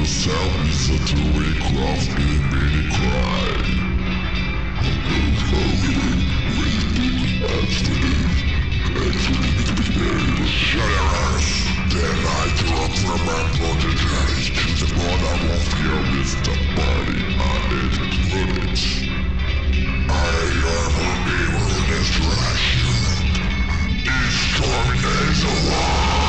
yourself is a two-way cross in many cry. Shut your ass. Then I drop from my protege. Choose the one I won't fear with the body on it. Bullets. I am a evil distraction. Exterminate the world.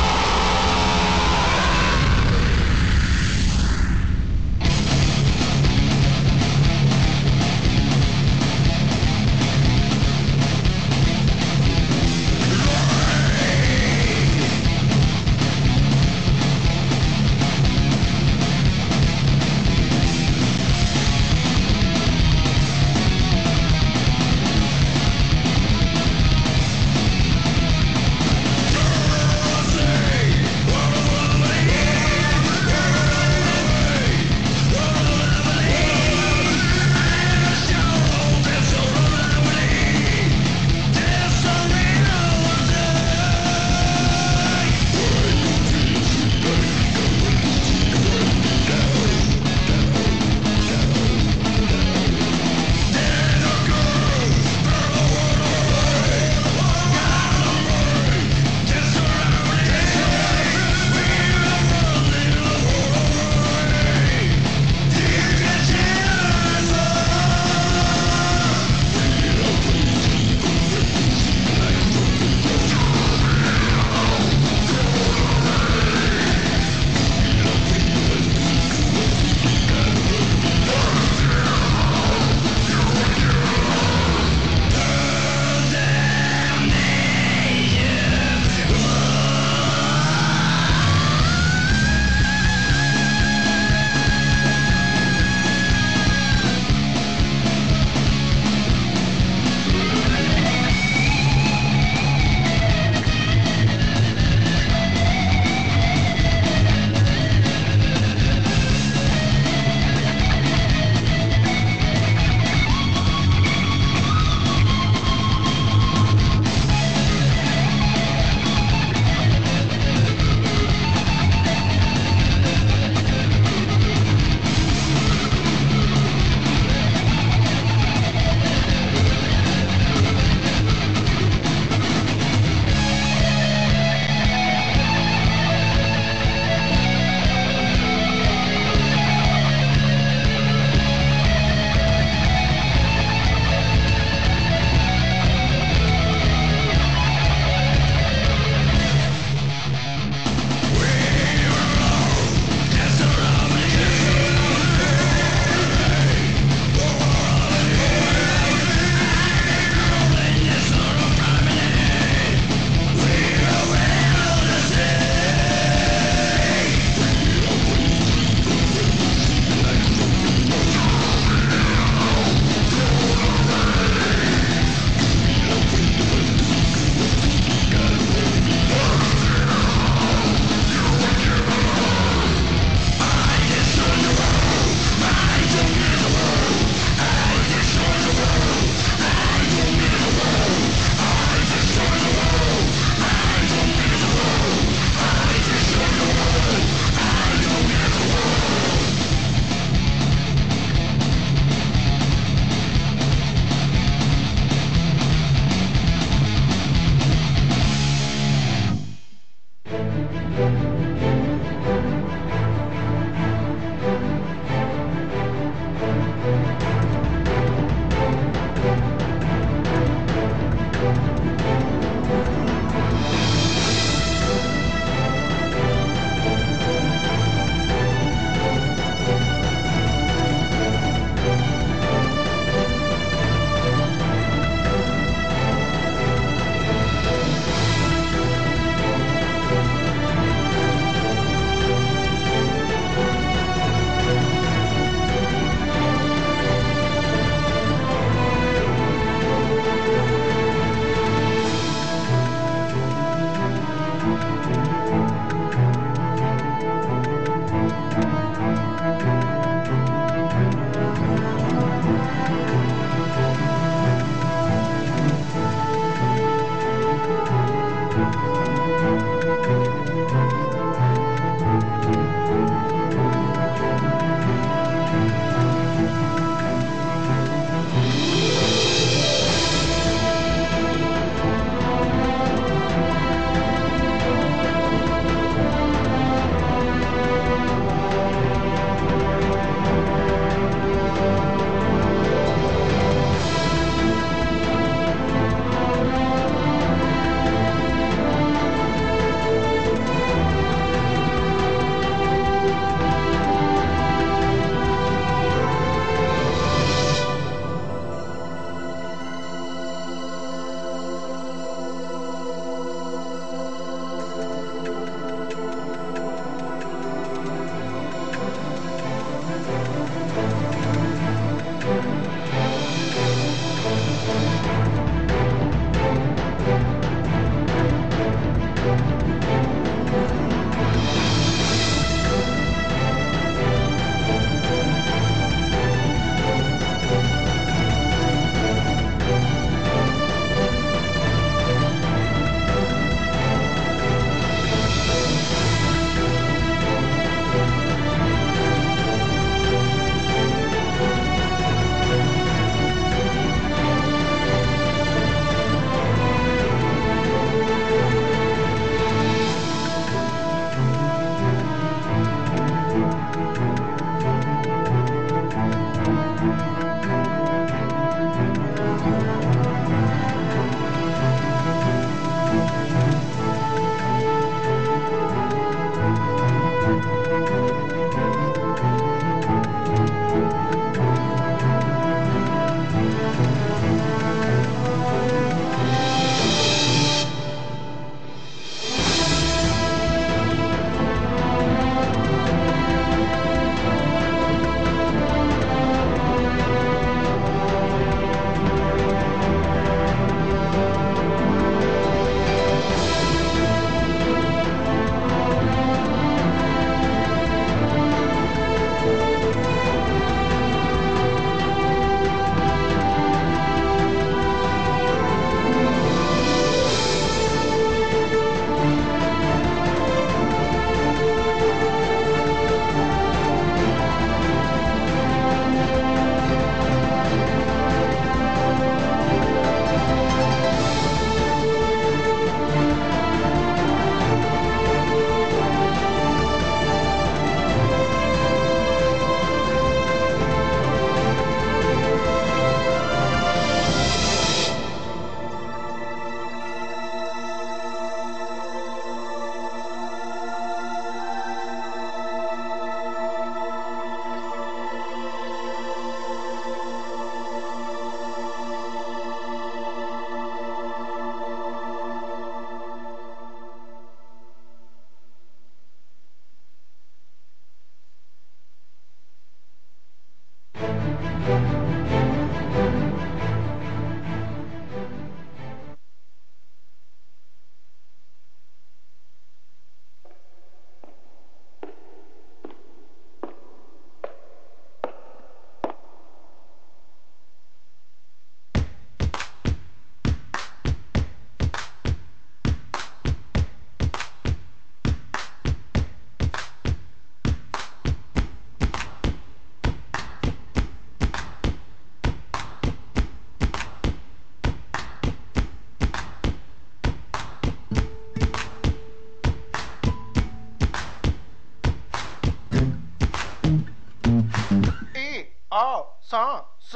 あさんす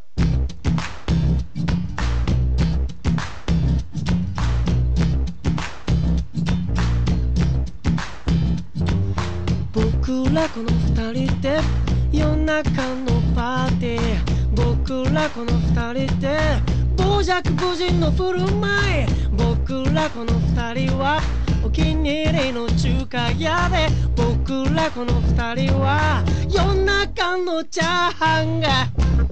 僕らこの二人で夜中のパーティー、僕らこの二人で傍若無人の振る舞い、僕らこの二人はお気に入りの中華屋で、僕らこの二人は夜中のチャーハンが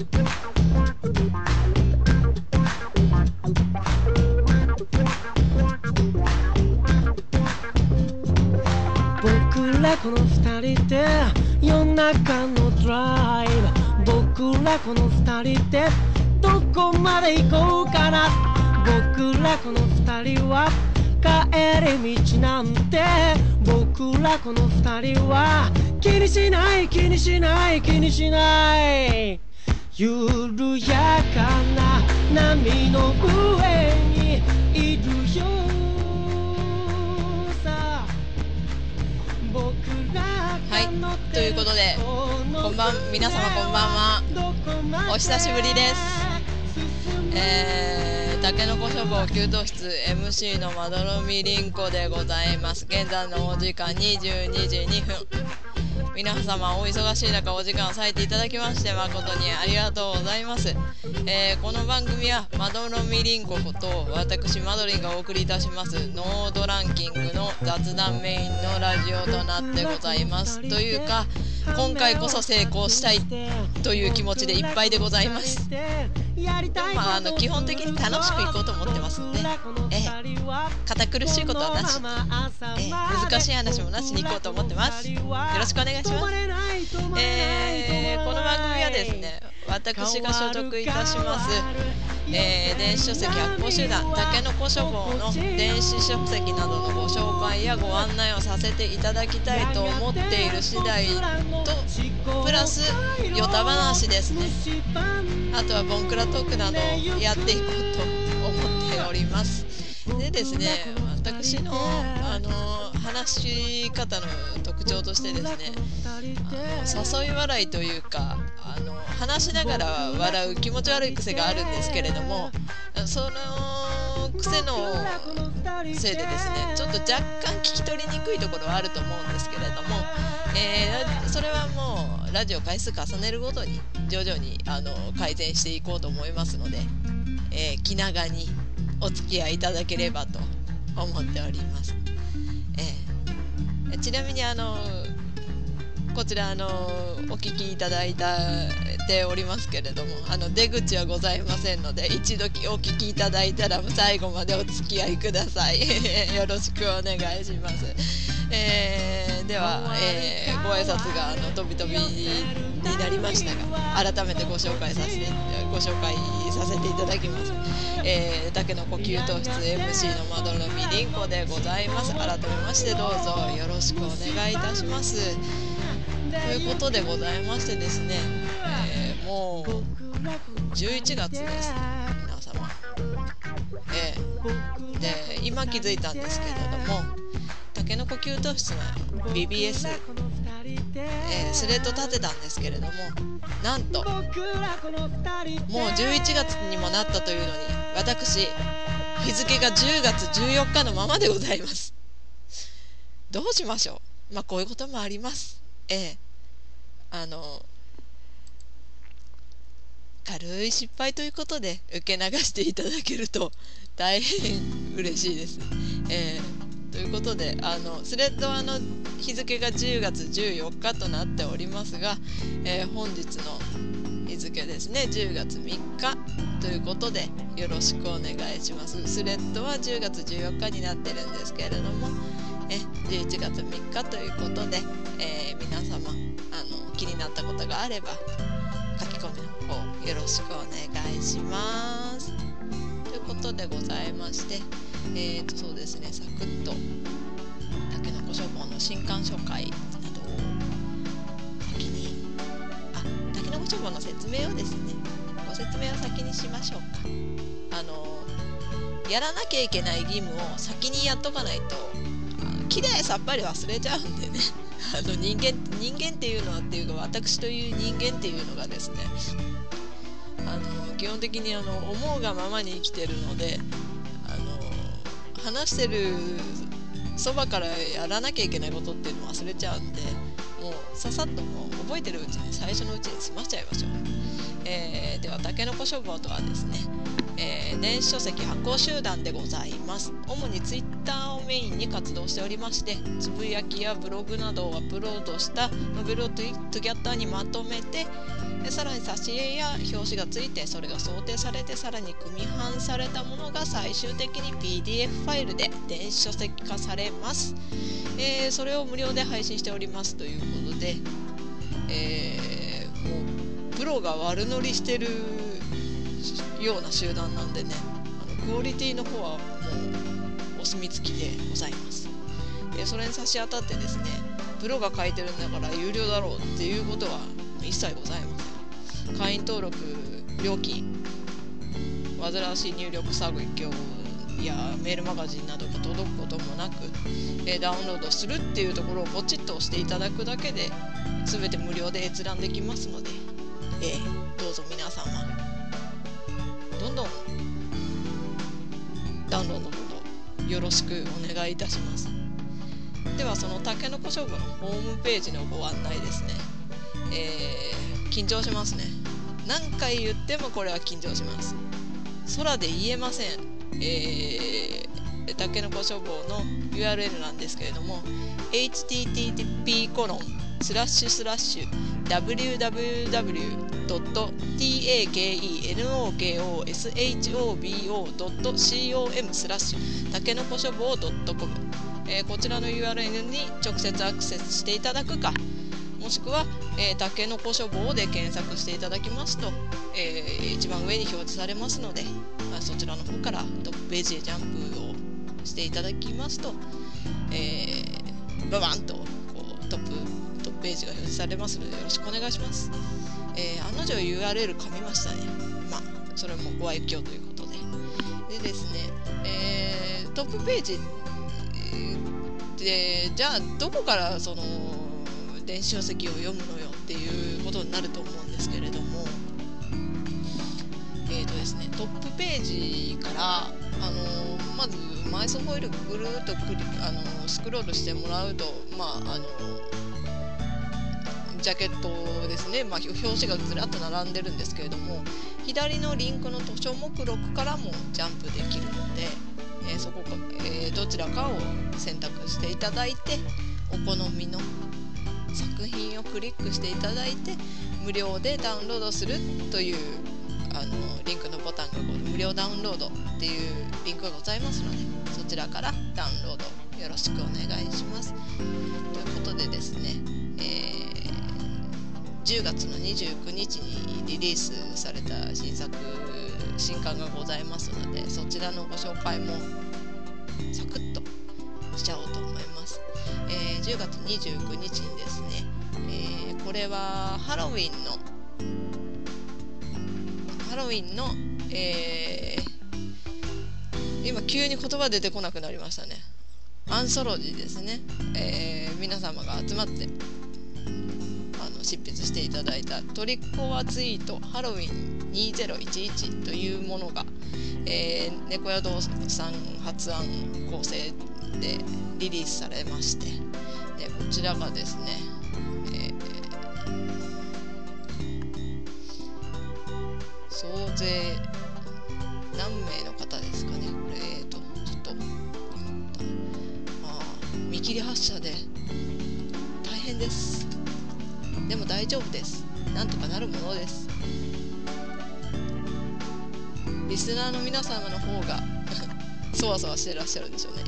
僕らこの二人で夜中のドライブ、僕らこの二人でどこまで行こうかな、僕らこの二人は帰り道なんて、僕らこの二人は気にしない気にしない気にしない、緩やかな波の上にいるよさ、僕らはい、ということで皆様こんばんは、お久しぶりです。たけのこ書房給湯室 MC のまどろみりんこでございます。現在のお時間22時2分。皆様お忙しい中お時間を割いていただきまして誠にありがとうございます。この番組はまどろみりんここと私まどりんがお送りいたしますノードランキングの雑談メインのラジオとなってございます。というか今回こそ成功したいという気持ちでいっぱいでございます。基本的に楽しくいこうと思ってますんで、堅苦しいことはなし、難しい話もなしにいこうと思ってます。よろしくお願いします。この番組はですね、私が所属いたします、電子書籍発行集団たけのこ書房の電子書籍などのご紹介やご案内をさせていただきたいと思っている次第と、プラスヨタ話ですね、あとはボンクラトークなどをやっていこうと思っております。でですね、私の話し方の特徴としてですね、誘い笑いというか話しながら笑う気持ち悪い癖があるんですけれども、その癖のせいでですね、ちょっと若干聞き取りにくいところはあると思うんですけれども、それはもうラジオ回数重ねるごとに徐々に改善していこうと思いますので、気長にお付き合いいただければと思っております。ちなみにこちらお聞きいただいておりますけれども、出口はございませんので、一度お聞きいただいたら最後までお付き合いください。よろしくお願いします。では、ご挨拶が飛び飛びになりましたが、改めてご紹介させていただきます。たけのこ給湯室 MC のまどろみりんこでございます。改めましてどうぞよろしくお願いいたします。ということでございましてですね、もう11月です皆様。で今気づいたんですけれども、たけのこ給湯室の BBS、スレッド立てたんですけれども、なんともう11月にもなったというのに、私日付が10月14日のままでございます。どうしましょう。こういうこともあります。軽い失敗ということで受け流していただけると大変嬉しいです。ということでスレッドは日付が10月14日となっておりますが、本日の日付ですね、10月3日ということでよろしくお願いします。スレッドは10月14日になってるんですけれども、11月3日ということで、皆様気になったことがあれば書き込みの方よろしくお願いします。ということでございまして、そうですね、サクッとたけのこ書房の新刊書会などを先にたけのこ書房の説明をですね、ご説明を先にしましょうか。やらなきゃいけない義務を先にやっとかないときれいさっぱり忘れちゃうんでね人間っていうのはっていうか、私という人間っていうのがですね、基本的に思うがままに生きてるので、話してるそばからやらなきゃいけないことっていうのを忘れちゃうんで、もうささっともう覚えてるうちに最初のうちに済ましちゃいましょう。ではたけのこ書房とはですね、電子書籍発行集団でございます。主にツイッターをメインに活動しておりまして、つぶやきやブログなどをアップロードしたノベルをトゥギャッターにまとめて、さらに挿絵や表紙がついて、それが想定されてさらに組版されたものが最終的に PDF ファイルで電子書籍化されます。それを無料で配信しておりますということで、もうプロが悪乗りしてるような集団なんでね、クオリティの方はもうお墨付きでございます。それに差し当たってですね、プロが書いてるんだから有料だろうっていうことは一切ございません。会員登録料金、煩わしい入力作業やメールマガジンなどが届くこともなく、ダウンロードするっていうところをポチッと押していただくだけで全て無料で閲覧できますので、どうぞ皆様どんどんダウンロードのほどよろしくお願いいたします。ではそのたけのこ書房のホームページのご案内ですね。緊張しますね。何回言ってもこれは緊張します。空で言えません。たけのこ書房の URL なんですけれども、http://www.takenokoshobo.com/ たけのこ書房 .com、こちらの URL に直接アクセスしていただくか、もしくは、たけのこ書房で検索していただきますと、一番上に表示されますので、そちらの方からトップページへジャンプをしていただきますと、ババンとこうトップページが表示されますのでよろしくお願いします。案の定 URL 噛みましたね。それもご愛嬌ということで。でですね、トップページでじゃあどこからその電子書籍を読むのよっていうことになると思うんですけれども、ですね、トップページからまずマイスホイールぐるっとスクロールしてもらうと、ジャケットですね、表紙がずらっと並んでるんですけれども、左のリンクの図書目録からもジャンプできるので、そこか、どちらかを選択していただいて、お好みの作品をクリックしていただいて無料でダウンロードするというリンクのボタンが無料ダウンロードっていうリンクがございますので、そちらからダウンロードよろしくお願いします。ということでですね、10月の29日にリリースされた新刊がございますので、そちらのご紹介もサクッとしちゃおうと思います。10月29日にですね、これはハロウィンの、今急に言葉出てこなくなりましたね。アンソロジーですね。皆様が集まって執筆していただいたトリックオアツイートハロウィン2011というものが、猫屋堂さん発案構成でリリースされまして、でこちらがですね、総勢何名の方ですかね。これちょっと見切り発車で大変です。でも大丈夫です。なんとかなるものです。リスナーの皆様の方がそわそわしてらっしゃるんでしょうね。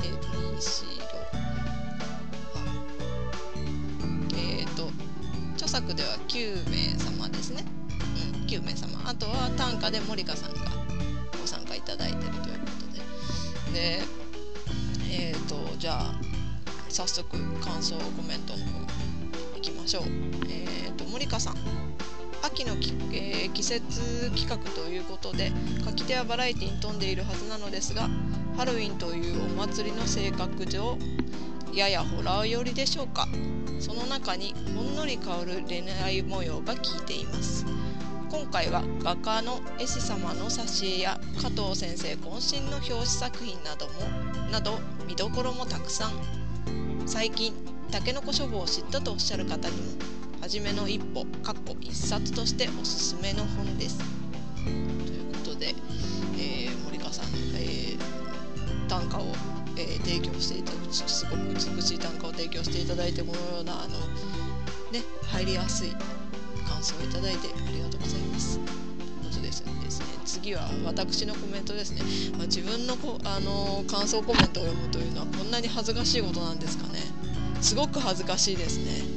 著作では9名様ですね。9名様。あとは短歌で森香さんがご参加いただいているということで、じゃあ早速感想コメントの方いきましょう。森香さん、秋の季節企画ということで書き手はバラエティに富んでいるはずなのですが、ハロウィンというお祭りの性格上、 ややホラー寄りでしょうか。その中にほんのり香る恋愛模様が効いています。今回は画家の絵師様の挿絵や加藤先生渾身の表紙作品など見どころもたくさん。最近たけのこ書房を知ったとおっしゃる方にも初めの一歩一冊としておすすめの本です。ということで、森川さん、短歌を、提供していただく、すごく美しい短歌を提供していただいて、このような入りやすい感想をいただいてありがとうございます。ということですね。次は私のコメントですね。自分の感想コメントを読むというのはこんなに恥ずかしいことなんですかね。すごく恥ずかしいですね。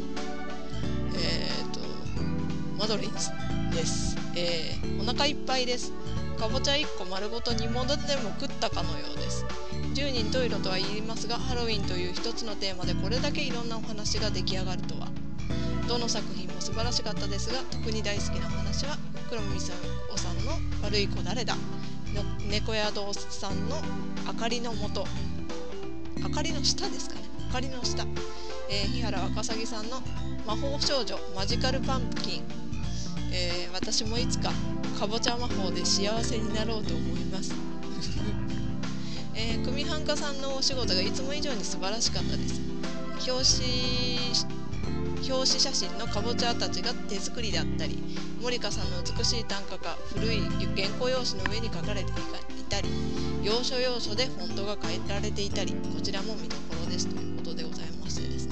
マドリンです。お腹いっぱいです。かぼちゃ1個丸ごと煮物でも食ったかのようです。十人十色とは言いますが、ハロウィンという一つのテーマでこれだけいろんなお話が出来上がるとは。どの作品も素晴らしかったですが、特に大好きなお話は黒見さんの悪い子誰だ、猫宿さんの明かりの下、明かりの下ですかね、明かりの下、日原若狭さんの魔法少女マジカルパンプキン、私もいつかかぼちゃ魔法で幸せになろうと思います組版家さんのお仕事がいつも以上に素晴らしかったです。表紙写真のかぼちゃたちが手作りだったり、森川さんの美しい短歌が古い原稿用紙の上に書かれていたり、要所要所でフォントが変えられていたり、こちらも見どころですということでございましてですね、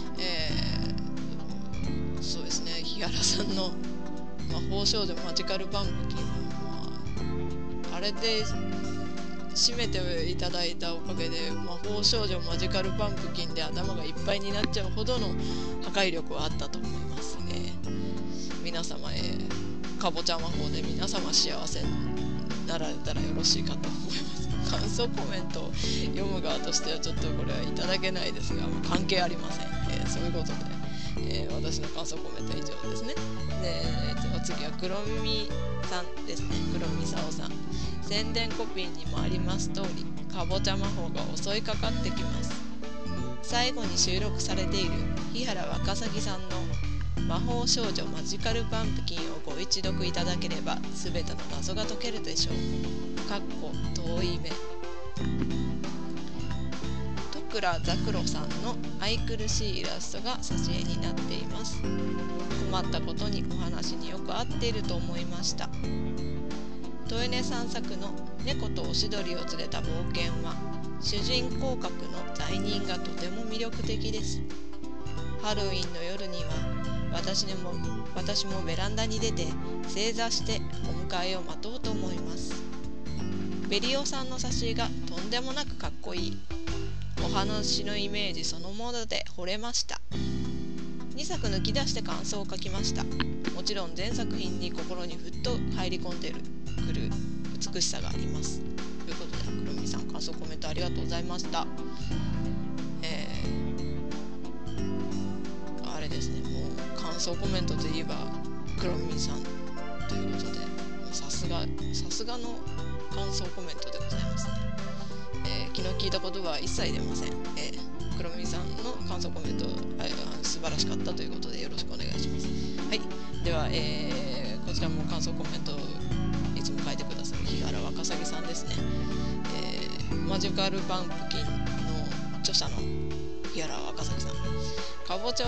そうですね、日原さんの魔法少女マジカルパンプキンは、あれで締めていただいたおかげで魔法少女マジカルパンプキンで頭がいっぱいになっちゃうほどの破壊力はあったと思います。皆様、かぼちゃ魔法で皆様幸せになられたらよろしいかと思います。感想コメントを読む側としてはちょっとこれはいただけないですが、関係ありません。そういうことで、私の感想コメントは以上ですね。で、お次は黒耳さんですね。黒耳さおさん。宣伝コピーにもあります通り、かぼちゃ魔法が襲いかかってきます。最後に収録されている日原若狭さんの魔法少女マジカルパンプキンをご一読いただければ全ての謎が解けるでしょう。かっこ遠い目。戸倉ザクロさんの愛くるしいイラストが挿絵になっています。困ったことにお話によく合っていると思いました。トエネさん作の猫とおしどりを連れた冒険は主人公格の罪人がとても魅力的です。ハロウィンの夜には私もベランダに出て正座してお迎えを待とうと思います。ベリオさんの挿絵がとんでもなくかっこいい。お話のイメージそのもので惚れました。2作抜き出して感想を書きました。もちろん全作品に心にふっと入り込んでくる美しさがあります。ということで黒見さん感想コメントありがとうございました。あれですね、もう感想コメントといえば黒見さんということで、さすがの感想コメントでございますね。昨日聞いたことは一切出ません。黒見さんの感想コメント素晴らしかったということでよろしくお願いします。はい、では、こちらも感想コメントいつも書いてくださる日原若狭さんですね。マジカルパンプキンの著者の日原若狭さん。かぼち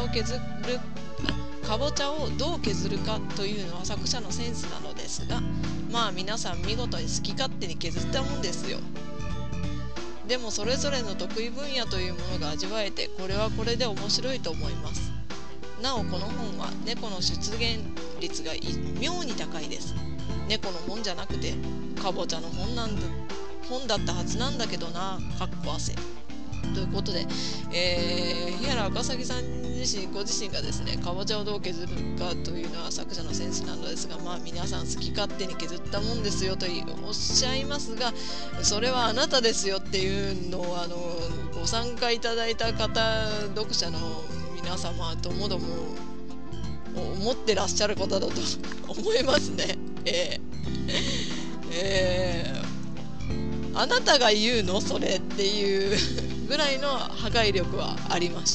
ゃをどう削るかというのは作者のセンスなのですが、まあ皆さん見事に好き勝手に削ったもんですよ。でもそれぞれの得意分野というものが味わえて、これはこれで面白いと思います。なおこの本は猫の出現率が妙に高いです。猫の本じゃなくてかぼちゃの本だったはずなんだけどな、かっこ汗。ということで、日原赤崎さんご自身がですね、かぼちゃをどう削るかというのは作者のセンスなのですが、まあ皆さん好き勝手に削ったもんですよとおっしゃいますが、それはあなたですよっていうのをご参加いただいた方、読者の皆様ともども思ってらっしゃることだと思いますね。あなたが言うのそれっていうぐらいの破壊力はありました。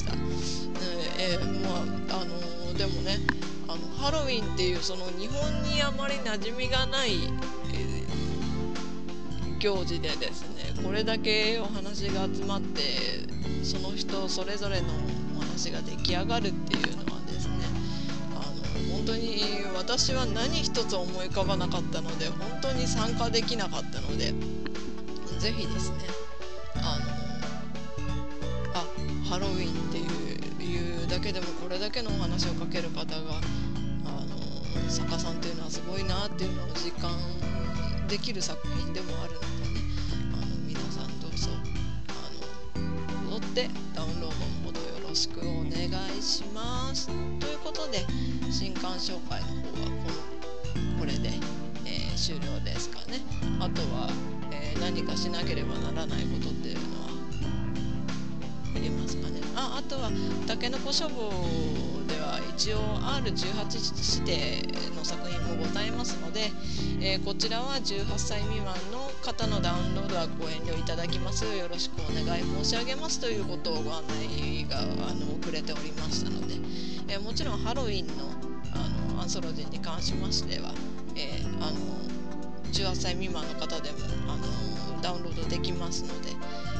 でもね、ハロウィンっていうその日本にあまり馴染みがない、行事でですね、これだけお話が集まってその人それぞれのお話が出来上がるっていうのはですね、本当に私は何一つ思い浮かばなかったので、本当に参加できなかったので、ぜひですね、ハロウィンっていうだけでもこれだけのお話を書ける方が作家さんというのはすごいなっていうのを実感できる作品でもあるのでね、皆さんどうぞ戻ってダウンロードのほどよろしくお願いします。ということで新刊紹介の方はこれで、終了ですかね。あとは、何かしなければならないことっていうのはありますかね。あとはたけのこ書房では一応 R18 指定の作品もございますので、こちらは18歳未満の方のダウンロードはご遠慮いただきますようよろしくお願い申し上げますということをご案内が遅れておりましたので、もちろんハロウィンの、アンソロジーに関しましては、18歳未満の方でもダウンロードできますので、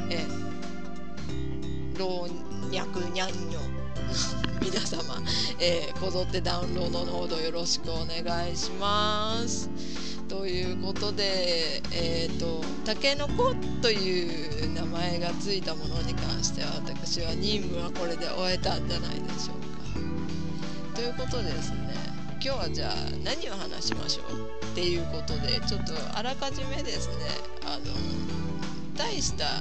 老若にゃんにょ皆様、こぞってダウンロードのほどよろしくお願いします。ということで、たけのこという名前がついたものに関しては私は任務はこれで終えたんじゃないでしょうか。ということでですね、今日はじゃあ何を話しましょうっていうことで、ちょっとあらかじめですね、大した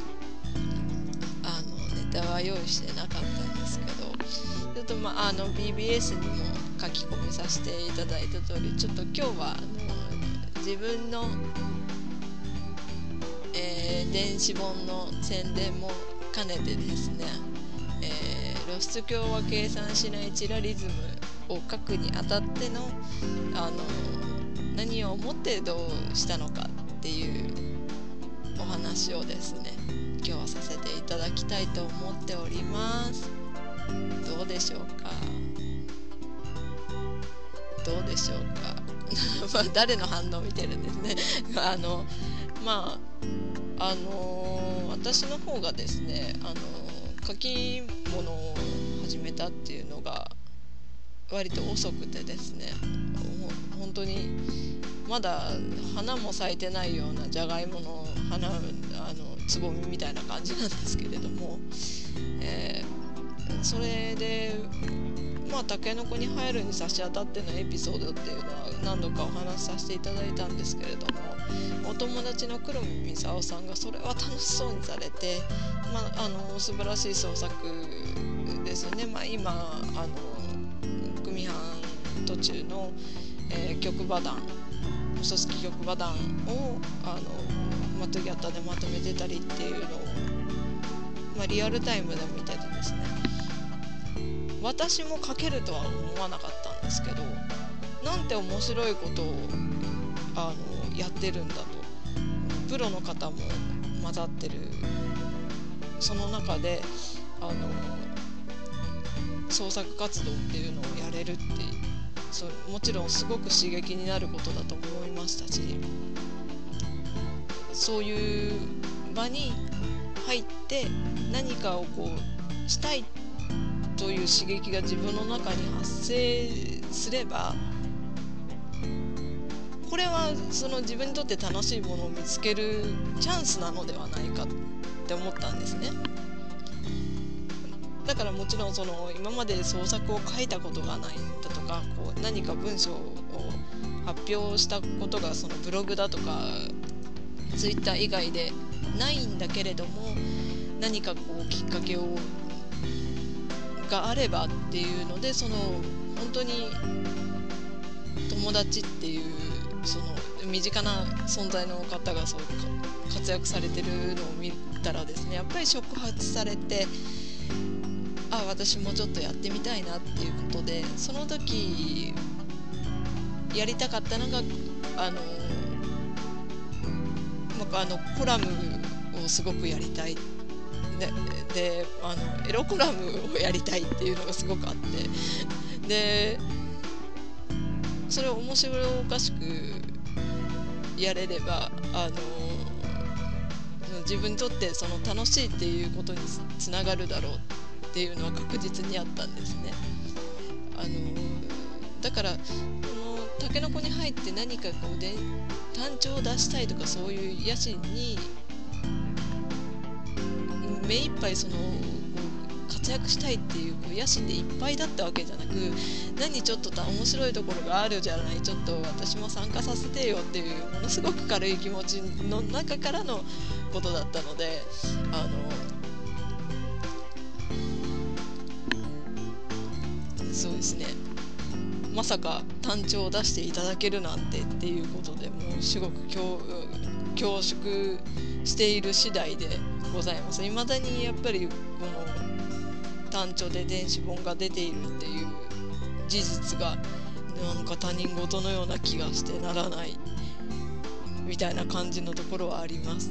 ネタは用意してなかったんですけど、ちょっとBBS にも書き込みさせていただいた通り、ちょっと今日は自分の、電子本の宣伝も兼ねてですね、露出狂は計算しないチラリズムを書くにあたっての、何を思ってどうしたのかっていうお話をですね、今日はさせていただきたいと思っております。どうでしょうか誰の反応を見てるんですね私の方がですね、書き物を始めたっていうのが割と遅くてですね、本当にまだ花も咲いてないようなじゃがいもの花つぼみみたいな感じなんですけれども、それでたけのこに入るに差し当たってのエピソードっていうのは何度かお話しさせていただいたんですけれども、お友達の黒見美沙夫さんがそれは楽しそうにされて、素晴らしい創作ですよね。今組版途中の、曲馬団組織曲馬団をトギャッタでまとめてたりっていうのを、リアルタイムで見ててですね、私も書けるとは思わなかったんですけど、なんて面白いことをやってるんだと。プロの方も混ざってる、その中で創作活動っていうのをやれるってもちろんすごく刺激になることだと思いましたし、そういう場に入って何かをしたいという刺激が自分の中に発生すれば、これは自分にとって楽しいものを見つけるチャンスなのではないかって思ったんですね。だからもちろん今まで創作を書いたことがないだとか、何か文章を発表したことがブログだとかツイッター以外でないんだけれども、何かきっかけがあればっていうので、本当に友達っていう身近な存在の方がそう活躍されてるのを見たらですね、やっぱり触発されて、私もちょっとやってみたいなっていうことで、その時やりたかったのがコラムをすごくやりたいでエロコラムをやりたいっていうのがすごくあって、でそれを面白おかしくやれれば自分にとってその楽しいっていうことにつながるだろうっていうのは確実にあったんですね。だからこのタケノコに入って何かこうで単調を出したいとかそういう野心に目いっぱいその活躍したいっていう野心でいっぱいだったわけじゃなく、何ちょっと面白いところがあるじゃない、ちょっと私も参加させてよっていうものすごく軽い気持ちの中からのことだったので、そうですね、まさか単調を出していただけるなんてっていうことで、もうすごく恐縮している次第でございます。未だにやっぱりこの単調で電子本が出ているっていう事実がなんか他人事のような気がしてならないみたいな感じのところはありますね。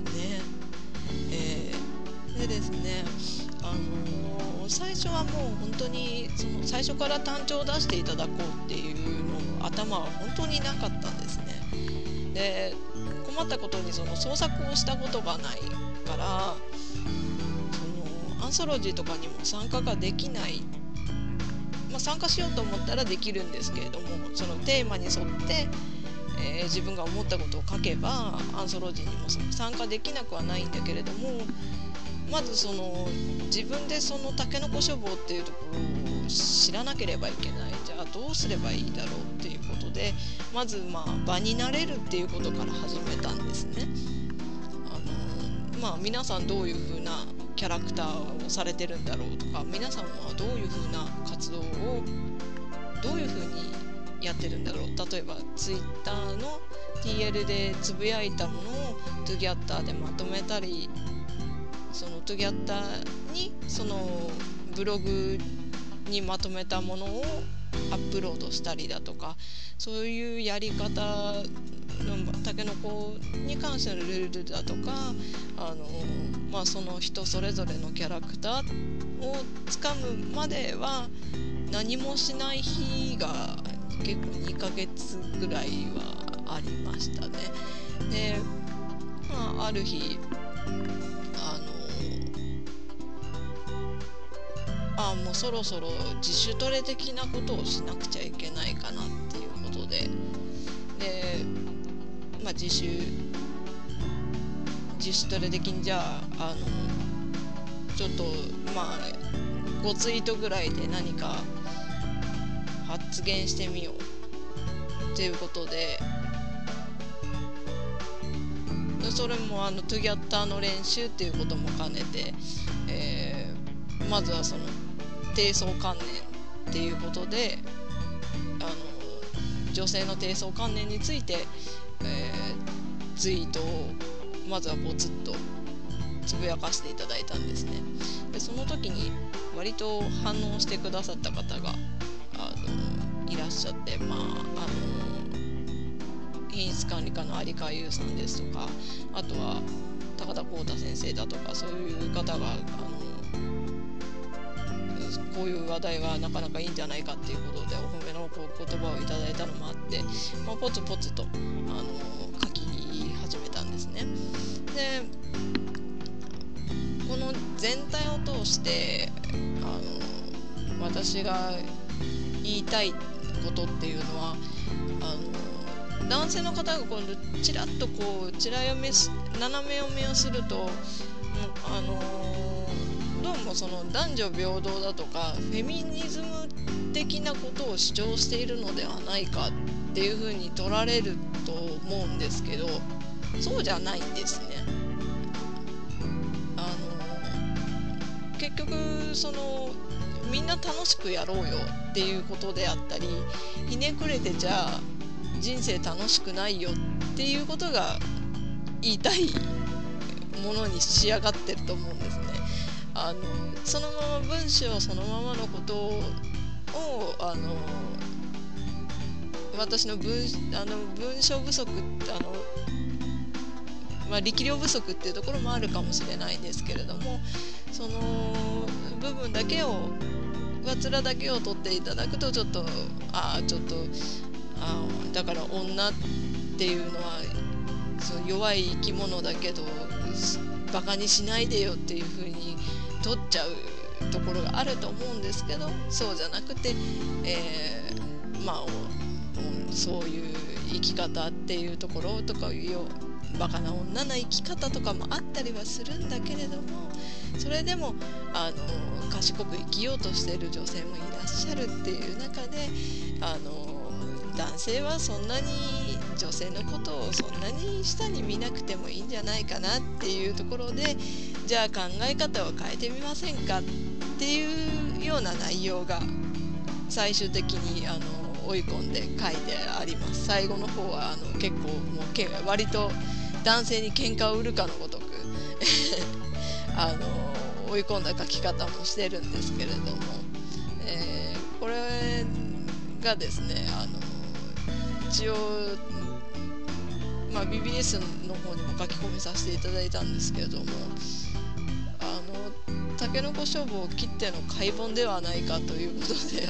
でですね、最初はもう本当にその最初から単調を出していただこうっていうの頭は本当になかったんですね。で困ったことにその創作をしたことがないからそのアンソロジーとかにも参加ができない、参加しようと思ったらできるんですけれども、そのテーマに沿って、自分が思ったことを書けばアンソロジーにも参加できなくはないんだけれども、まずその自分でそのタケノコ書房っていうところを知らなければいけない。じゃあどうすればいいだろうっていうことで、まず場になれるっていうことから始めたんですね。皆さんどういう風なキャラクターをされてるんだろうとか、皆さんはどういう風な活動をどういう風にやってるんだろう。例えばツイッターの TL でつぶやいたものをトゥギャッターでまとめたり、そのトゥギャッターにそのブログにまとめたものをアップロードしたりだとか、そういうやり方のタケノコに関してのルールだとか、その人それぞれのキャラクターをつかむまでは何もしない日が結構2ヶ月ぐらいはありましたね。で、ある日もうそろそろ自主トレ的なことをしなくちゃいけないかなっていうことで、自主トレ的にじゃあちょっと5ツイートぐらいで何か発言してみようっていうことで、それもトゥギャッターの練習っていうことも兼ねて、まずはその低層観念っていうことで女性の低層観念について、ツイートをまずはポツッとつぶやかしていただいたんですね。でその時に割と反応してくださった方がいらっしゃって、品質管理課の有川優さんですとか、あとは高田光太先生だとか、そういう方がこういう話題がなかなかいいんじゃないかっていうことでお褒めの言葉をいただいたのもあって、ポツポツと書き始めたんですね。でこの全体を通して私が言いたいことっていうのは男性の方が今度ちらっとこう斜め読みをするとどうもその男女平等だとかフェミニズム的なことを主張しているのではないかっていうふうに取られると思うんですけど、そうじゃないんですね。結局そのみんな楽しくやろうよっていうことであったり、ひねくれてじゃあ人生楽しくないよっていうことが言いたいものに仕上がってると思うんですね。そのまま文章そのままのことを私の文章不足力量不足っていうところもあるかもしれないんですけれども、その部分だけを上面だけを取っていただくとちょっとだから女っていうのはそう弱い生き物だけどバカにしないでよっていう風に取っちゃうところがあると思うんですけど、そうじゃなくて、そういう生き方っていうところとかバカな女な生き方とかもあったりはするんだけれども、それでも賢く生きようとしている女性もいらっしゃるっていう中で男性はそんなに女性のことをそんなに下に見なくてもいいんじゃないかなっていうところで、じゃあ考え方を変えてみませんかっていうような内容が最終的に追い込んで書いてあります。最後の方は結構もう割と男性に喧嘩を売るかのごとく追い込んだ書き方もしてるんですけれども、これがですね一応、BBS の方にも書き込みさせていただいたんですけれども、タケノコ書房きっての解本ではないかということで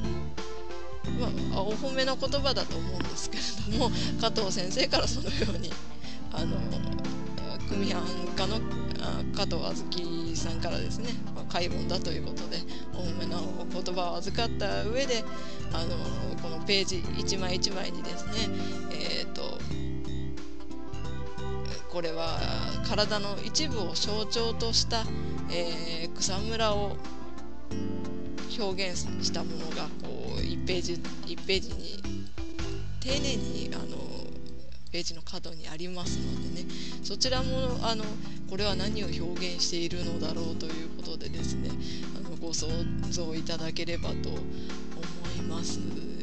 お褒めの言葉だと思うんですけれども、加藤先生からそのように組版家の加藤あずきさんからですね、解本だということでお褒めのお言葉を預かった上でこのページ一枚一枚にですね、これは体の一部を象徴とした、草むらを表現したものがこう1ページに丁寧にページの角にありますのでね、そちらもこれは何を表現しているのだろうということでですねご想像いただければと思います。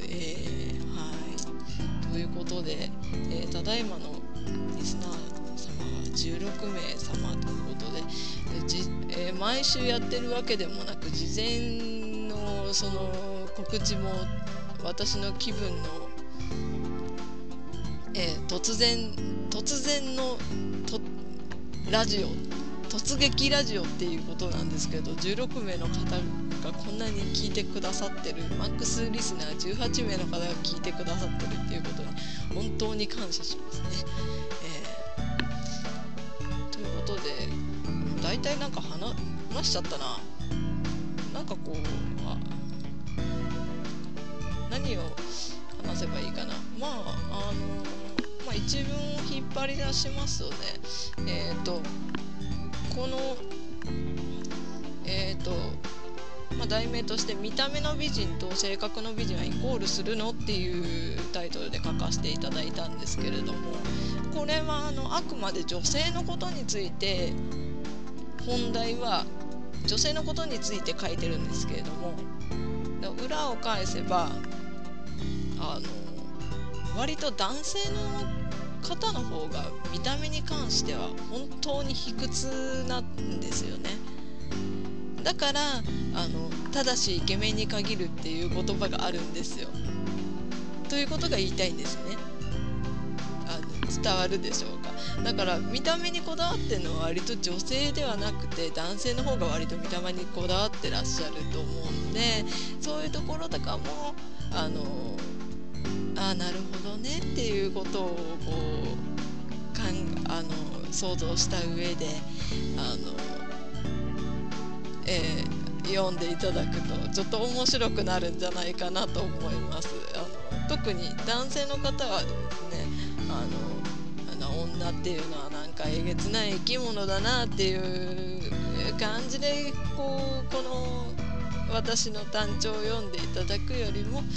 ということで、ただいまのリスナー様は16名様ということで、毎週やってるわけでもなく事前のその告知も私の気分の突然のラジオ突撃ラジオっていうことなんですけど、16名の方がこんなに聞いてくださってる、マックスリスナー18名の方が聞いてくださってるっていうことに本当に感謝しますね。ということで大体なんか話しちゃったな。なんかこう何を話せばいいかな。一文を引っ張り出しますとね、この題名として見た目の美人と性格の美人はイコールするのっていうタイトルで書かせていただいたんですけれども、これはあくまで女性のことについて、本題は女性のことについて書いてるんですけれども、裏を返せば割と男性の方の方が見た目に関しては本当に卑屈なんですよね。だからただしイケメンに限るっていう言葉があるんですよ。ということが言いたいんですね。伝わるでしょうか。だから見た目にこだわってるのは割と女性ではなくて男性の方が割と見た目にこだわってらっしゃると思うんで、そういうところとかもなるほどねっていうことをこう想像した上で読んでいただくとちょっと面白くなるんじゃないかなと思います。特に男性の方はですね女っていうのはなんかえげつない生き物だなっていう感じでこの私の短調を読んでいただくよりも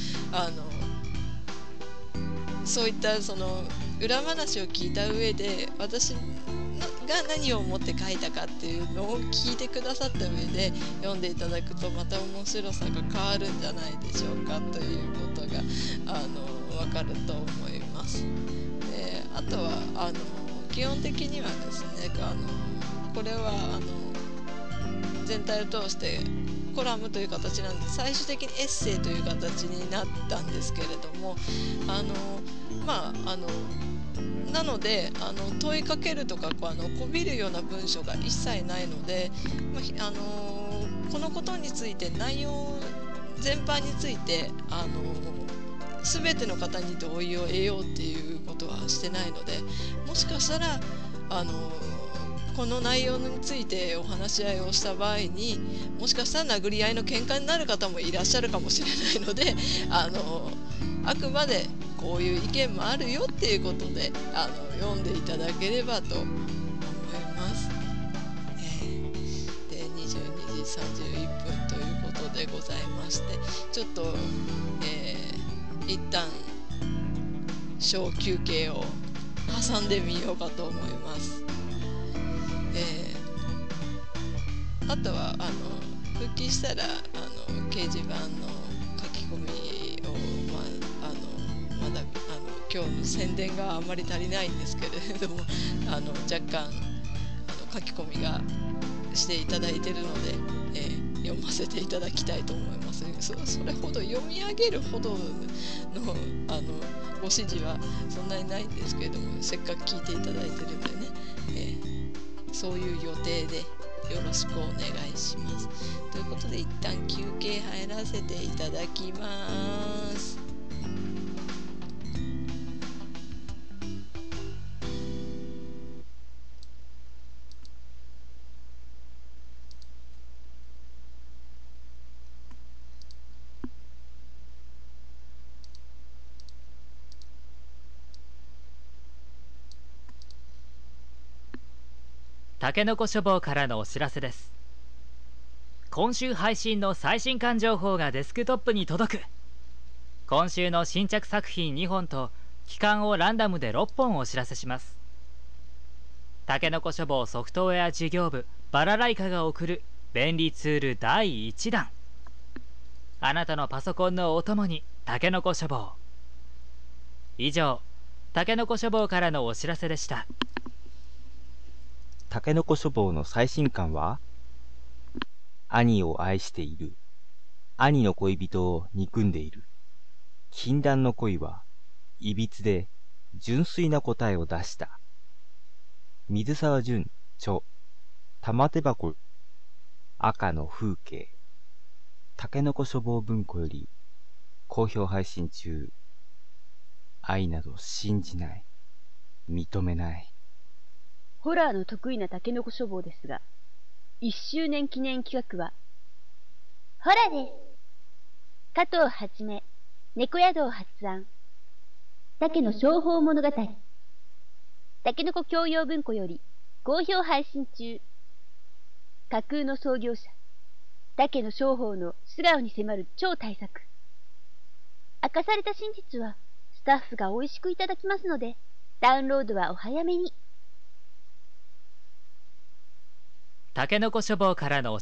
そういったその裏話を聞いた上で私が何を思って書いたかっていうのを聞いてくださった上で読んでいただくとまた面白さが変わるんじゃないでしょうかということが分かると思います。あとは基本的にはですねこれは全体を通してコラムという形なんで最終的にエッセイという形になったんですけれどもなので問いかけるとかこびるような文章が一切ないので、このことについて内容全般について全ての方に同意を得ようっていうことはしてないので、もしかしたらこの内容についてお話し合いをした場合にもしかしたら殴り合いの喧嘩になる方もいらっしゃるかもしれないのであくまでこういう意見もあるよっていうことで読んでいただければと思います。で22時31分ということでございまして、ちょっと、一旦小休憩を挟んでみようかと思います。あとは復帰したら掲示板の書き込みを、まだ今日の宣伝があまり足りないんですけれども若干書き込みがしていただいているので、読ませていただきたいと思います。それほど読み上げるほどのご指示はそんなにないんですけれども、せっかく聞いていただいてるんでね、そういう予定でよろしくお願いします。ということで一旦休憩入らせていただきます。 たけのこ書房からのお知らせです。今週配信の最新刊情報がデスクトップに届く。今週の新着作品2本と期間をランダムで6本お知らせします。たけのこ書房ソフトウェア事業部バラライカが送る便利ツール第1弾。あなたのパソコンのお供にたけのこ書房。以上、たけのこ書房からのお知らせでした。 たけのこ書房の最新刊は、兄を愛している。兄の恋人を憎んでいる。禁断の恋はいびつで純粋な答えを出した。水沢純著玉手箱赤の風景。たけのこ書房文庫より好評配信中。愛など信じない。認めない。 ホラーの得意なたけのこ書房ですが、1周年記念企画は、ホラーです。加藤はじめ、猫宿を発案。たけの商法物語。たけのこ教養文庫より好評配信中。架空の創業者、たけの商法の素顔に迫る超大作。明かされた真実は、スタッフが美味しくいただきますので、ダウンロードはお早めに。 たけのこ書房からの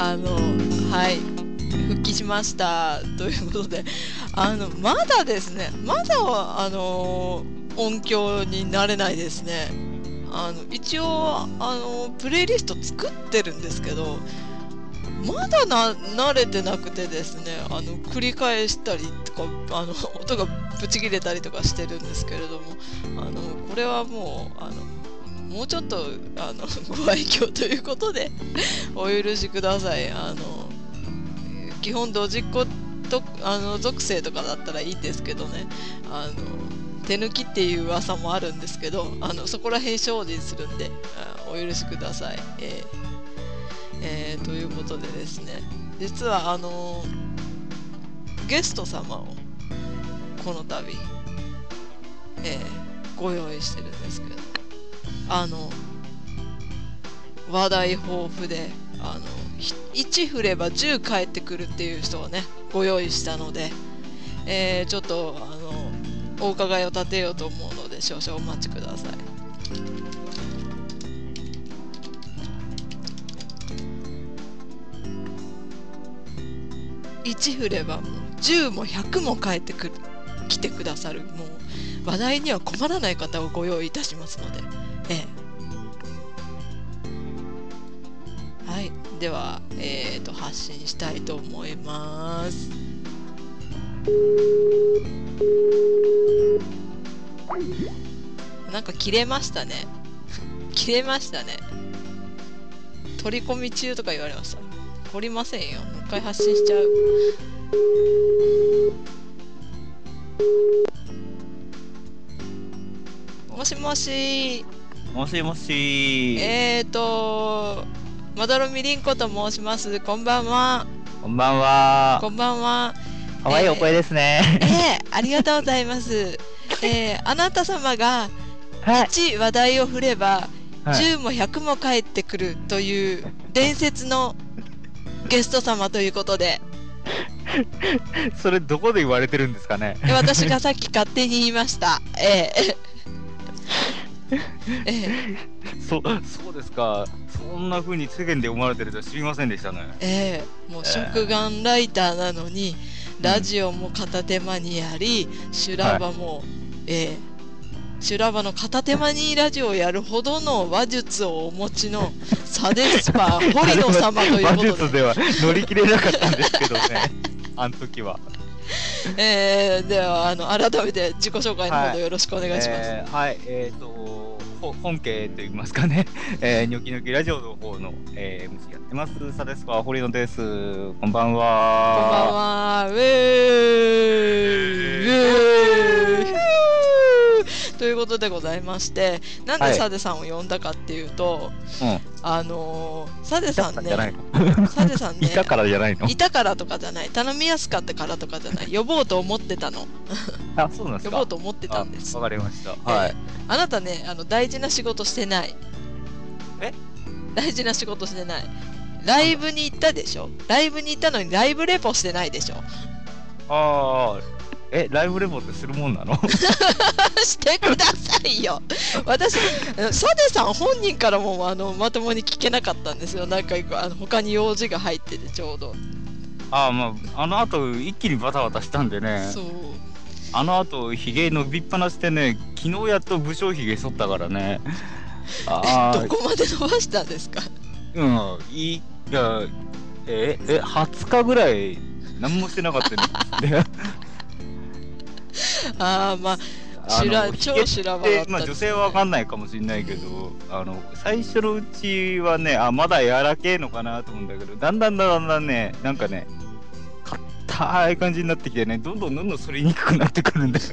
はい復帰しましたということで、まだですね、まだ音響になれないですね。一応プレイリスト作ってるんですけど、まだ慣れてなくてですね、繰り返したりとか音がブチ切れたりとかしてるんですけれども、これはもうもうちょっとご愛嬌ということでお許しください。基本ドジっ子と属性とかだったらいいんですけどね、手抜きっていう噂もあるんですけど、そこら辺精進するんでお許しください。ということでですね、実はゲスト様をこの度、ご用意してるんですけど、話題豊富で1振れば10返ってくるっていう人をねご用意したので、ちょっとお伺いを立てようと思うので少々お待ちください。1振ればもう10も100も返って来てくださる、もう話題には困らない方をご用意いたしますので、はい、では、発信したいと思います。なんか切れましたね切れましたね。取り込み中とか言われました。取りませんよ、もう一回発信しちゃう。もしもし。 もしもし。 まどろみりんこと申します。こんばんは。 こんばんは。 こんばんは。 かわいいお声ですね。 ありがとうございます。あなた様が1話題を振れば、10も100も返ってくるという伝説のゲスト様ということで。 それどこで言われてるんですかね。 私がさっき勝手に言いました。 そうですか。そんな風に世間で思われてるとは知りませんでしたね。 もう食玩ライターなのに、ラジオも片手間にやり、修羅場も、修羅場の片手間にラジオをやるほどの話術をお持ちのサデスパー堀野様ということで。 話術では乗り切れなかったんですけどね。あの時は。 では改めて自己紹介のほどよろしくお願いします。 はい、本家と言いますかね、ニョキニョキラジオの方の、MC やってますサデスパー堀野です。こんばんは。 こんばんは。ウェーということでございまして、なんでサデさんを呼んだかっていうと、サデさんね、 いたからじゃないの？ いたからとかじゃない、頼みやすかったからとかじゃない、呼ぼうと思ってたの。 あ、そうなんですか。 呼ぼうと思ってたんです。 わかりました。はい。 あなたね、大事な仕事してない。大事な仕事してない。ライブに行ったでしょ。ライブに行ったのにライブレポしてないでしょ。 ああ。ライブレポってするもんなの？ してくださいよ。私、サデさん本人からもまともに聞けなかったんですよ。なんか他に用事が入っててちょうど。 まあ、あの後一気にバタバタしたんでね。 そう。 あの後ひげ伸びっぱなしてね、昨日やっと武将ひげ剃ったからね。 どこまで伸ばしたんですか？ いや、20日ぐらい何もしてなかったんですね。 まあ超修羅場だった、 まあ、女性は分かんないかもしれないけど、最初のうちはね、まだ柔らけえのかなと思うんだけど、だんだんね、なんかね、硬い感じになってきてね、どんどん反りにくくなってくるんだよ。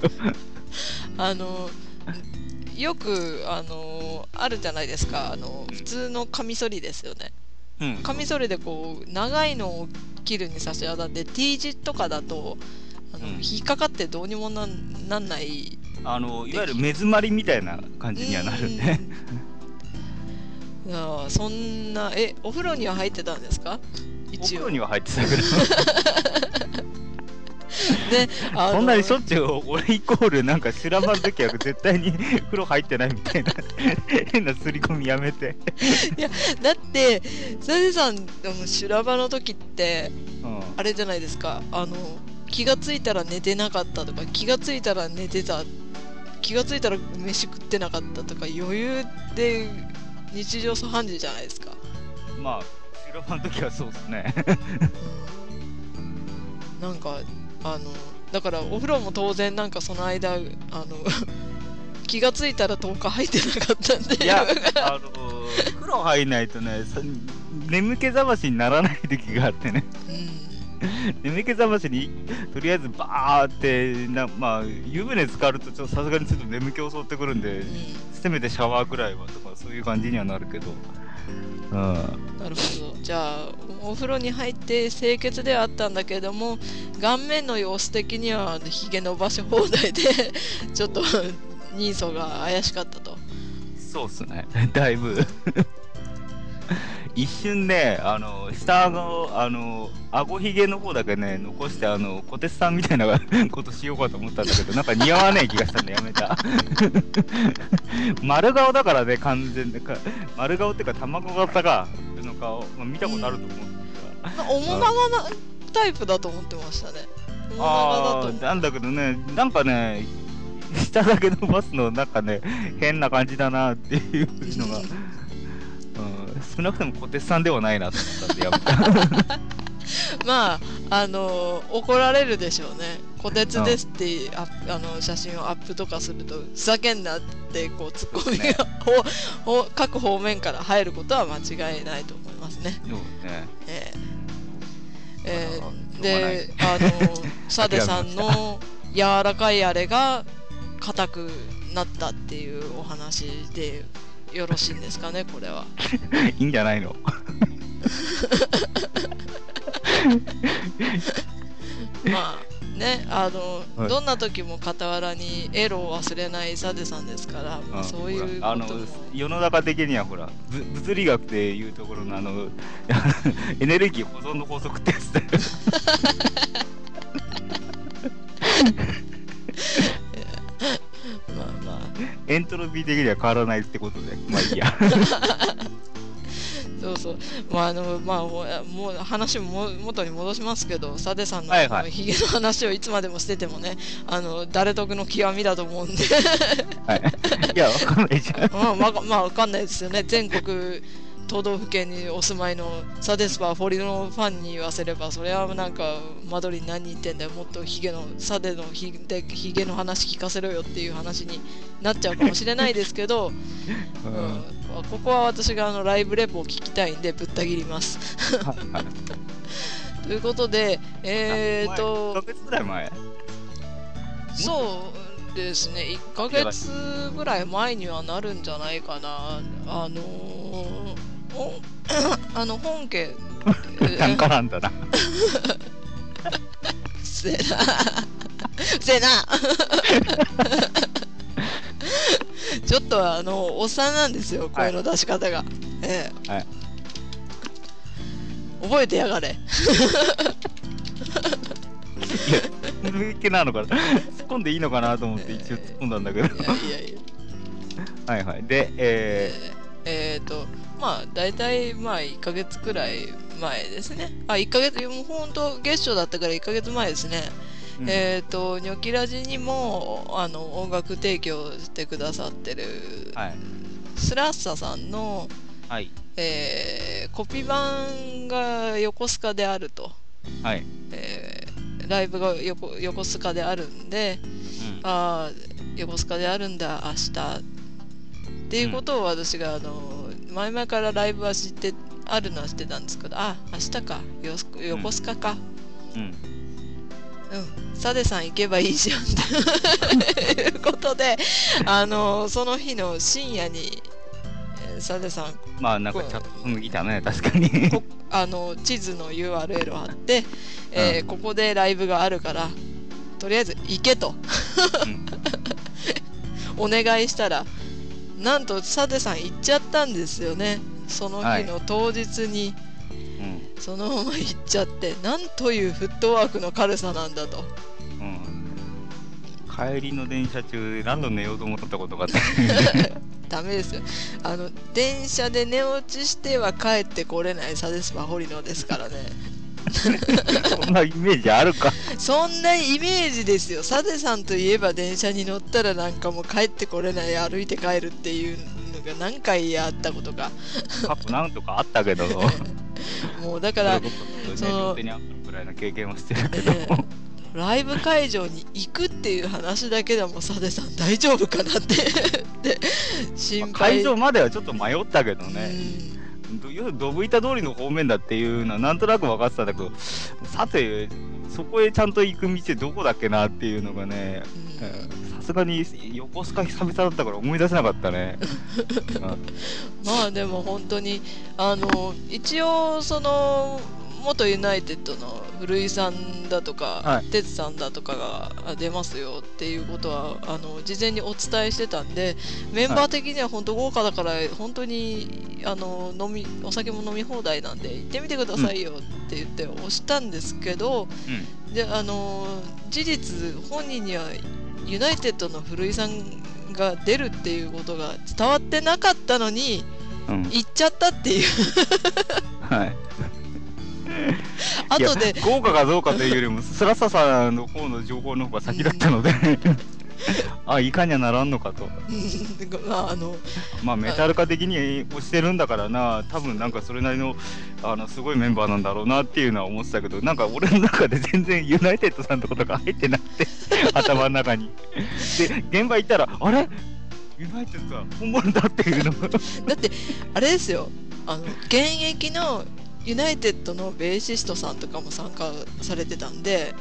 よくあるじゃないですか、普通のカミソリですよね。カミソリでこう長いのを切るに差し当たって T 字とかだと引っかかってどうにもなんない、いわゆる目詰まりみたいな感じにはなるね。 そんなお風呂には入ってたんですか？ お風呂には入ってたけどあのそんなにしょっちゅう俺イコールなんか修羅場の時は絶対に風呂入ってないみたいな変な刷り込みやめて。 いやだってサデさん修羅場の時って、あれじゃないですか、気がついたら寝てなかったとか、気がついたら寝てた、気がついたら飯食ってなかったとか、余裕で日常茶飯事じゃないですか。 まあ修羅場の時はそうですね。 なんかだからお風呂も当然なんかその間気がついたら10日入ってなかったんで。 いや風呂入んないとね眠気覚ましにならない時があってね。眠気覚ましにとりあえずバーってまあ湯船浸かるとさすがにちょっと眠気襲ってくるんで、せめてシャワーくらいはとかそういう感じにはなるけど。なるほど。じゃあお風呂に入って清潔ではあったんだけれども、顔面の様子的にはひげ伸ばし放題でちょっと人相が怪しかったと。 そうっすね、だいぶ一瞬ね、下の顎ひげの方だけね残して小鉄さんみたいなことしようかと思ったんだけど、なんか似合わねえ気がしたんでやめた。丸顔だからね、完全で丸顔っていうか卵型がの顔、見たことあると思うんですが、 面長なタイプだと思ってましたね。面長だとなんだけどね、なんかね下だけ伸ばすのなんかね変な感じだなっていうのが少なくとも小鉄さんではないなと思ったんでやめた。 まあ怒られるでしょうね。小鉄ですって写真をアップとかするとふざけんなってこうツッコミが、各方面から入ることは間違いないと思いますね。 そうね。 でサデさんの柔らかいあれが硬くなったっていうお話でよろしいんですかね、これは。 いいんじゃないの。 まあね、どんな時も傍らにエロを忘れないサデさんですから、そういうことも世の中的にはほら物理学でいうところのエネルギー保存の法則ってやつだよ。まあエントロピー的には変わらないってことで、まあいいや。 そうそう、もう話も元に戻しますけど、サデさんのヒゲの話をいつまでもしててもね、誰得の極みだと思うんで。 はい、いや、わかんないじゃん。 まあわかんないですよね。全国都道府県にお住まいのサデスパーフォリのファンに言わせれば、それはなんか間取り何言ってんだよ、もっとサデのヒゲの話聞かせろよっていう話になっちゃうかもしれないですけど、ここは私がライブレポを聞きたいんでぶった切ります。ということで、 1ヶ月ぐらい前、 そうですね、1ヶ月ぐらい前にはなるんじゃないかな。本家なんかなんだな。 せえなちょっとおっさんなんですよ、声の出し方が。はい、覚えてやがれ。 いや、抜けなのかな。突っ込んでいいのかなと思って一応突っ込んだんだけど。いや。はいはい。で、 まあ大体1ヶ月くらい前ですね。1ヶ月、もうほんと月初だったから1ヶ月前ですね。ニョキラジにも音楽提供してくださってる、スラッサさんの、コピ版が横須賀であると、ライブが横須賀であるんで、横須賀であるんだ明日っていうことを私が前々からライブはあるのは知ってたんですけど、明日か横須賀か、サデさん行けばいいじゃんっていうことで、その日の深夜にサデさんなんかチャット雰囲気だね、確かに。 地図の URL を貼って、ここでライブがあるからとりあえず行けと、お願いしたら、なんとサデさん行っちゃったんですよね。その日の当日に、そのまま行っちゃって、なんというフットワークの軽さなんだと。 帰りの電車中何度寝ようと思ったことがあったダメですよ。電車で寝落ちしては帰ってこれないサデスパ堀野ですからね。 そんなイメージあるか。 そんなイメージですよ。サデさんといえば電車に乗ったらなんかもう帰ってこれない、歩いて帰るっていうのが何回あったことか。 過去なんとかあったけどもうだからその両手にあったくらいの経験はしてるけど、 ライブ会場に行くっていう話だけでもサデさん大丈夫かなってで心配。 会場まではちょっと迷ったけどね、ドブ板通りの方面だっていうのはなんとなく分かってたんだけど、さてそこへちゃんと行く道どこだっけなっていうのがね、さすがに横須賀久々だったから思い出せなかったね。 まあでも本当に一応その元ユナイテッドの古井さんだとか哲、さんだとかが出ますよっていうことは事前にお伝えしてたんで、メンバー的には本当豪華だから本当にお酒も飲み放題なんで行ってみてくださいよって言って押したんですけど、で事実本人にはユナイテッドの古井さんが出るっていうことが伝わってなかったのに、行っちゃったっていうはい後で豪華かどうかというよりもスラッサさんの方の情報の方が先だったのでいかにはならんのかとまあメタル化的に推してるんだからな、多分なんかそれなりのすごいメンバーなんだろうなっていうのは思ってたけど、なんか俺の中で全然ユナイテッドさんのことが入ってなくて頭の中にで現場行ったらあれユナイテッドは本物だっていうのだってあれですよ、現役のユナイテッドのベーシストさんとかも参加されてたんで、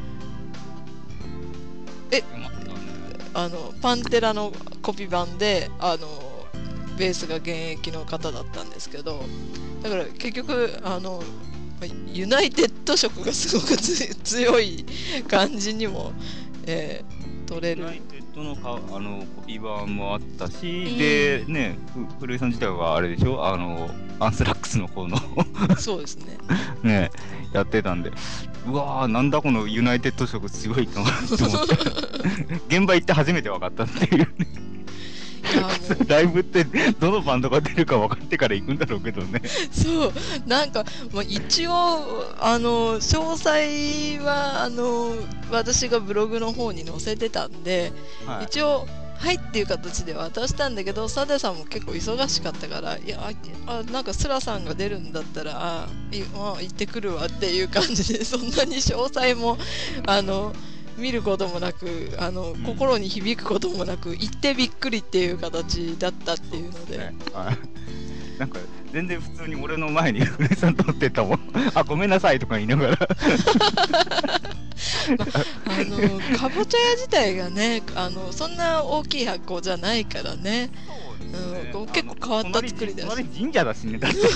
パンテラのコピー版でベースが現役の方だったんですけど、だから結局ユナイテッド色がすごく強い感じにも、取れる。 ユナイテッドのコピー版もあったし、でね、古井さん自体はあれでしょ、アンスラックスの方のそうですねねやってたんで、うわーなんだこのユナイテッド色強いと思って現場行って初めて分かったっていうねライブってどのバンドが出るか分かってから行くんだろうけどねそうなんか、一応詳細は私がブログの方に載せてたんで、一応はいっていう形で渡したんだけど、サデさんも結構忙しかったから、いやなんかスラさんが出るんだったら行ってくるわっていう感じで、そんなに詳細も見ることもなく心に響くこともなく、行ってびっくりっていう形だったっていうので、 なんか全然普通に俺の前に古井さん通ってたもんごめんなさいとか言いながらかぼちゃ屋自体がねそんな大きい箱じゃないからね、結構変わった作りだし、 隣神社だしねだって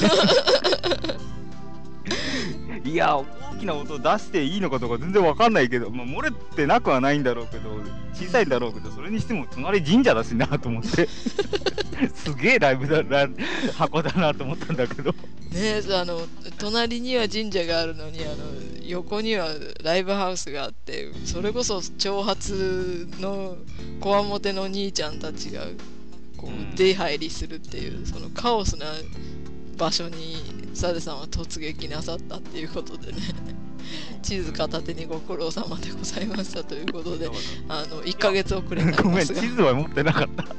いや大きな音出していいのかとか全然わかんないけど、漏れてなくはないんだろうけど、小さいんだろうけど、それにしても隣神社だしなと思ってすげえライブだな箱だなと思ったんだけどね、隣には神社があるのに横にはライブハウスがあって、それこそ長髪のこわもての兄ちゃんたちがこう出入りするっていう、そのカオスな場所にサデさんは突撃なさったっていうことでね地図片手にご苦労様でございましたということで1ヶ月遅れになりますがごめん、地図は持ってなかった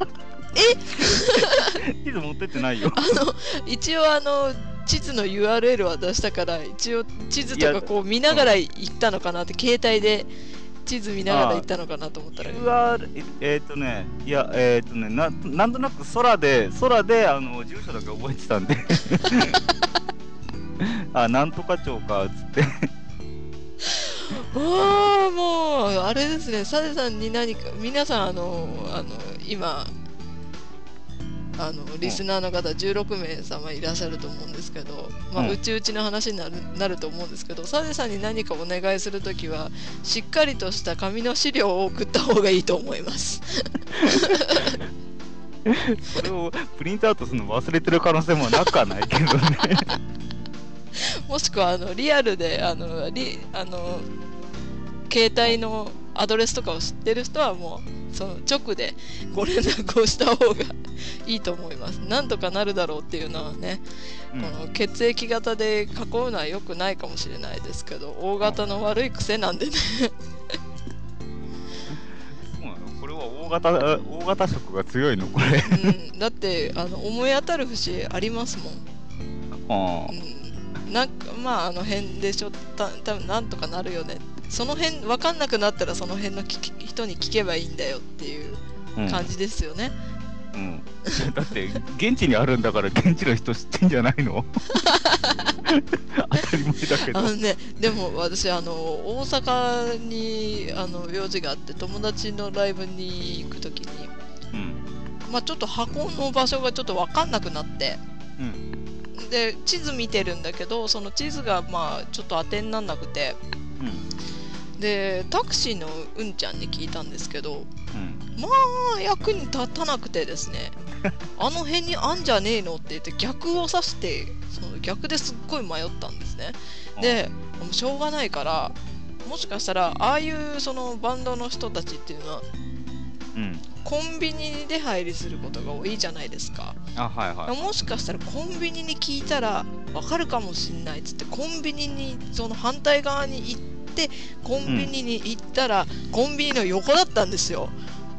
地図持ってってないよ一応地図の URL は出したから、一応地図とかこう見ながら行ったのかなって、携帯で地図見ながら行ったのかなと思ったら、なんとなく空で住所だけ覚えてたんでなんとか町かっつってもうあれですね、サデさんに何か皆さん今リスナーの方16名様いらっしゃると思うんですけど、うちうちの話になると思うんですけど、サデさんに何かお願いするときはしっかりとした紙の資料を送った方がいいと思いますそれをプリントアウトするの忘れてる可能性もなくはないけどねもしくはリアルで携帯のアドレスとかを知ってる人はもうその直でご連絡をした方がいいと思います。なんとかなるだろうっていうのはね、この血液型で囲うのは良くないかもしれないですけど、大型の悪い癖なんでねこれは大型色が強いのこれ、 だって思い当たる節ありますもん。なんかまああの辺でしょ、多分なんとかなるよね、その辺分かんなくなったらその辺の人に聞けばいいんだよっていう感じですよね。 だって現地にあるんだから現地の人知ってんじゃないの当たり前だけど。 でも私大阪に用事があって友達のライブに行くときに、まあちょっと箱の場所がちょっと分かんなくなって、で地図見てるんだけどその地図がまあちょっと当てになんなくて、でタクシーのうんちゃんに聞いたんですけど、まあ役に立たなくてですねあの辺にあんじゃねえのって言って逆を指してその逆ですっごい迷ったんですね。でもうしょうがないからもしかしたらああいうそのバンドの人たちっていうのは、コンビニに出入りすることが多いじゃないですか。もしかしたらコンビニに聞いたら分かるかもしんないっつってコンビニにその反対側に行ってコンビニに行ったら、コンビニの横だったんですよ。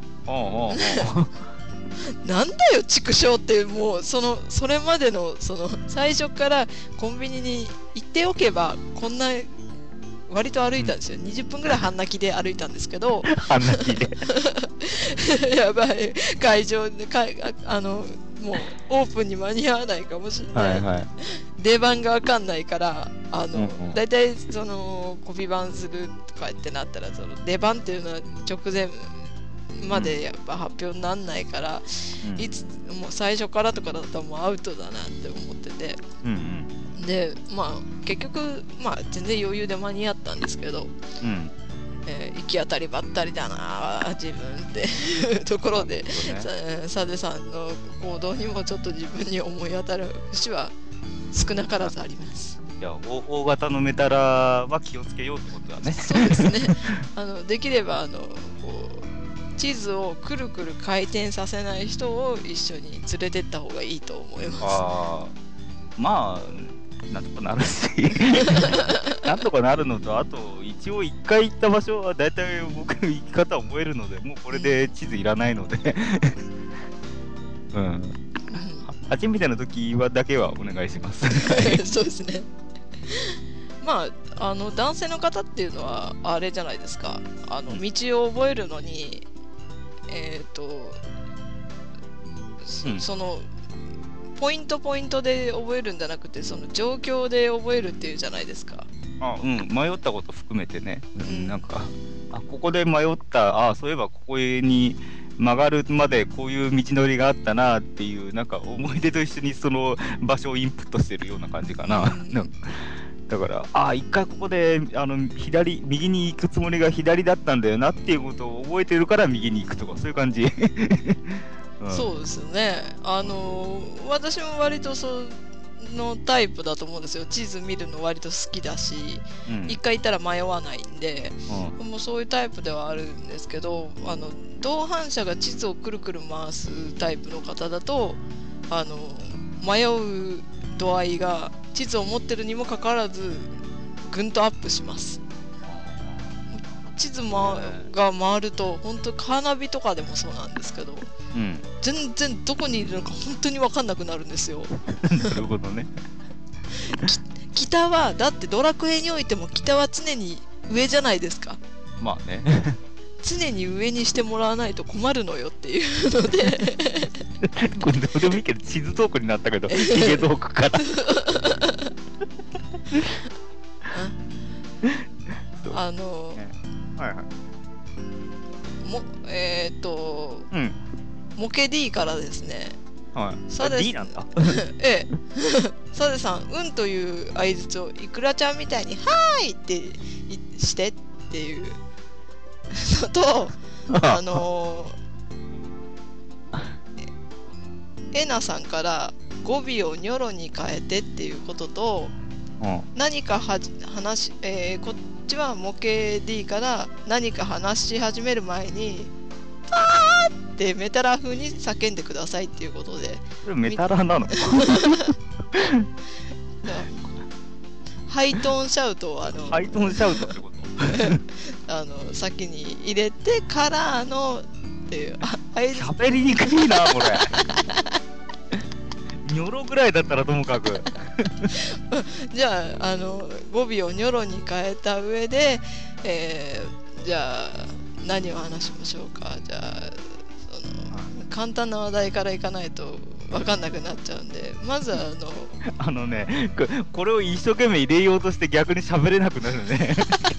なんだよ畜生って、もうそれまでのその最初からコンビニに行っておけばこんな割と歩いたんですよ、20分ぐらい半泣きで歩いたんですけど半泣きでやばい、会場でもうオープンに間に合わないかもしれない、出番が分かんないからだいたいそのコピー版するとかってなったらその出番っていうのは直前までやっぱ発表にならないから、いつもう最初からとかだったらもうアウトだなって思ってて、でまあ結局まあ全然余裕で間に合ったんですけど、行き当たりばったりだな自分っていうところで、サデさんの行動にもちょっと自分に思い当たる節は少なからずあります。 いや大型のメタラは気をつけようってことだね。 そうですねできればこう地図をくるくる回転させない人を一緒に連れてった方がいいと思います。 まあなんとかなるしなんとかなるのと、あと一応1回行った場所はだいたい僕の行き方を覚えるので、もうこれで地図いらないので初めての時はだけはお願いしますそうですねまあ男性の方っていうのはあれじゃないですか、道を覚えるのにそのポイントで覚えるんじゃなくてその状況で覚えるっていうじゃないですか。 迷ったこと含めてね、なんかここで迷った、そういえばここに曲がるまでこういう道のりがあったなっていう、なんか思い出と一緒にその場所をインプットしてるような感じかな、だから一回ここで右に行くつもりが左だったんだよなっていうことを覚えてるから右に行くとか、そういう感じそうですね。私も割とそのタイプだと思うんですよ。地図見るの割と好きだし、一回行ったら迷わないんで、もうそういうタイプではあるんですけど、同伴者が地図をくるくる回すタイプの方だと迷う度合いが地図を持ってるにもかかわらずぐんとアップします。地図が回ると本当カーナビとかでもそうなんですけど、全然どこにいるのか本当に分かんなくなるんですよなるほどね北はだってドラクエにおいても北は常に上じゃないですか。 まあね常に上にしてもらわないと困るのよっていうのでこれどうでもいいけど地図トークになったけどヒゲトークからモケ D からですね、 D なんだサデさん、うんという相槌をイクラちゃんみたいにはーいってしてっていうのとエナさんから語尾をニョロに変えてっていうことと、何かちは模型でいいから何か話し始める前にパーってメタラ風に叫んでくださいっていうことで。 それメタラなの？ ハイトーンシャウトをハイトーンシャウトってこと？ 先に入れてからのっていう。 喋りにくいなこれ。ニョロぐらいだったらともかく。 じゃあ語尾をニョロに変えた上で、じゃあ何を話しましょうか。じゃあ簡単な話題からいかないと分かんなくなっちゃうんで、まずね、これを一生懸命入れようとして逆に喋れなくなるね。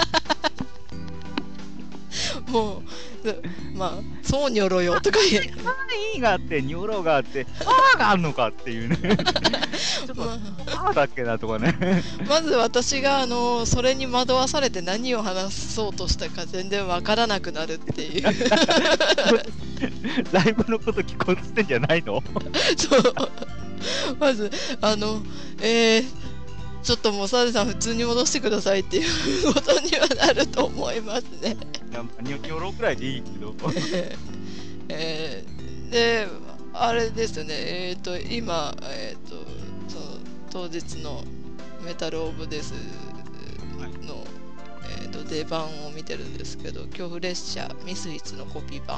もうまあそうニョロよとか言え。 いいがあってニョロがあってパーがあんのかっていうね。ちょっとパーだっけなとかね。 まず私がそれに惑わされて何を話そうとしたか全然わからなくなるっていう。 ライブのこと聞こうとしてんじゃないの？ そう。まずちょっともうサデさん普通に戻してくださいっていうことにはなると思いますね。 ニョロくらいでいいけど。 であれですね。今その当日のメタルオブデスの、出番を見てるんですけど、恐怖列車ミスフィッツのコピー版、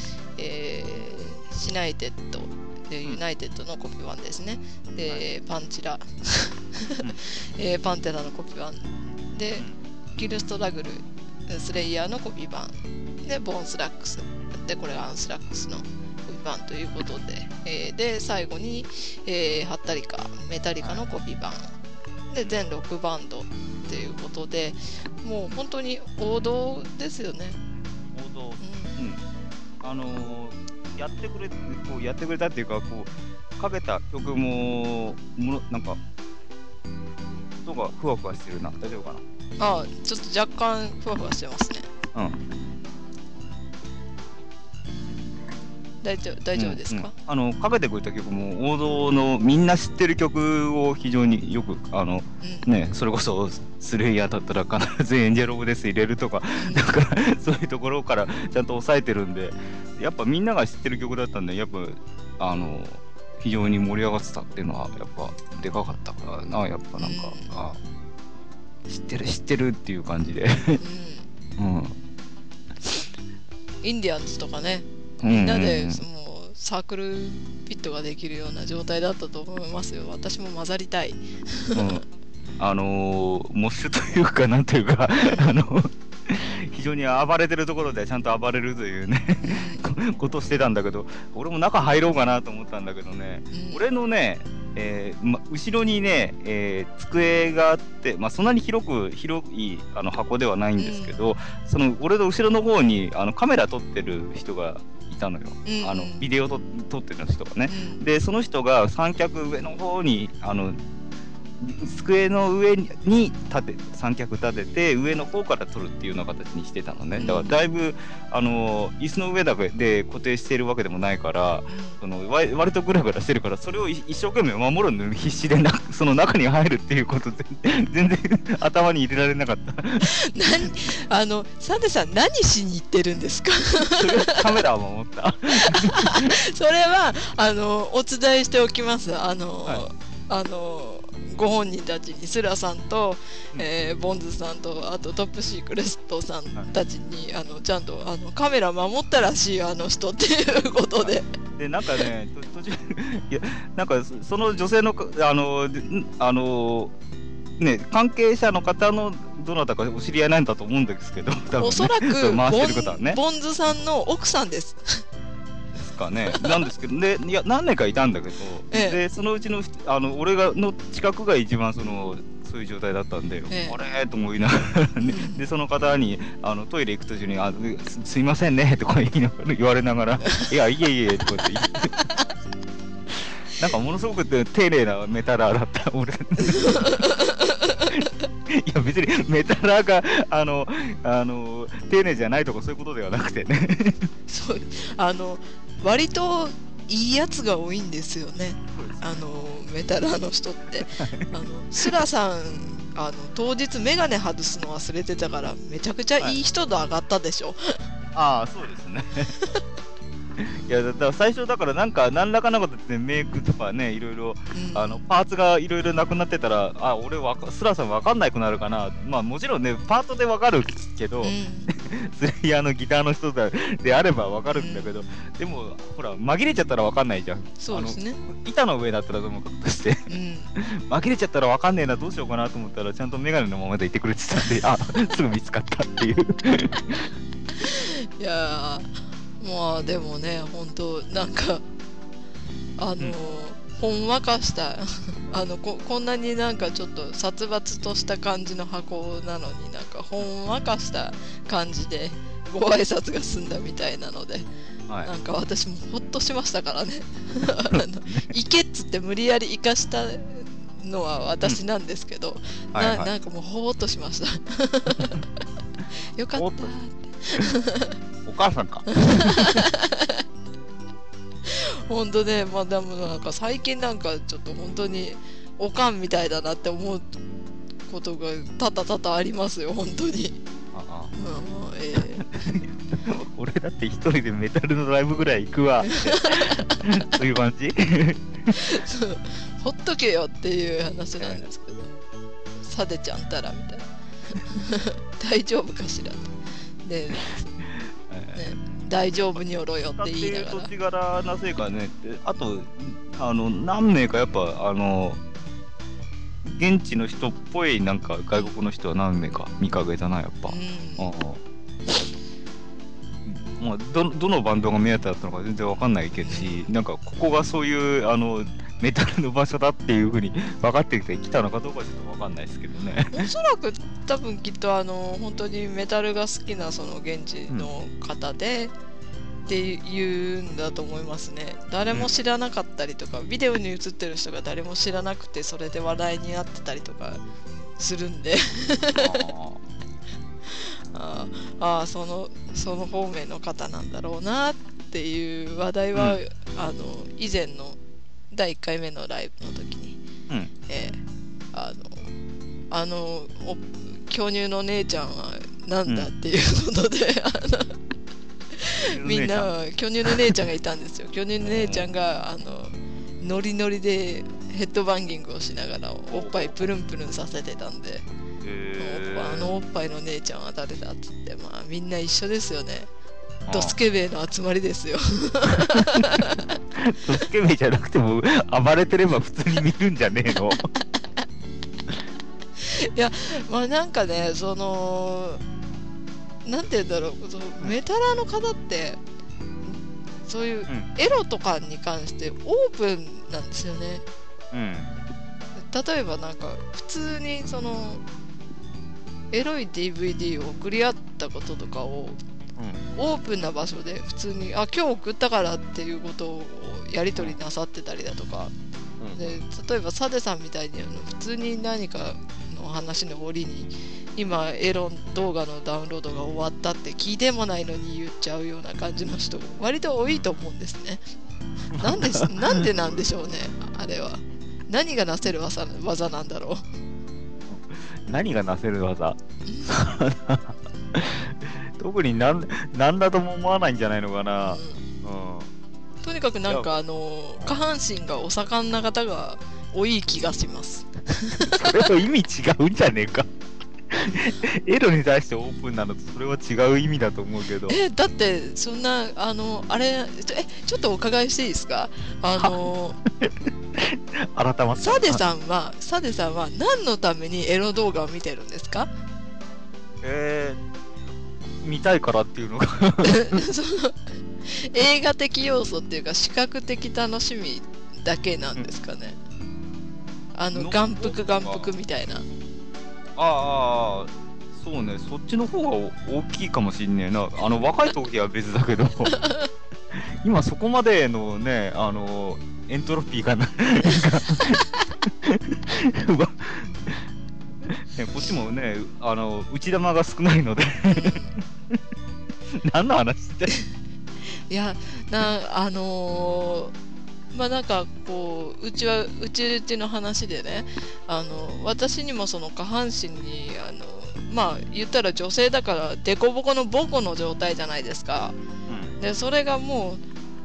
シナイテッドユナイテッドのコピー版ですね。でパンチラ、パンテラのコピー版で、キルストラグルスレイヤーのコピー版で、ボーンスラックスで、これはアンスラックスのコピー版ということで、で最後に、ハッタリカメタリカのコピー版で、全6バンドっていうことで、もう本当に王道ですよね。 王道。やってくれたっていうか、かけた曲もなんか音がふわふわしてるな。大丈夫かな？ ちょっと若干ふわふわしてますね。大丈夫ですか？ かけてくれた曲も王道のみんな知ってる曲を非常によくそれこそスレイヤーだったら必ずエンジェルオブデス入れるとか、だからそういうところからちゃんと抑えてるんで、やっぱみんなが知ってる曲だったんで、やっぱ非常に盛り上がってたっていうのはやっぱでかかったからな。やっぱなんか、知ってるっていう感じで。 インディアンズとかね、みんなでもうサークルピットができるような状態だったと思いますよ。私も混ざりたい。 モッシュというかなんというか非常に暴れてるところでちゃんと暴れるというねことをしてたんだけど、俺も中入ろうかなと思ったんだけどね、俺のね、後ろにね、机があって、そんなに広い箱ではないんですけど、その俺の後ろの方にカメラ撮ってる人がいたのよ。ビデオ撮ってる人がね。でその人が三脚上の方に机の上に三脚立てて上の方から撮るっていうような形にしてたのね。だからだいぶ椅子の上だけで固定しているわけでもないから、割とグラグラしてるから、それを一生懸命守るのに必死でその中に入るっていうことで全然頭に入れられなかった。 サンデさん何しに行ってるんですか？ それはカメラを守った。 それはお伝えしておきます。ご本人たちに、スラさんと、ボンズさんと、あとトップシークレットさんたちに、ちゃんとカメラ守ったらしいよ、人っていうことで。 でなんかね、途中いやなんかその女性の関係者の方のどなたかお知り合いなんだと思うんですけど、多分ね、 おそらく回してる方はね、 ボンズさんの奥さんです。 かね、なんですけど、でいや何年かいたんだけど、でそのうちの俺の近くが一番そういう状態だったんで、あれと思いながらね、でその方にトイレ行く途中にすいませんねとか言われながらいやいえとかって言ってなんかものすごく丁寧なメタラーだった俺。いや別にメタラーが丁寧じゃないとかそういうことではなくてね。 そう割といいやつが多いんですよね。メタラーの人ってスラさん当日メガネ外すの忘れてたからめちゃくちゃいい人と上がったでしょ、 ああ、そうですね。いや、だから最初だから何らかなことってメイクとかね、いろいろ、パーツがいろいろなくなってたら、俺スラさん分かんなくなるかな。まあもちろんね、パートで分かるけど、スレイヤーのギターの人であれば分かるんだけど、でも、ほら、紛れちゃったら分かんないじゃん。 そうですね。 板の上だったらともかくとして、紛れちゃったら分かんねえな、どうしようかなと思ったら、ちゃんとメガネのままでいてくれてたんで、すぐ見つかったっていう。 いやまあでもね、本当なんかほんわかしたこんなになんかちょっと殺伐とした感じの箱なのに、なんかほんわかした感じでご挨拶が済んだみたいなので、 はい、 なんか私もほっとしましたからね。行けっつって無理やり行かしたのは私なんですけど、なんかもうほーっとしました。よかったってお母さんか。 本当ね、まあでもなんか最近なんかちょっと本当におかんみたいだなって思うことが多々ありますよ、本当に。 俺だって一人でメタルのライブぐらい行くわってそういう感じ。 そうほっとけよっていう話なんですけど、サデちゃんたらみたいな。大丈夫かしらで、大丈夫におろよって言いながら。 土地柄なせいかね、あと何名かやっぱ現地の人っぽいなんか外国の人は何名か見かけたな、やっぱ。まあ、どのバンドが目当てだったのか全然わかんないけどし、なんかここがそういうメタルの場所だっていう風に分かってきたのかどうかちょっとわかんないですけどね。 おそらく多分きっと本当にメタルが好きなその現地の方で、っていうんだと思いますね。誰も知らなかったりとか、ビデオに映ってる人が誰も知らなくてそれで話題になってたりとかするんでその方面の方なんだろうなっていう話題は、以前の第1回目のライブの時に、巨乳の姉ちゃんはなんだっていうことで、みんな巨乳の姉ちゃんがいたんですよ。巨乳の姉ちゃんがノリノリでヘッドバンギングをしながらおっぱいプルンプルンさせてたんで、おっぱいの姉ちゃんは誰だっつって、まあみんな一緒ですよね。ドスケベの集まりですよ。 ドスケベじゃなくても暴れてれば普通に見るんじゃねえの。 いや、まあなんかね、なんて言うんだろう、メタラーの方ってそういうエロとかに関してオープンなんですよね。例えばなんか普通にエロい DVD を送り合ったこととかを、オープンな場所で普通に今日送ったからっていうことをやり取りなさってたりだとか、で例えばサデさんみたいに普通に何かの話の折に今エロ動画のダウンロードが終わったって聞いてもないのに言っちゃうような感じの人割と多いと思うんですね。なんでなんでしょうね、あれは。何がなせる技なんだろう。 何がなせる技特になんだとも思わないんじゃないのかな。 とにかくなんか下半身がお盛んな方が多い気がします。 それと意味違うんじゃねえか。エロに対してオープンなのとそれは違う意味だと思うけど。 だってそんなあれちょっとお伺いしていいですか。 改まってサデさんは何のためにエロ動画を見てるんですか。 見たいからっていうのが映画的要素っていうか視覚的楽しみだけなんですかね。眼福みたいな。 そうね、そっちの方が大きいかもしんねえな。若い時は別だけど今そこまでのね、エントロピーがないね、こっちもね、内玉が少ないので何の話っていやまあなんかこううちの話でね、私にもその下半身にまあ言ったら女性だからデコボコのボコの状態じゃないですか。でそれがも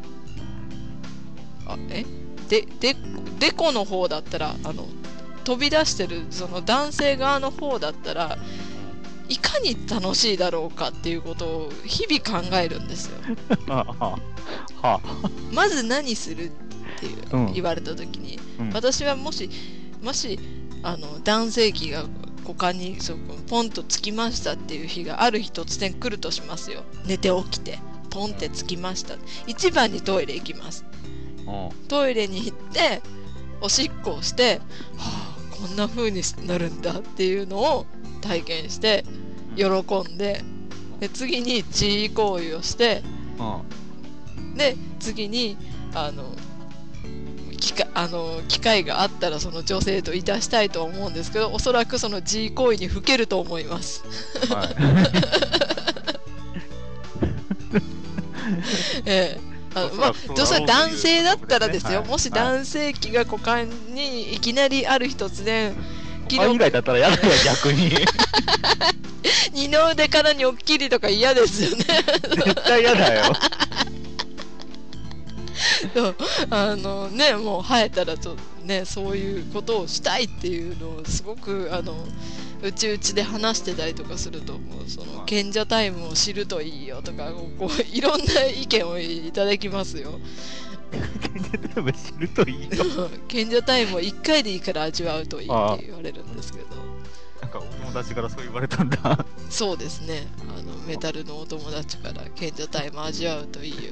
うデコの方だったら飛び出してるその男性側の方だったらいかに楽しいだろうかっていうことを日々考えるんですよ。まず何するっていう、言われた時に、私はもし男性器が股間にポンとつきましたっていう日がある日突然来るとしますよ。寝て起きてポンってつきました。一番にトイレ行きます。トイレに行っておしっこをして、こんな風になるんだっていうのを体験して喜んで、次に自慰行為をして、で次に機会があったらその女性といたしたいと思うんですけど、おそらくその自慰行為にふけると思います。どうせ男性だったらですよ、もし男性器が股間にいきなりある日突然以外だったらやだよ、逆に。 二の腕からにおっきりとか嫌ですよね。 絶対嫌だよ。 もう生えたらそういうことをしたいっていうのをすごくうちで話してたりとかすると、もうその賢者タイムを知るといいよとかいろんな意見をいただきますよ。 賢者タイム知るといいよ。 賢者タイムを1回でいいから味わうといいって言われるんですけど、 なんかお友達からそう言われたんだ。 そうですね、メタルのお友達から賢者タイム味わうといいよ。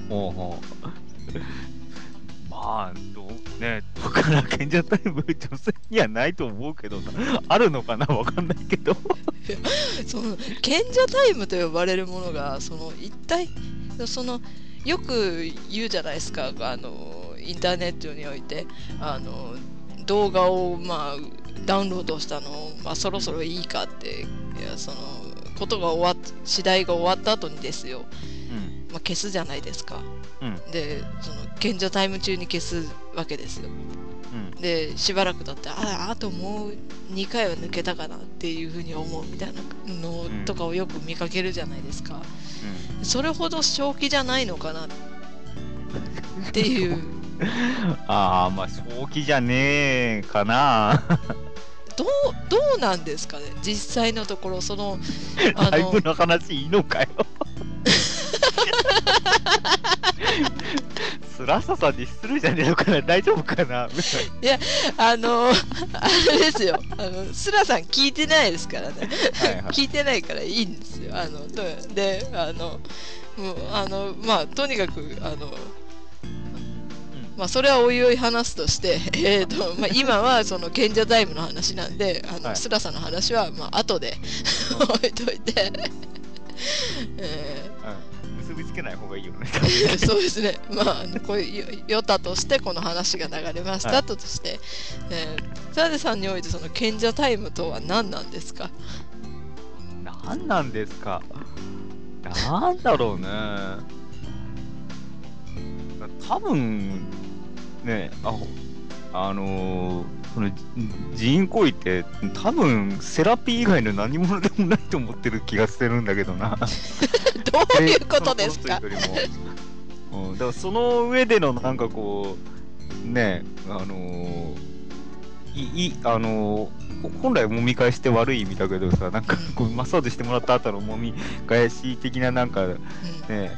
まあだから賢者タイム女性にはないと思うけどあるのかな、わかんないけど。 その賢者タイムと呼ばれるものが一体よく言うじゃないですか、インターネットにおいて動画をダウンロードしたのを、そろそろいいかって、そのことが次第が終わった後にですよ、消すじゃないですか。でその賢者タイム中に消すわけですよ。でしばらくだってあともう2回は抜けたかなっていうふうに思うみたいなのとかをよく見かけるじゃないですか。それほど正気じゃないのかなっていう。 まあ正気じゃねえかな。 どうなんですかね、実際のところ。 タイムの話いいのかよ。スラッサさんに失礼じゃねえのかな、大丈夫かな。 いやあれですよ、スラさん聞いてないですからね。聞いてないからいいんですよ。でとにかくそれはおいおい話すとして、今はその賢者タイムの話なんで、スラさんの話は後で置いといて。 結びつけない方がいいよね。 そうですね。こういうヨタとしてこの話が流れましたとして、サデさんにおいてその賢者タイムとは何なんですか？ 何なんですか？なんだろうね。多分ね、その自慰行為って多分セラピー以外の何者でもないと思ってる気がしてるんだけどな。 どういうことですか？ だからその上でのなんかこうね、本来揉み返して悪い意味だけどさ、なんかこうマッサージしてもらった後の揉み返し的ななんかね、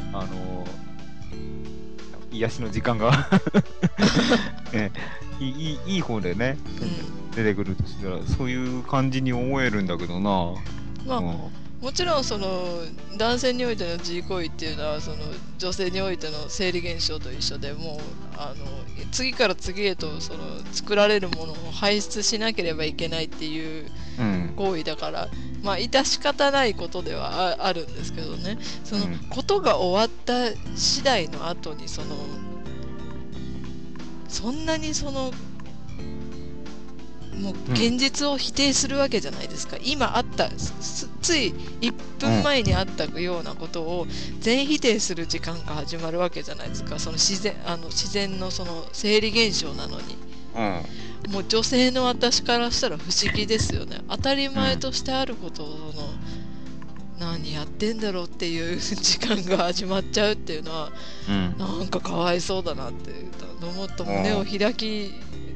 癒しの時間がね、いい方でね、出てくるとしたらそういう感じに思えるんだけどな。 もちろんその男性においての自慰行為っていうのはその女性においての生理現象と一緒で、もう次から次へとその作られるものを排出しなければいけないっていう行為だから、致し方ないことではあるんですけどね。そのことが終わった次第の後にそんなにもう現実を否定するわけじゃないですか。今あったつい1分前にあったようなことを全否定する時間が始まるわけじゃないですか。その自然のその生理現象なのに、もう女性の私からしたら不思議ですよね。当たり前としてあることの、何やってんだろうっていう時間が始まっちゃうっていうのは、なんかかわいそうだなってもっと胸を開き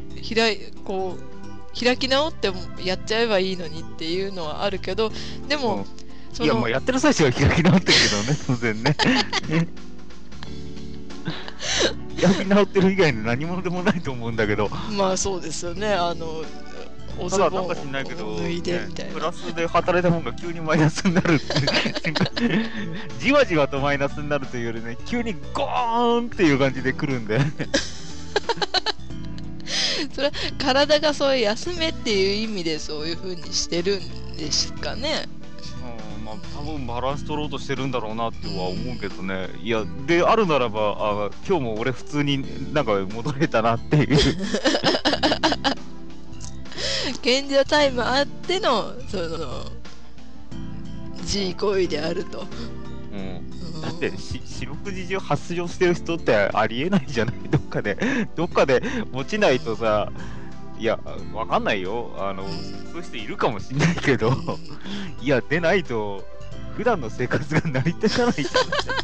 直ってもやっちゃえばいいのにっていうのはあるけど、でも、 いやもうやってる最中は開き直ってるけどね、当然ね。開き直ってる以外の何者でもないと思うんだけど。 まあそうですよね。おズボンを脱いでみたいな。 プラスで働いたもんが急にマイナスになるってじわじわとマイナスになるというよりね、急にゴーンっていう感じで来るんで。 それは体がそういう休めっていう意味でそういう風にしてるんですかね。 まあ多分バランス取ろうとしてるんだろうなっては思うけどね。いやであるならば今日も俺普通になんか戻れたなっていう。 賢者タイムあってのその G 行為であると。 だって四六時中発情してる人ってありえないじゃない。どっかで落ちないとさ、いやわかんないよ、そういう人いるかもしんないけど、いや出ないと普段の生活が成り立たないじゃない。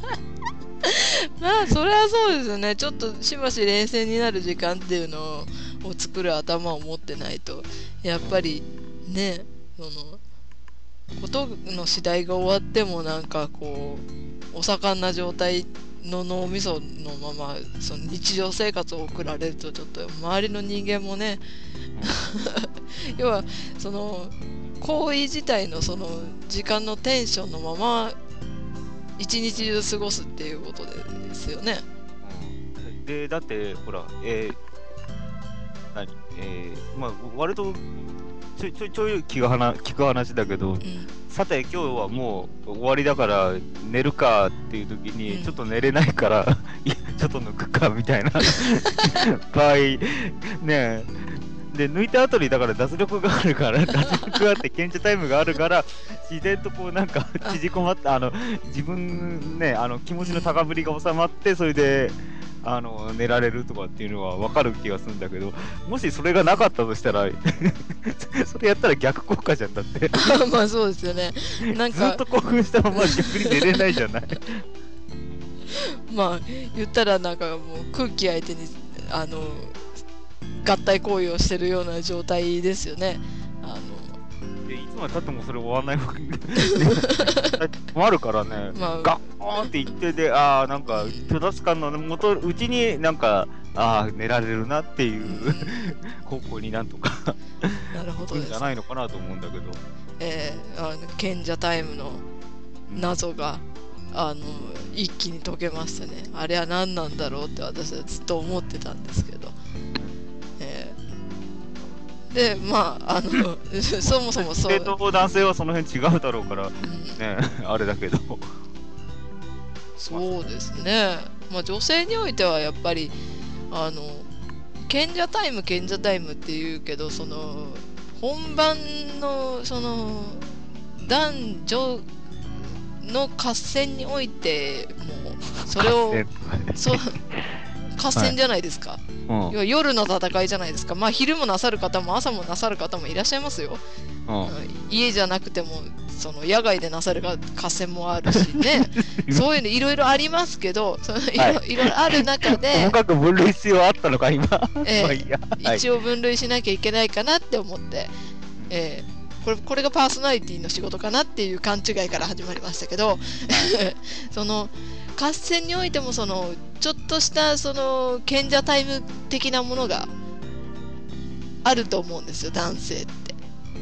まあそれはそうですよね。ちょっとしばし冷静になる時間っていうのを作る頭を持ってないと、やっぱりね、そのことの次第が終わってもなんかこうお盛んな状態の脳みそのままその日常生活を送られると、ちょっと周りの人間もね、要はその行為自体のその時間のテンションのまま一日中過ごすっていうことですよね。 でだってほらまあ割とちょい聞く話だけど、さて今日はもう終わりだから寝るかっていう時に、ちょっと寝れないからいやちょっと抜くかみたいな場合ね。で抜いた後にだから脱力があるから脱力があって賢者タイムがあるから自然とこうなんか縮こまって自分ね気持ちの高ぶりが収まって、それで寝られるとかっていうのは分かる気がするんだけど、もしそれがなかったとしたらそれやったら逆効果じゃん。だってまあそうですよね。なんかずっと興奮したまま逆に寝れないじゃない。 まあ言ったらなんかもう空気相手に合体行為をしてるような状態ですよね。 いつまでたってもそれ終わらないわけもあるからね、ガッーンって言ってで、なんか虚脱感のうちになんか寝られるなっていう方向になんとかなるほどです、 じゃないのかなと思うんだけど、 賢者タイムの謎が、一気に解けましたね。あれは何なんだろうって私はずっと思ってたんですけど、でまあそもそもそう、 女性と男性はその辺違うだろうから、ねあれだけど、 そうですね。まあ女性においてはやっぱり賢者タイムっていうけど、その本番のその男女の合戦においてもそれを合戦じゃないですか、要は夜の戦いじゃないですか。まあ昼もなさる方も朝もなさる方もいらっしゃいますよ、家じゃなくてもその野外でなさる合戦もあるしねそういうのいろいろありますけど、いろいろある中で細かく分類必要あったのか今、 一応分類しなきゃいけないかなって思って、これがパーソナリティの仕事かなっていう勘違いから始まりましたけどその合戦においてもそのちょっとしたその賢者タイム的なものがあると思うんですよ、男性って。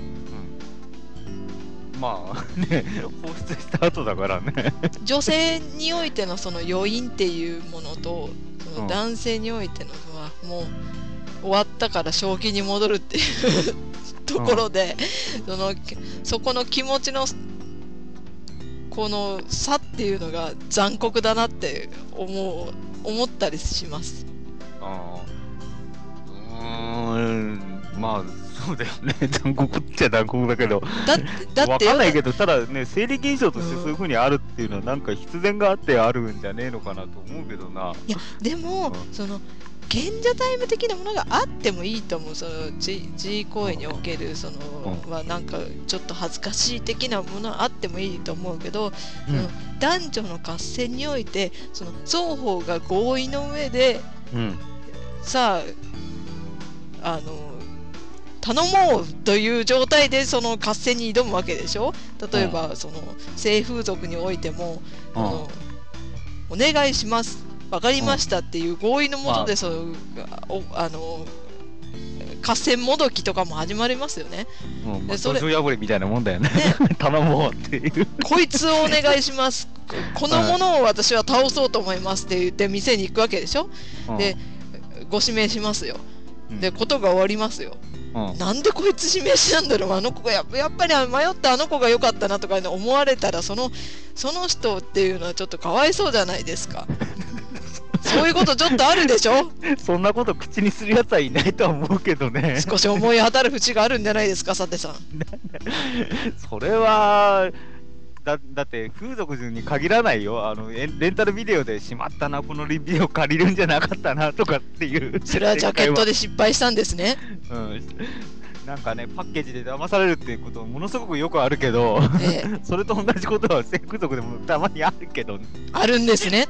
まあね、放出した後だからね女性においてのその余韻っていうものと、その男性においてのはもう終わったから正気に戻るっていうところで、そこの気持ちのこの差っていうのが残酷だなって思ったりします。 まあそうだよね。残酷っちゃ残酷だけど。 だってわかんないけど、ただね、生理現象としてそういう風にあるっていうのは、なんか必然があってあるんじゃねえのかなと思うけどな。 いやでも、その賢者タイム的なものがあってもいいと思う。その G 行為におけるその、はなんかちょっと恥ずかしい的なものはあってもいいと思うけど、その男女の合戦においてその双方が合意の上で、さあ頼もうという状態でその合戦に挑むわけでしょ。例えば、その性風俗においても、お願いしますわかりましたっていう合意のもとで、その合戦もどきとかも始まりますよね。 それ破りみたいなもんだよね。頼もうっていうこいつをお願いしますこのものを私は倒そうと思いますって言って店に行くわけでしょ。でご指名しますよ。でことが終わりますよ。なんでこいつ指名したんだろう、あの子がやっぱり迷ったあの子が良かったなとか思われたら、その人っていうのはちょっとかわいそうじゃないですか。そういうことちょっとあるでしょ。 そんなこと口にするやつはいないとは思うけどね。 少し思い当たる節があるんじゃないですか、さてさん。 それはだって風俗に限らないよ。レンタルビデオでしまったな、このビデオ借りるんじゃなかったなとかっていう。 それはジャケットで失敗したんですね。 なんかね、パッケージで騙されるっていうことものすごくよくあるけど、それと同じことは性風俗でもたまにあるけど、 あるんですね。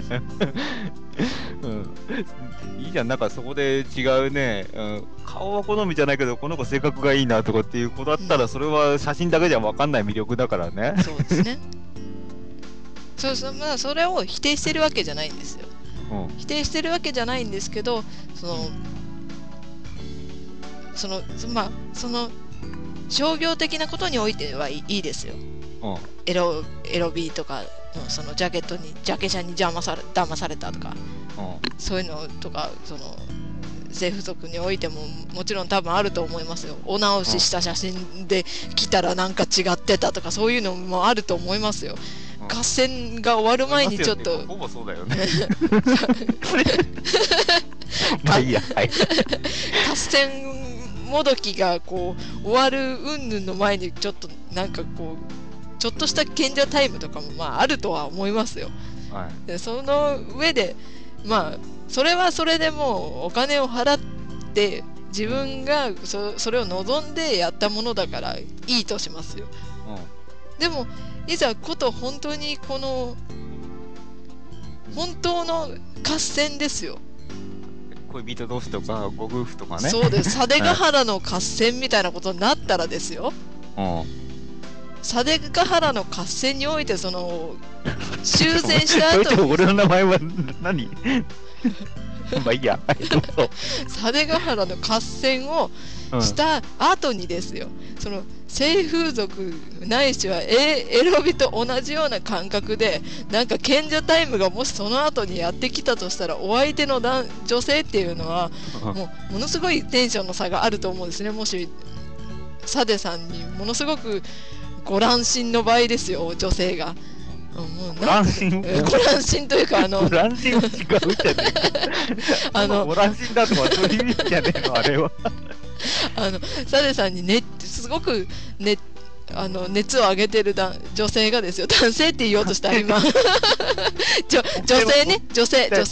いいじゃん、なんかそこで違うね、顔は好みじゃないけどこの子性格がいいなとかっていう子だったら、それは写真だけじゃ分かんない魅力だからね。 そうですね。まあ、それを否定してるわけじゃないんですよ。否定してるわけじゃないんですけど、その商業的なことにおいてはいいですよ。エロビーとか、そのジャケ写に騙されたとか、そういうのとか、その性風俗においてももちろん多分あると思いますよ。お直しした写真で来たらなんか違ってたとか、そういうのもあると思いますよ。合戦が終わる前にちょっとほぼそうだよね。まあいいや、はい。 合戦もどきがこう終わる云々の前にちょっとなんかこうちょっとした賢者タイムとかもまああるとは思いますよ。でその上でまあそれはそれでもうお金を払って自分がそれを望んでやったものだからいいとしますよ。でもいざこと本当にこの本当の合戦ですよ。 恋人同士とかご夫婦とかね。 そうです。貞ヶ原の合戦みたいなことになったらですよ。貞ヶ原の合戦においてその終戦した後に俺の名前は何？まあいいや。 貞ヶ原の合戦をした後にですよ。その性風俗ないしはエロビと同じような感覚でなんか賢者タイムがもしその後にやってきたとしたら、お相手の女性っていうのはものすごいテンションの差があると思うんですね。もしサデさんにものすごくご乱心の場合ですよ、女性が。 ご乱心というかご乱心は違うじゃねえか。ご乱心だとはそういう意味じゃねえのあれは。 サデさんにすごく熱を上げてる女性がですよ、男性って言おうとしたら今女性ね、女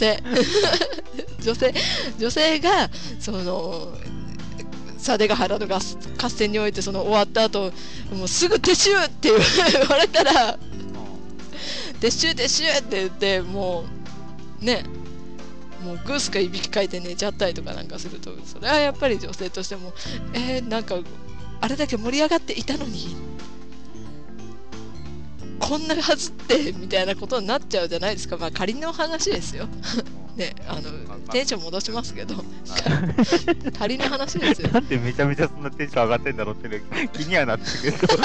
性がその貞ヶ原の合戦においてその終わった後もうすぐ撤収って言われたら撤収って言ってもうね、もうグースかいびきかいて寝ちゃったりとかなんかすると、それはやっぱり女性としてもなんかあれだけ盛り上がっていたのにこんなはずってみたいなことになっちゃうじゃないですか。まあ仮の話ですよね、テンション戻しますけど仮の話ですよ。 なんでめちゃめちゃそんなテンション上がってんだろうって、ね、気にはなってるけど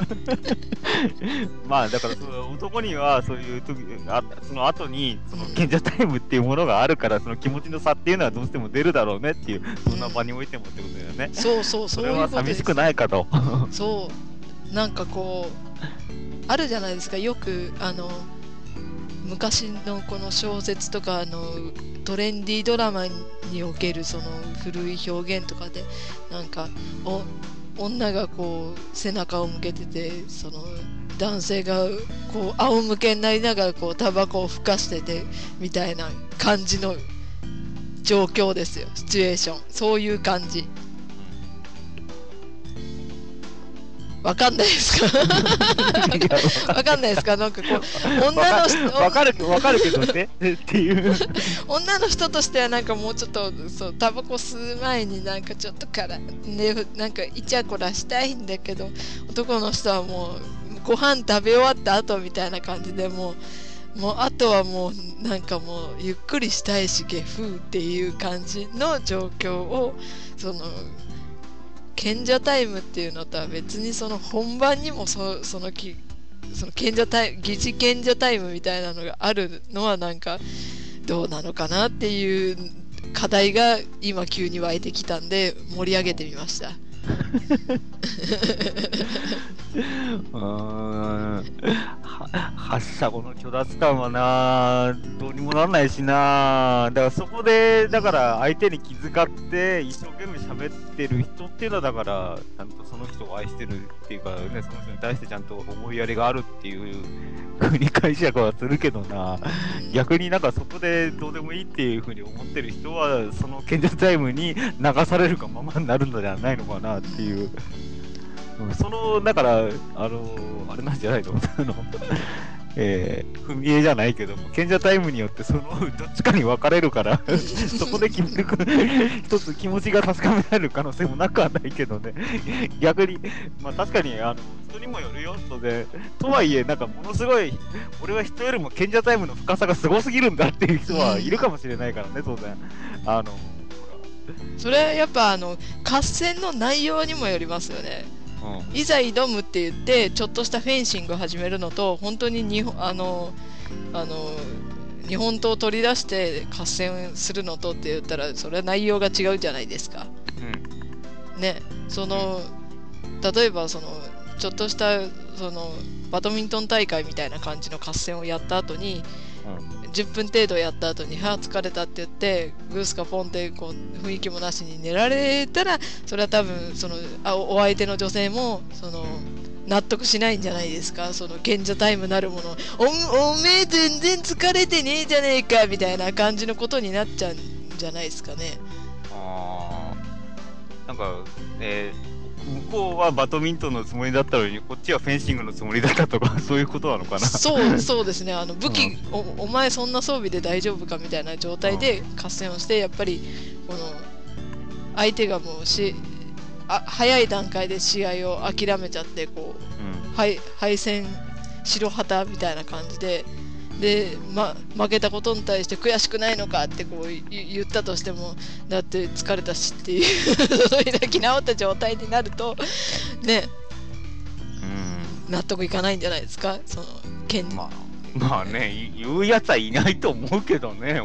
まあだからその男にはそういう時その後にその賢者タイムっていうものがあるから、その気持ちの差っていうのはどうしても出るだろうねっていう、そんな場においてもってことだよね。 それは寂しくないかとそうなんかこうあるじゃないですか。よく昔のこの小説とかトレンディードラマにおけるその古い表現とかでなんか女がこう背中を向けてて、その男性がこう仰向けになりながらこうタバコをふかしててみたいな感じの状況ですよ。シチュエーション、そういう感じ。わかんないですか？わかんないですか？なんかこう女の人わかるけどねっていう女の人としてはなんかもうちょっとそうタバコ吸う前になんかちょっとからね、なんかイチャコラしたいんだけど、男の人はもうご飯食べ終わった後みたいな感じでもうあとはもうなんかもうゆっくりしたいしゲフーっていう感じの状況を、その賢者タイムっていうのとは別にその本番にもその賢者タイム、疑似賢者タイムみたいなのがあるのはなんかどうなのかなっていう課題が今急に湧いてきたんで盛り上げてみました。 発射後の虚脱感はな、どうにもならないしな。だからそこで、だから相手に気遣って一生懸命喋ってる人っていうのは、だからちゃんとその人を愛してるっていうかね、その人に対してちゃんと思いやりがあるっていう風に解釈はするけどな。逆になんかそこでどうでもいいっていう風に思ってる人は、その賢者タイムに流されるがままになるのではないのかなっていう。だから、あれなんじゃないの踏み絵じゃないけども、賢者タイムによってどっちかに分かれるから、そこで一つ気持ちが確かめられる可能性もなくはないけどね。逆に、まあ確かに、人にもよるよ、とはいえ、なんかものすごい、俺は人よりも賢者タイムの深さがすごすぎるんだっていう人はいるかもしれないからね、当然。 それはやっぱ合戦の内容にもよりますよね。いざ挑むって言ってちょっとしたフェンシングを始めるのと、本当に日本刀を取り出して合戦するのとって言ったら、それは内容が違うじゃないですか。ね、例えばちょっとしたバドミントン大会みたいな感じの合戦をやった後に、10分程度やった後に疲れたって言ってグースかポンってこう雰囲気もなしに寝られたら、それは多分お相手の女性も納得しないんじゃないですか。その賢者タイムなるもの、おめえ全然疲れてねえじゃねえかみたいな感じのことになっちゃうんじゃないですかね。 なんか向こうはバドミントンのつもりだったのに、こっちはフェンシングのつもりだったとか、そういうことなのかな。 そうですね。武器、お前そんな装備で大丈夫かみたいな状態で合戦をして、やっぱり相手がもう早い段階で試合を諦めちゃって敗戦白旗みたいな感じで。負けたことに対して悔しくないのかって言ったとしても、だって疲れたしっていう開き直った状態になるとね、納得いかないんじゃないですか。 まあね、言うやつはいないと思うけどね、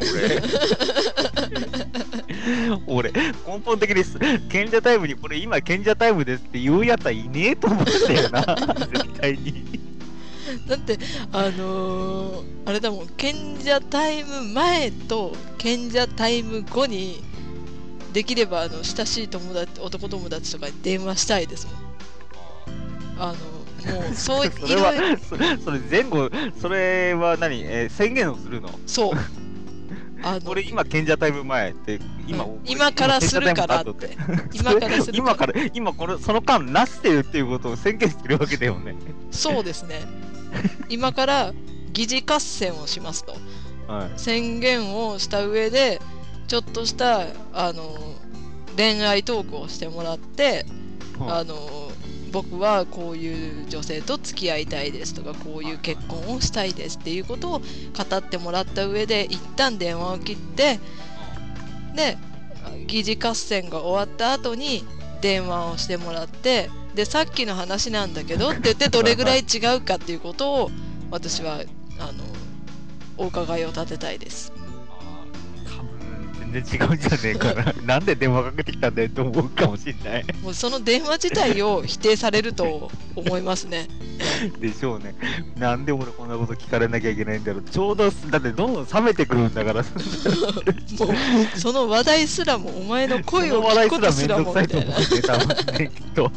俺根本的に賢者タイムにこれ今賢者タイムですって言うやつはいねえと思ったよな絶対に。 だってあれだもん、賢者タイム前と賢者タイム後にできれば親しい男友達とかに電話したいですもん。もうそうそれ前後それは何、宣言をするの？ そう俺今賢者タイム前って今からするからって今その間なしてるっていうことを宣言してるわけだよね。 そうですね。今から疑似合戦をしますと、宣言をした上でちょっとした恋愛トークをしてもらって、僕はこういう女性と付き合いたいですとか、こういう結婚をしたいですっていうことを語ってもらった上で、一旦電話を切って、で疑似合戦が終わった後に電話をしてもらって、でさっきの話なんだけどって言ってどれぐらい違うかっていうことを私はお伺いを立てたいです。 多分全然違うんじゃねえかな。なんで電話かけてきたんだよと思うかもしれない。 もうその電話自体を否定されると思いますね。 でしょうね。なんで俺こんなこと聞かれなきゃいけないんだろう。ちょうど、だってどんどん冷めてくるんだから。 もうその話題すらもお前の声を聞くことすらもみたいな。 多分ね、きっと。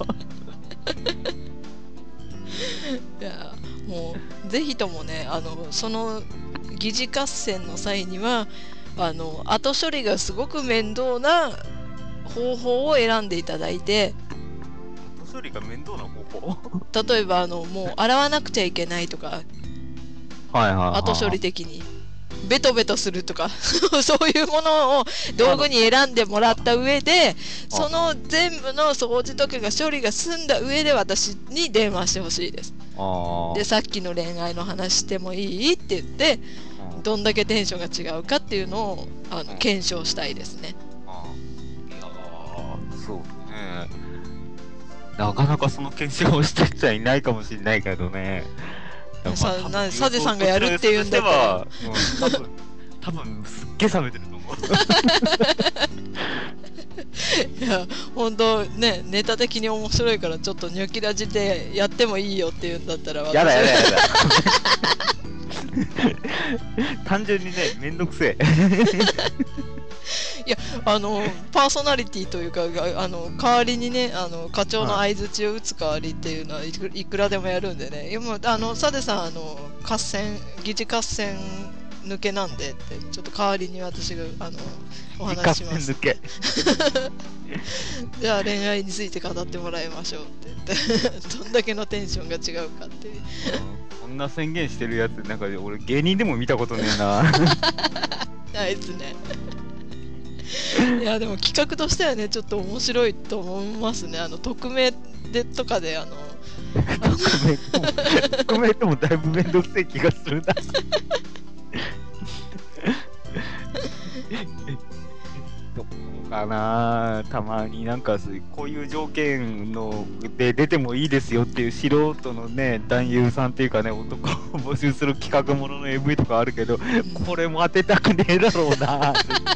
いやもうぜひともね、その疑似合戦の際には後処理がすごく面倒な方法を選んでいただいて、 後処理が面倒な方法例えばもう洗わなくちゃいけないとか、 はいはいはい、 後処理的にベトベトするとかそういうものを道具に選んでもらった上で、その全部の掃除とかが処理が済んだ上で私に電話してほしいです。でさっきの恋愛の話してもいいって言って、どんだけテンションが違うかっていうのを検証したいですね。 いやそうね、なかなかその検証をした人はいないかもしれないけどね。 サゼさんがやるっていうんだったら、 多分すっげえ冷めてると思う。 いや本当ね、ネタ的に面白いからちょっとニョキラジでやってもいいよっていうんだったら、 やだ単純にね、めんどくせえ。 いやパーソナリティというか代わりにね、課長の相槌を打つ代わりっていうのはいくらでもやるんでね。今サデさん疑似合戦抜けなんでって、ちょっと代わりに私がお話します。じゃあ恋愛について語ってもらいましょうって言ってどんだけのテンションが違うかっていう。 こんな宣言してるやつなんか俺芸人でも見たことねえな。 あいつね。いやでも企画としてはね、ちょっと面白いと思いますね。匿名でとかで匿名ともだいぶめんどくせえ気がするな。どうかな、たまになんかこういう条件ので出てもいいですよっていう素人のね、男優さんっていうかね、男を募集する企画ものの AV とかあるけど、これも当てたくねえだろうな。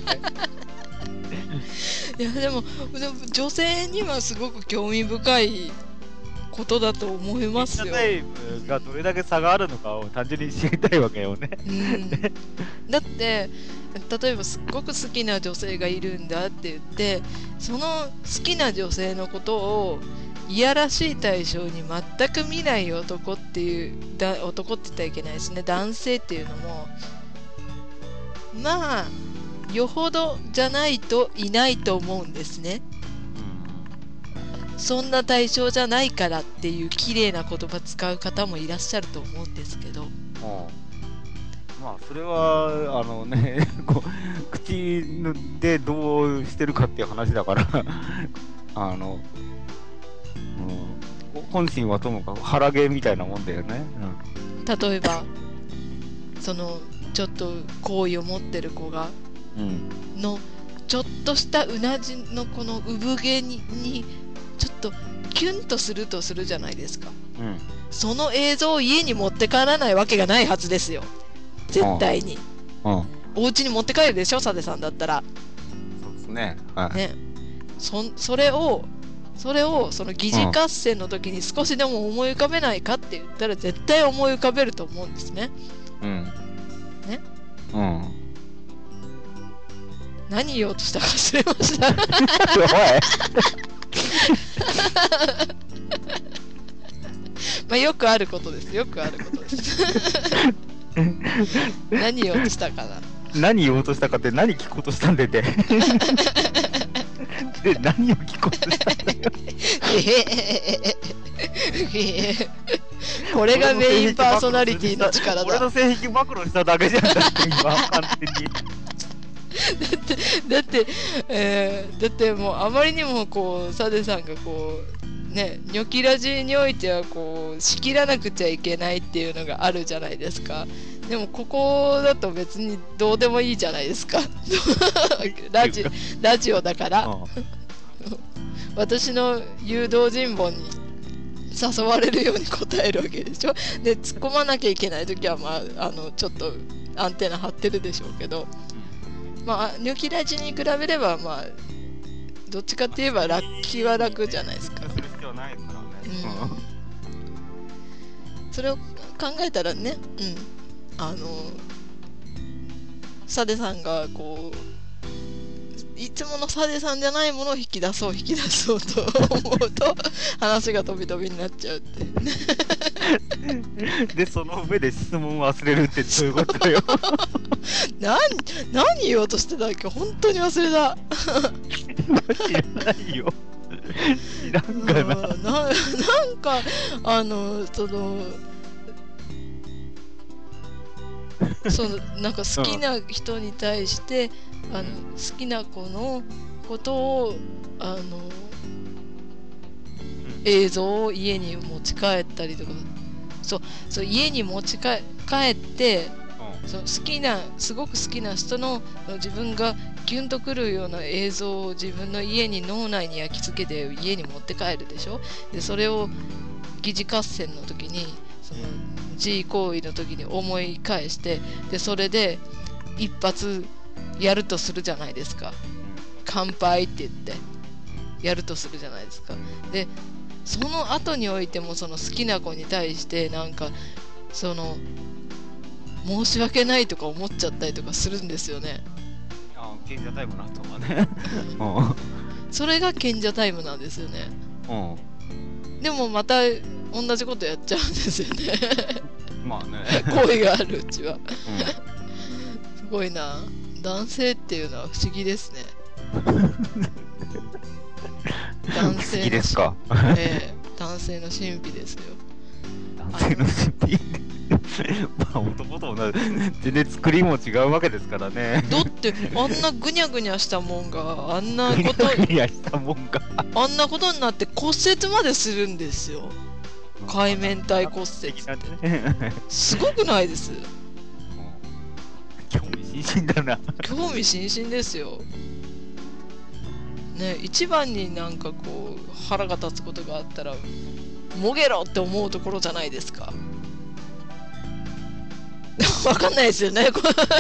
いやでも女性にはすごく興味深いことだと思いますよ。 タイムがどれだけ差があるのかを単純に知りたいわけよね。 だって例えばすっごく好きな女性がいるんだって言って、その好きな女性のことをいやらしい対象に全く見ない男って言ったらいけないですね。男性っていうのもまあよほどじゃないといないと思うんですね。そんな対象じゃないからっていう綺麗な言葉使う方もいらっしゃると思うんですけど、 まあそれはね口でどうしてるかっていう話だから本心はともかく腹毛みたいなもんだよね。 例えばそのちょっと好意を持ってる子がのちょっとしたうなじのこの産毛にちょっとキュンとするとするじゃないですか、その映像を家に持って帰らないわけがないはずですよ、絶対に。お家に持って帰るでしょ、サデさんだったら。 そうですね、ね。 それをその疑似合戦の時に少しでも思い浮かべないかって言ったら絶対思い浮かべると思うんですね。ね。何言おうとしたか忘れました。まあよくあることです。よくあることです。何言おうとしたかな。 何言おうとしたかって何聞こうとしたんでで。で何を聞こうとしたんだよ。これがメインパーソナリティの力だ。 俺の性癖暴露しただけじゃんだって今完全に。 だってもうあまりにもこうサデさんがこうね、ニョキラジにおいてはこう仕切らなくちゃいけないっていうのがあるじゃないですか。でもここだと別にどうでもいいじゃないですか。ラジオだから私の誘導尋問に誘われるように答えるわけでしょ。で突っ込まなきゃいけないときはまあちょっとアンテナ張ってるでしょうけど、 まあニョキラジに比べればまあどっちかって言えば気は楽じゃないですか。 する必要ないですからね。 それを考えたらね、サデさんがこういつものサデさんじゃないものを引き出そうと思うと話が飛び飛びになっちゃうっていうね。 で、その上で質問忘れるってどういうことよ。 何言おうとしてたっけ、本当に忘れた。 知らないよ。知らんかな。 なんかなんか好きな人に対して、好きな子のことを映像を家に持ち帰ったりとか、そう家に持ち帰って、すごく好きな人の自分がキュンとくるような映像を自分の家に脳内に焼き付けて家に持って帰るでしょ。でそれを疑似合戦の時にその G 行為の時に思い返して、でそれで一発やるとするじゃないですか。乾杯って言ってやるとするじゃないですか。でその後においてもその好きな子に対してなんかその申し訳ないとか思っちゃったりとかするんですよね。 賢者タイムなとかね。 それが賢者タイムなんですよね。でもまた同じことやっちゃうんですよね。 まあね。 恋があるうちは。すごいな。男性っていうのは不思議ですね。男性の好きですか。 男性の神秘ですよ。 男性の神秘。まあ男と同じ、全然作りも違うわけですからね。 だってあんなぐにゃぐにゃしたもんがあんなことになって骨折までするんですよ。海面体骨折ってすごくないです？ 興味津々だな。 興味津々ですよね。一番になんかこう腹が立つことがあったらもげろって思うところじゃないですか。わかんないですよね。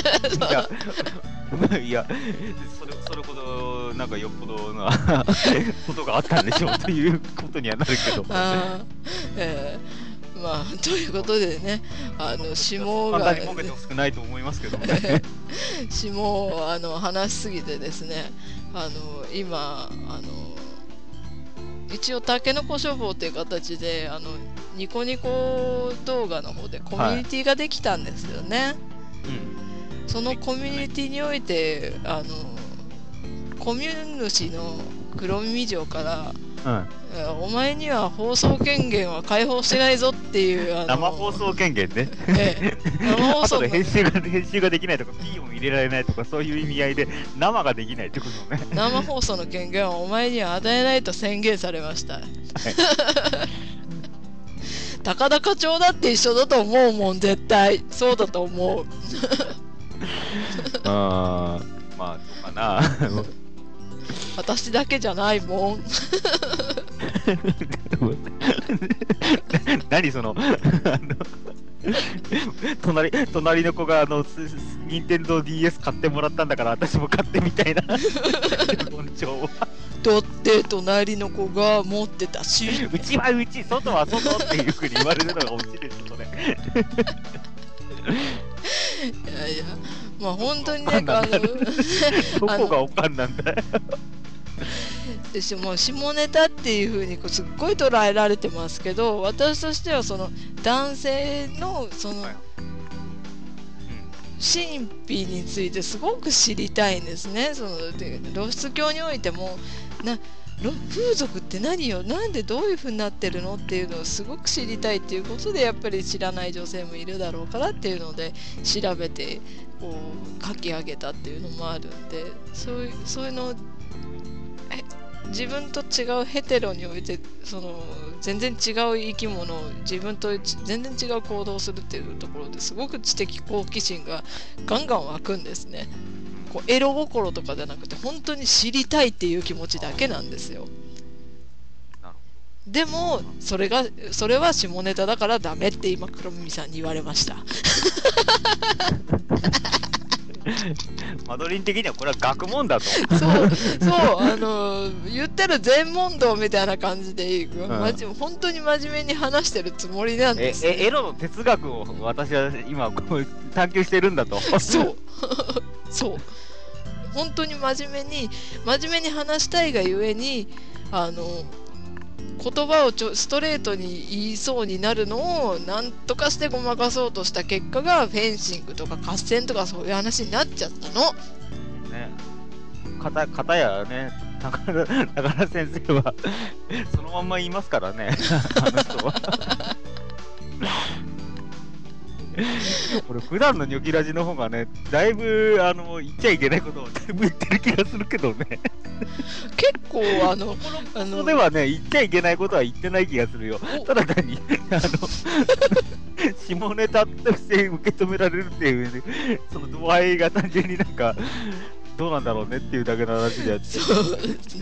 いやそれほどなんかよっぽどなことがあったんでしょうということにはなるけど。 まあということでね、霜が簡単にもげてほしくないと思いますけどね。 霜を話しすぎてですね、今一応たけのこ書房という形でニコニコ動画の方でコミュニティができたんですよね。そのコミュニティにおいてコミュ主の黒耳城からお前には放送権限は解放してないぞっていう生放送権限ね。 生放送で編集ができないとかピー音入れられないとかそういう意味合いで生ができないってことね。 生放送の権限はお前には与えないと宣言されました。高田課長だって一緒だと思うもん。絶対そうだと思う。 まあそうかな。 私だけじゃないもん。 何その隣の子が任天堂 DS 買ってもらったんだから私も買ってみたいな論調は。 だって隣の子が持ってたし、 うちはうち、外は外っていうふうに言われるのがオチですそれ。 いやいや、まあ本当にね、 どこがおかんなんだよ。 もう下ネタっていう風にすっごい捉えられてますけど、私としてはその男性のその神秘についてすごく知りたいんですね。露出狂においても風俗って何よ、なんでどういう風になってるのっていうのをすごく知りたいっていうことで、やっぱり知らない女性もいるだろうからっていうので調べてこう書き上げたっていうのもあるんで、そういうのを自分と違うヘテロにおいて全然違う生き物を自分と全然違う行動をするっていうところですごく知的好奇心がガンガン湧くんですね。こうエロ心とかじゃなくて本当に知りたいっていう気持ちだけなんですよ。でもそれは下ネタだからダメって今黒耳さんに言われました。 マドリン的にはこれは学問だと。 そう言ったら全問答みたいな感じで、本当に真面目に話してるつもりなんです、 エロの哲学を私は今こう探求してるんだと。 そうそう本当に真面目に話したいがゆえに言葉をストレートに言いそうになるのを何とかしてごまかそうとした結果がフェンシングとか合戦とかそういう話になっちゃったの。 ね、片やね、高田先生はそのまんま言いますからね、あの人は。俺普段のニョキラジの方がね、だいぶ言っちゃいけないことをだいぶ言ってる気がするけどね。 結構それはね、言っちゃいけないことは言ってない気がするよ。ただ単に下ネタとして受け止められるっていう、ね、その度合いが単純になんかどうなんだろうねっていうだけの話であって、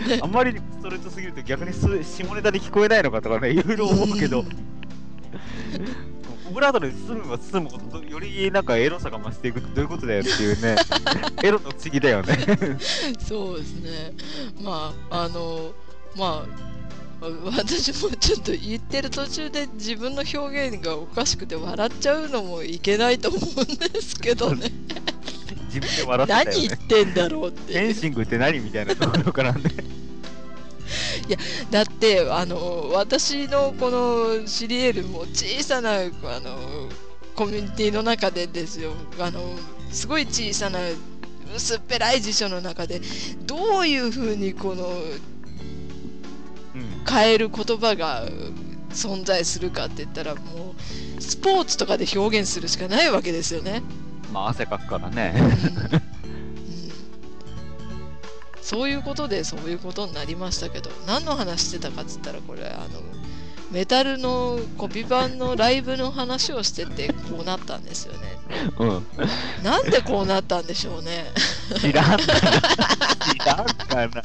ね、あんまりストレートすぎると逆に下ネタに聞こえないのかとかね、いろいろ思うけど。オブラートで包むほどよりなんかエロさが増していくってどういうことだよっていうね。エロの不思議だよね。 そうですね。私もちょっと言ってる途中で自分の表現がおかしくて笑っちゃうのもいけないと思うんですけどね。 自分で笑ってたよね。 何言ってんだろうって。 フェンシングって何みたいなところからね。 いやだって私のこの知り得るもう小さなコミュニティの中でですよ、すごい小さな薄っぺらい辞書の中でどういうふうにこの、変える言葉が存在するかって言ったら、もうスポーツとかで表現するしかないわけですよね。 まあ汗かくからね。 そういうことでそういうことになりましたけど、何の話してたかっつったら、これメタルのコピ版のライブの話をしててこうなったんですよね。なんでこうなったんでしょうね。 知らんかな。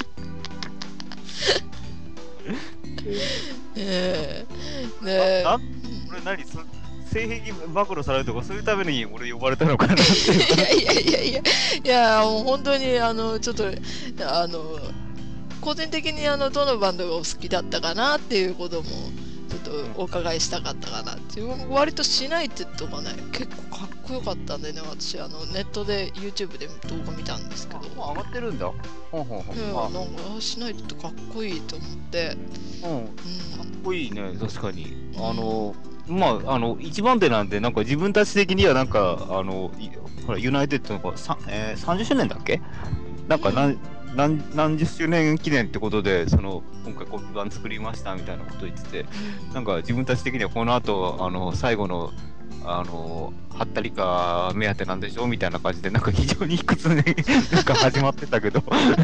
これ何性癖暴露されるとかそういうために俺呼ばれたのかなって。 いやもう本当にちょっと個人的にどのバンドがお好きだったかなっていうこともちょっとお伺いしたかったかなっていう。割としないってとかね、結構かっこよかったんでね、私ネットで YouTube で動画見たんですけど。 もう上がってるんだ。 なんかしないとかっこいいと思って。かっこいいね、確かに。一番手なんで、なんか自分たち的にはなんかほらユナイテッドの30周年だっけ？なんか何十周年記念ってことで今回コピー版作りましたみたいなこと言ってて、なんか自分たち的にはこの後最後のはったりか目当てなんでしょみたいな感じで、なんか非常に卑屈になんか始まってたけど。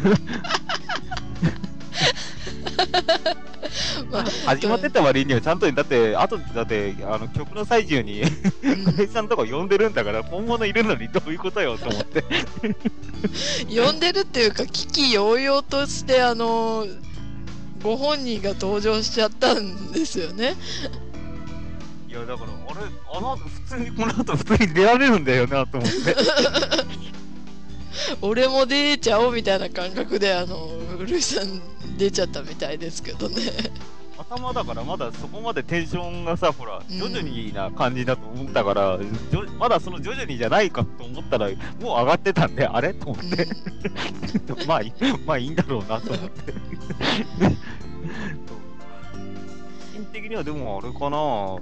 始まってた割にはちゃんとだって曲の最中にクレイさんとか呼んでるんだから、本物いるのにどういうことよと思って。 呼んでるっていうか、危機揚々としてご本人が登場しちゃったんですよね。 いやだからこの後普通に出られるんだよなと思って。 俺も出ちゃおうみたいな感覚でルイさん出ちゃったみたいですけどね。 頭だからまだそこまでテンションがさ、ほら徐々にな感じだと思ったから、まだその徐々にじゃないかと思ったらもう上がってたんで、あれと思って。まあいいんだろうなと思って。個人的にはでもあれかな、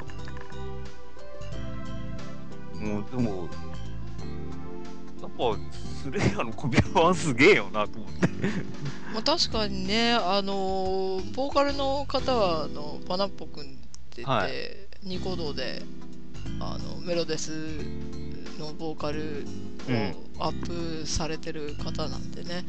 でもやっぱスレイヤーのコピー版すげえよなと思って。 確かにね、ボーカルの方はパナッポ君って言って、ニコ動でメロデスのボーカルをアップされてる方なんでね、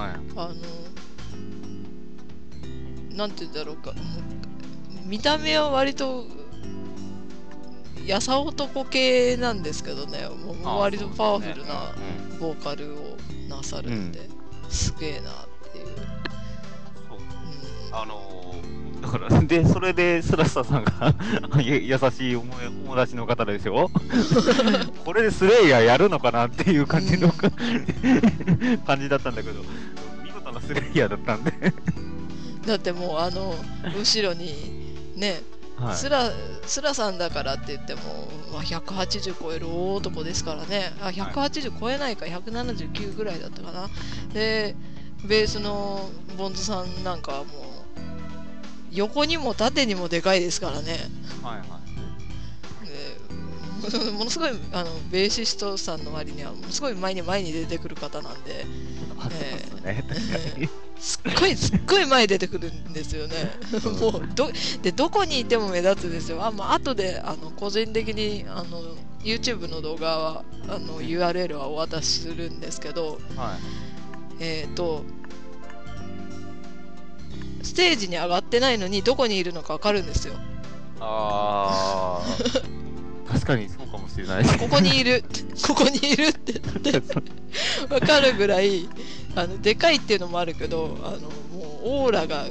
なんて言うんだろうか、見た目は割とやさ男系なんですけどね、もう割とパワフルなボーカルをなさるんで、すげえなっていう。 だからでそれでスラッサさんが優しい友達の方でしょこれでスレイヤーやるのかなっていう感じの、感じだったんだけど、見事なスレイヤーだったんでだってもう後ろにね、 はい、 スラさんだからって言っても、まあ、180超える大男ですからね。あ、180超えないか、179ぐらいだったかな。でベースのボンズさんなんかはもう横にも縦にもでかいですからね。 はいはい。 でものすごいベーシストさんの割にはものすごい前に出てくる方なんで、すっごい前に出てくるんですよね。もうどこにいても目立つんですよ。後で個人的にYouTube の動画はURL はお渡しするんですけど、 はい、 ステージに上がってないのにどこにいるのか分かるんですよ。 あー確かにそうかもしれない。 ここにいるって言って分かるぐらいでかいっていうのもあるけど、もうオーラがひ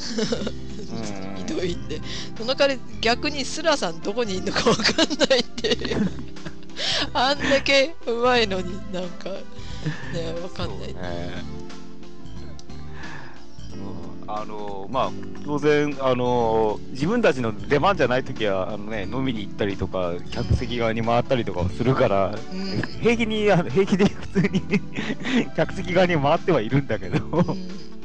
どいんで、その代わり逆にスラさんどこにいるのか分かんないっていうあんだけうまいのになんかね分かんない、 まあ当然自分たちの出番じゃないときは飲みに行ったりとか客席側に回ったりとかするから、平気で普通に客席側に回ってはいるんだけど、そういう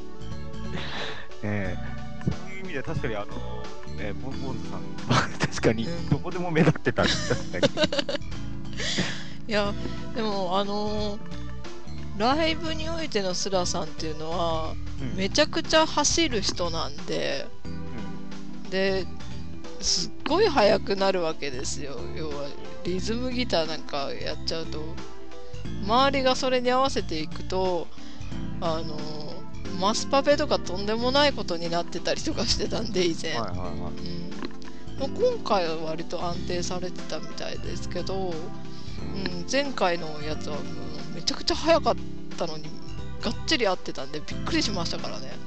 意味では確かにボンズさんは確かにどこでも目立ってたんです。確かにいやでもライブにおいてのスラさんっていうのは、めちゃくちゃ走る人なんで、ですっごい速くなるわけですよ。要はリズムギターなんかやっちゃうと周りがそれに合わせていくとマスパペとかとんでもないことになってたりとかしてたんで以前、今回は割と安定されてたみたいですけど、前回のやつはもうめちゃくちゃ速かったのにがっちり合ってたんでびっくりしましたからね。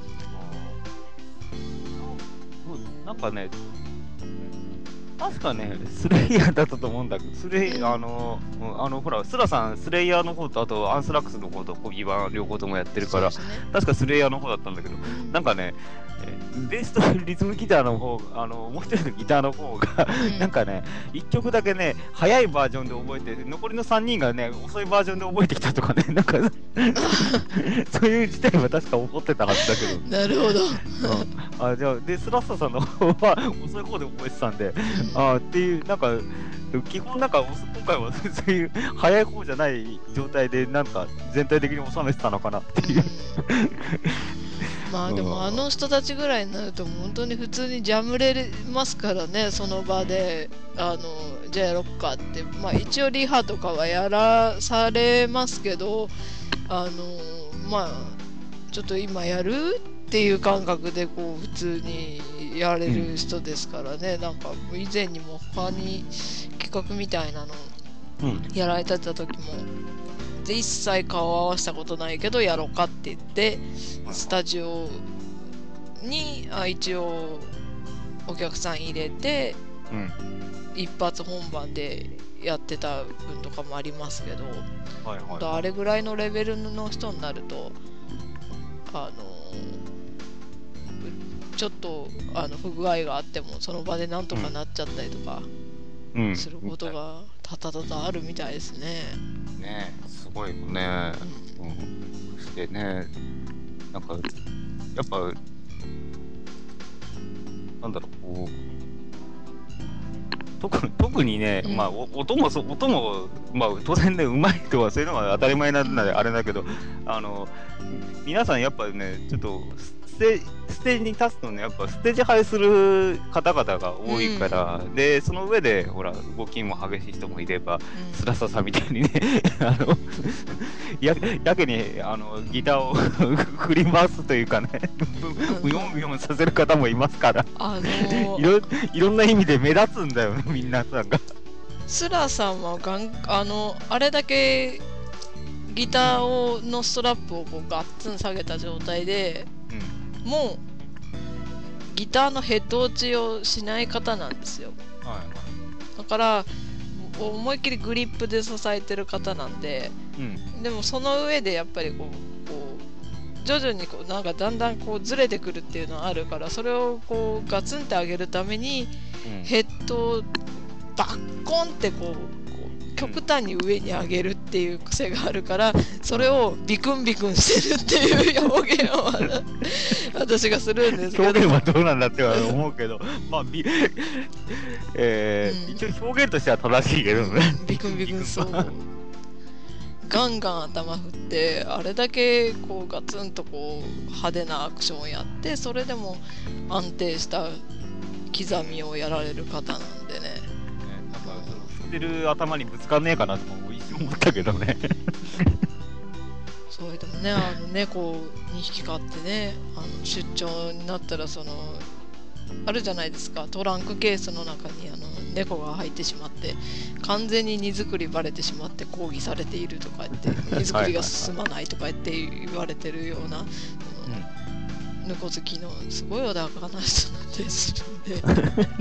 なんかね確かねスレイヤーだったと思うんだけど、ほらスラさんスレイヤーの方とあとアンスラックスの方とコギバン両方ともやってるから、確かスレイヤーの方だったんだけど、なんかねベースとリズムギターの方もう一人のギターの方がなんかね1曲だけね速いバージョンで覚えて、残りの3人がね遅いバージョンで覚えてきたとかね、なんかそういう事態は確か起こってたはずだけどなるほど、 じゃあでスラッサさんの方は遅い方で覚えてたんで、っていうなんか基本なんか今回はそういう速い方じゃない状態でなんか全体的に収めてたのかなっていうまあでも人たちぐらいになると本当に普通にジャムれますからね、その場でじゃあやろっかって、まあ一応リハとかはやらされますけど、まあちょっと今やるっていう感覚でこう普通にやれる人ですからね、なんか以前にも他に企画みたいなのやられてた時も、で一切顔を合わせたことないけどやろうかって言ってスタジオに一応お客さん入れて、一発本番でやってた分とかもありますけど、あれぐらいのレベルの人になるとちょっと不具合があってもその場でなんとかなっちゃったりとかすることが多々あるみたいですね。 すごいよね。そしてね、なんかやっぱなんだろう、こう特にね、まあ音もまあ当然ねうまいとはそういうのが当たり前なんであれだけど、皆さんやっぱねちょっとステージに立つとねやっぱステージ映えする方々が多いから、でその上でほら動きも激しい人もいれば、スラッサさんみたいにねやけにギターを振り回すというかねブヨンブヨンさせる方もいますから、いろんな意味で目立つんだよね、皆さんが。 スラさんはあれだけギターのストラップをこうガッツン下げた状態で、もうギターのヘッド落ちをしない方なんですよ。 はいはい。 だから思いっきりグリップで支えてる方なんで、でもその上でやっぱりこう徐々にこうなんかだんだんこうずれてくるっていうのはあるから、それをこうガツンって上げるために、ヘッドをバッコンってこう極端に上に上げるっていう癖があるから、それをビクンビクンしてるっていう表現を私がするんですけど、 表現はどうなんだっては思うけどまあ一応表現としては正しいけどね。 ビクンビクン、そうガンガン頭振って、あれだけこうガツンとこう派手なアクションをやって、それでも安定した刻みをやられる方なんでね。 なんか振ってる頭にぶつかんねえかなとも一瞬思ったけどね。 それでもね、猫2匹飼ってね、出張になったらあるじゃないですか、トランクケースの中に猫が入ってしまって完全に荷造りバレてしまって抗議されているとか言って荷造りが進まないとか言って言われてるような猫好きのすごい穏やかな人なんでするん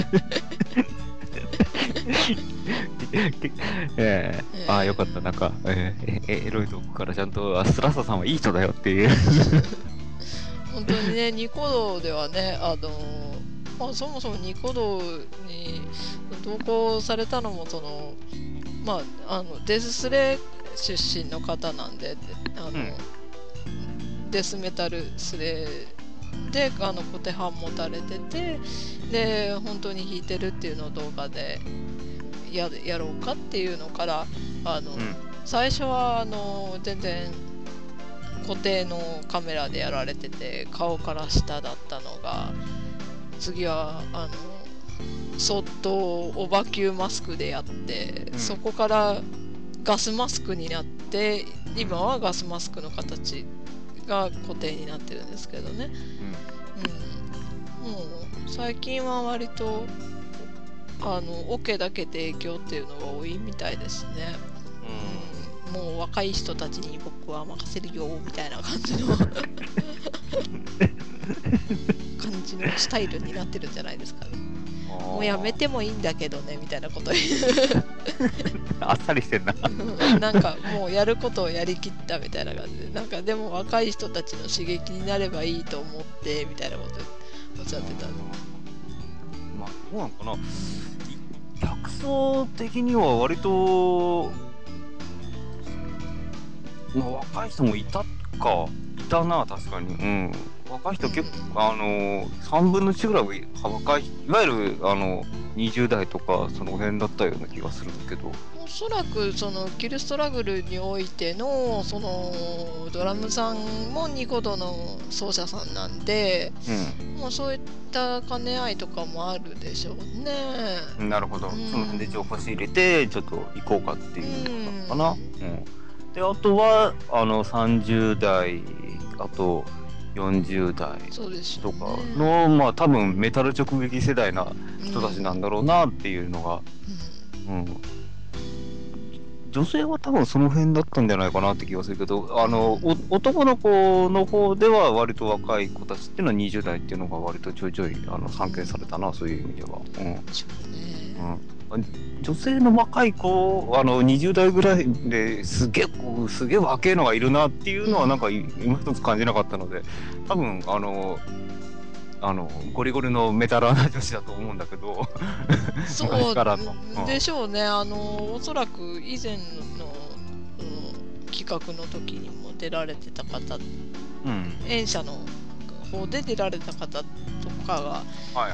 でああよかった、なんか、エロいとこからちゃんとスラッサさんはいい人だよっていう本当にね、ニコ動ではね、そもそもニコ動に投稿されたのもデススレ出身の方なんで、デスメタルスレで小手半持たれてて、で本当に弾いてるっていうのを動画でやろうかっていうのから最初は全然固定のカメラでやられてて顔から下だったのが、次はそっとオバキューマスクでやって、そこからガスマスクになって、今はガスマスクの形が固定になってるんですけどね、もう最近は割とオケだけ提供っていうのが多いみたいですね。もう若い人たちに僕は任せるよみたいな感じのスタイルになってるんじゃないですかね。もうやめてもいいんだけどねみたいなこと言うあっさりしてんななんかもうやることをやりきったみたいな感じで、なんかでも若い人たちの刺激になればいいと思ってみたいなことおっしゃってた。 まあどうなのかな、客層的には割と、まあ、若い人もいたな、確かに。若い人結構、3分の1ぐらい若い、いわゆる20代とかその辺だったような気がするんだけど、 おそらくキルストラグルにおいてのドラムさんもニコ動の奏者さんなんで、もうそういった兼ね合いとかもあるでしょうね。 なるほど、その辺で情報仕入れてちょっと行こうかっていうのかな。であとは30代あと40代とかの、まあ多分メタル直撃世代な人たちなんだろうなっていうのが、女性は多分その辺だったんじゃないかなって気がするけど、男の子の方では割と若い子たちっていうのは20代っていうのが割とちょいちょい散見されたな、そういう意味では。女性の若い子20代ぐらいですげえ若いのがいるなっていうのはなんか今一つ感じなかったので、多分ゴリゴリのメタラーな女子だと思うんだけどそうでしょうね。おそらく以前の企画の時にも出られてた方、演者の方で出られた方とかが、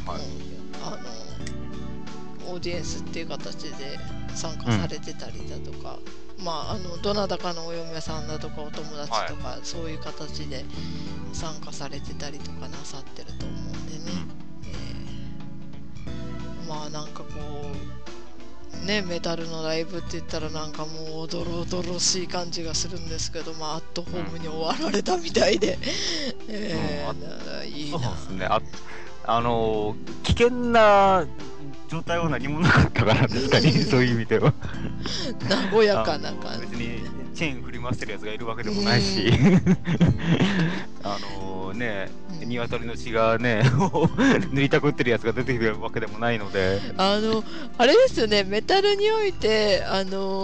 オーディエンスっていう形で参加されてたりだとか、どなたかのお嫁さんだとかお友達とか、そういう形で参加されてたりとかなさってると思うんでね、なんかこうね、メタルのライブって言ったらなんかもうおどろおどろしい感じがするんですけど、アットホームに終わられたみたいで、いいな。 そうですね。危険な状態は何もなかったから、確かに、そういう意味では。 和やかな感じ。 別にチェーン振り回してるやつがいるわけでもないし、ね、鶏の血がね、塗りたくってるやつが出てくるわけでもないので。 あれですよね、メタルにおいて、あ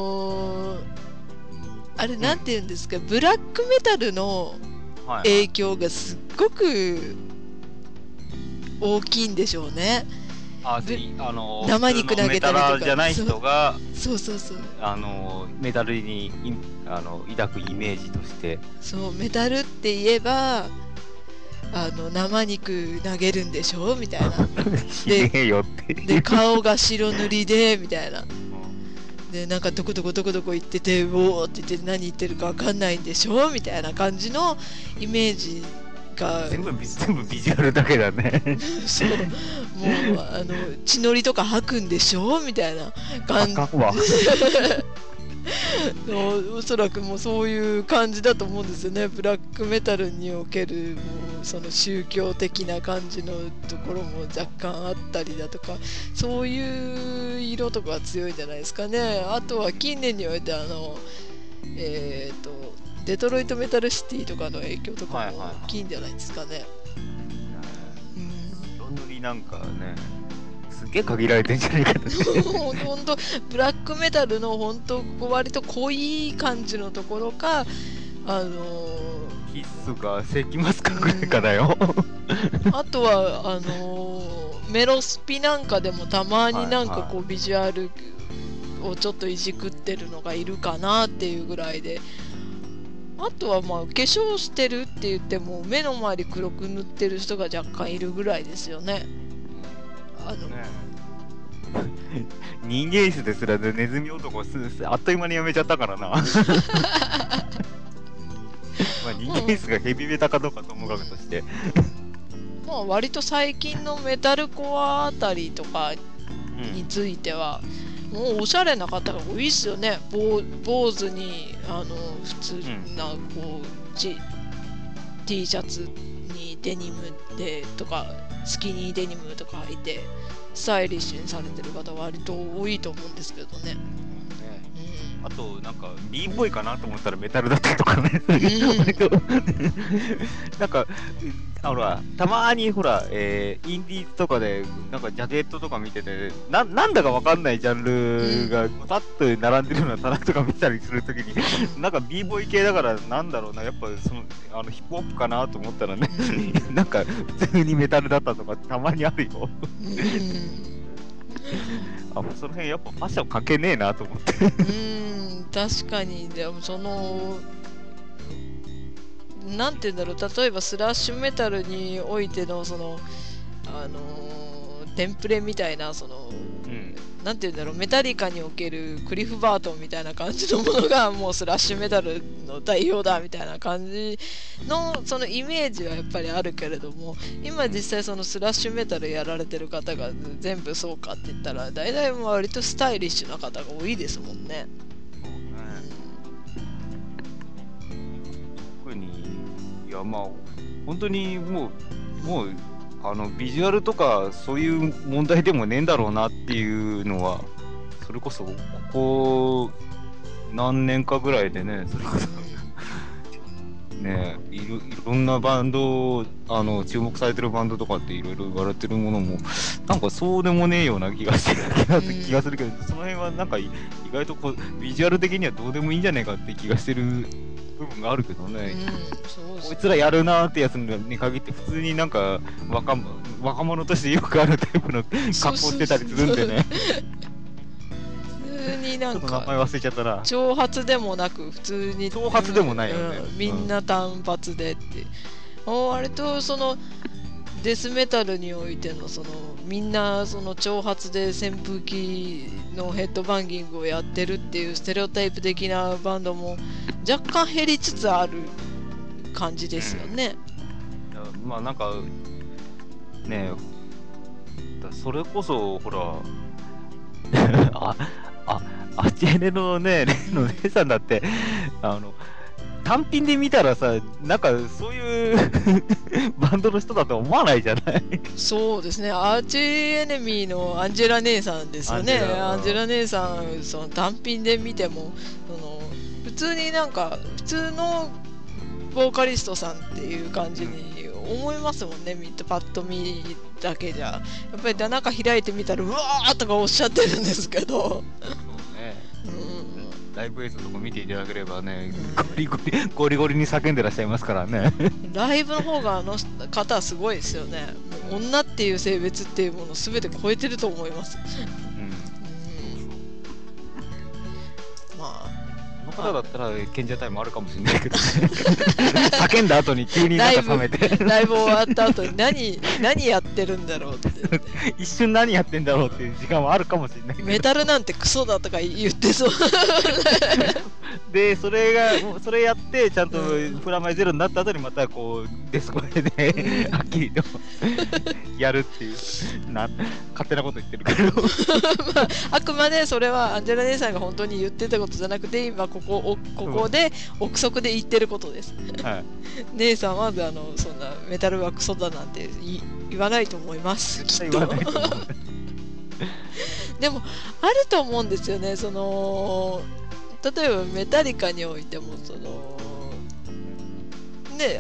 れなんて言うんですか、ブラックメタルの影響がすっごく大きいんでしょうね。生肉投げたりとか、 メタルじゃない人が、 そうメタルに抱くイメージとして、 そうメタルって言えば生肉投げるんでしょみたいな。で顔が白塗りでみたいな。でなんかどこどこ行ってておーって言って何言ってるか分かんないんでしょみたいな感じのイメージが全部ビジュアルだけだね。 そうもう血のりとか吐くんでしょみたいな感じ。おそらくもうそういう感じだと思うんですよね。ブラックメタルにおけるもうその宗教的な感じのところも若干あったりだとか、そういう色とかが強いんじゃないですかね。あとは近年においてデトロイトメタルシティとかの影響とかも大きいんじゃないですかね。 色塗りなんかねすげえ限られてんじゃないかと。 ほんとブラックメタルのほんと割と濃い感じのところかキスが世紀末かぐらいかだよ。 あとはメロスピなんかでもたまになんかこうビジュアルをちょっといじくってるのがいるかなっていうぐらいで、あとはまあ化粧してるって言っても目の周り黒く塗ってる人が若干いるぐらいですよね。 人間種ですらネズミ男あっという間にやめちゃったからな。まあ人間種がヘビメタかどうかともかくとして、 まあ割と最近のメタルコアあたりとかについては、もうおしゃれな方が多いですよね。坊主に普通なこう、T シャツにデニムでとかスキニーデニムとか履いてスタイリッシュにされてる方割と多いと思うんですけどね。 あとなんか B ボーイかなと思ったらメタルだったりとかね。なんかほらたまーにほら、インディーズとかでなんかジャケットとか見ててなんだかわかんないジャンルがパッと並んでるような棚とか見たりするときになんか B ボーイ系だからなんだろうな、やっぱそのヒップホップかなと思ったらねなんか普通にメタルだったとかたまにあるよ。その辺やっぱファッション関係ねえなと思って。 確かに。でもそのなんて言うんだろう、例えばスラッシュメタルにおいてのそのテンプレみたいなその、なんて言うんだろう、メタリカにおけるクリフ・バートンみたいな感じのものがもうスラッシュメタルの代表だみたいな感じのそのイメージはやっぱりあるけれども、今実際そのスラッシュメタルやられてる方が全部そうかって言ったら大体割とスタイリッシュな方が多いですもんね。 特にいやまあ本当にもうビジュアルとかそういう問題でもねえんだろうなっていうのは、それこそここ何年かぐらいでね、それこそねいろんなバンド注目されてるバンドとかっていろいろ言われてるものもなんかそうでもねえような気がするけど、その辺はなんか意外とこうビジュアル的にはどうでもいいんじゃねえかって気がしてる部分があるけどね。こいつらやるなーってやつに限って普通になんか若者としてよくあるタイプの格好してたりするんでね。 普通になんか名前忘れちゃったな。 長髪でもなく普通に長髪でもないよね、 みんな単発でって、割とそのデスメタルにおいてのそのみんなその長髪で扇風機のヘッドバンギングをやってるっていうステレオタイプ的なバンドも若干減りつつある感じですよね。 まあなんかねそれこそほらアチエネのね例の姉さんだって単品で見たらさ、なんかそういうバンドの人だと思わないじゃないそうですね、アーチエネミーのアンジェラ姉さんですよね。アンジェラ姉さん、その単品で見ても普通になんか普通のボーカリストさんっていう感じに思いますもんね、パッと見だけじゃ。やっぱり中開いてみたらうわーとかおっしゃってるんですけどライブ映像とか見ていただければね、ゴリゴリに叫んでらっしゃいますからねライブの方があの方はすごいですよね。もう女っていう性別っていうものを全て超えてると思います。まあこの方だったら賢者タイムあるかもしれないけどね叫んだ後に急になんか冷めてライブ終わった後に何やってるんだろうって一瞬何やってんだろうっていう時間はあるかもしれないけど、 メタルなんてクソだとか言ってそうでそれやってちゃんとプラマイゼロになった後にまたこうデスコレではっきりとやるっていう勝手なこと言ってるけどまあ、あくまでそれはアンジェラ姉さんが本当に言ってたことじゃなくて、今ここで憶測で言ってることです、はい、姉さんはそんなメタルはクソだなんて言わないと思いますきっとでもあると思うんですよね。例えばメタリカにおいてもね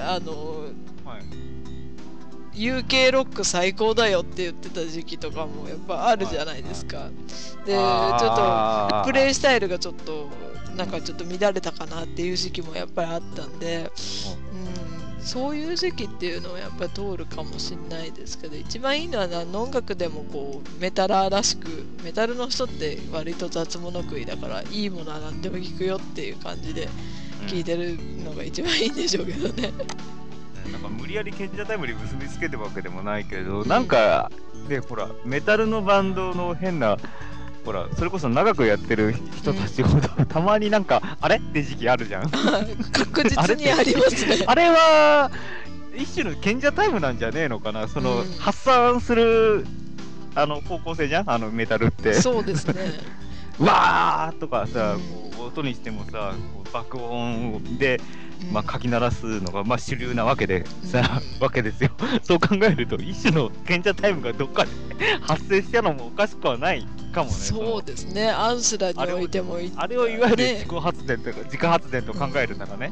UK ロック最高だよって言ってた時期とかもやっぱあるじゃないですか。でちょっとプレイスタイルがちょっとなんかちょっと乱れたかなっていう時期もやっぱりあったんで、そういう時期っていうのはやっぱり通るかもしれないですけど、一番いいのは何の音楽でもこうメタラーらしく、メタルの人って割と雑物食いだからいいものは何でも聞くよっていう感じで聞いてるのが一番いいんでしょうけどね。 なんか無理やり賢者タイムに結びつけてるわけでもないけど、なんかでほらメタルのバンドの変なほらそれこそ長くやってる人たちほど、たまになんかあれって時期あるじゃん確実にありますねあれは一種の賢者タイムなんじゃねえのかな、発散する方向性じゃんメタルって。 そうですねわーとかさ、こう音にしてもさこう爆音でかき鳴らすのが主流なわけでさ、わけですよ。そう考えると一種の賢者タイムがどっかで発生したのもおかしくはないかもね。 そうですね。アンスラにおいてもあれをいわゆる自家発電と考えるならね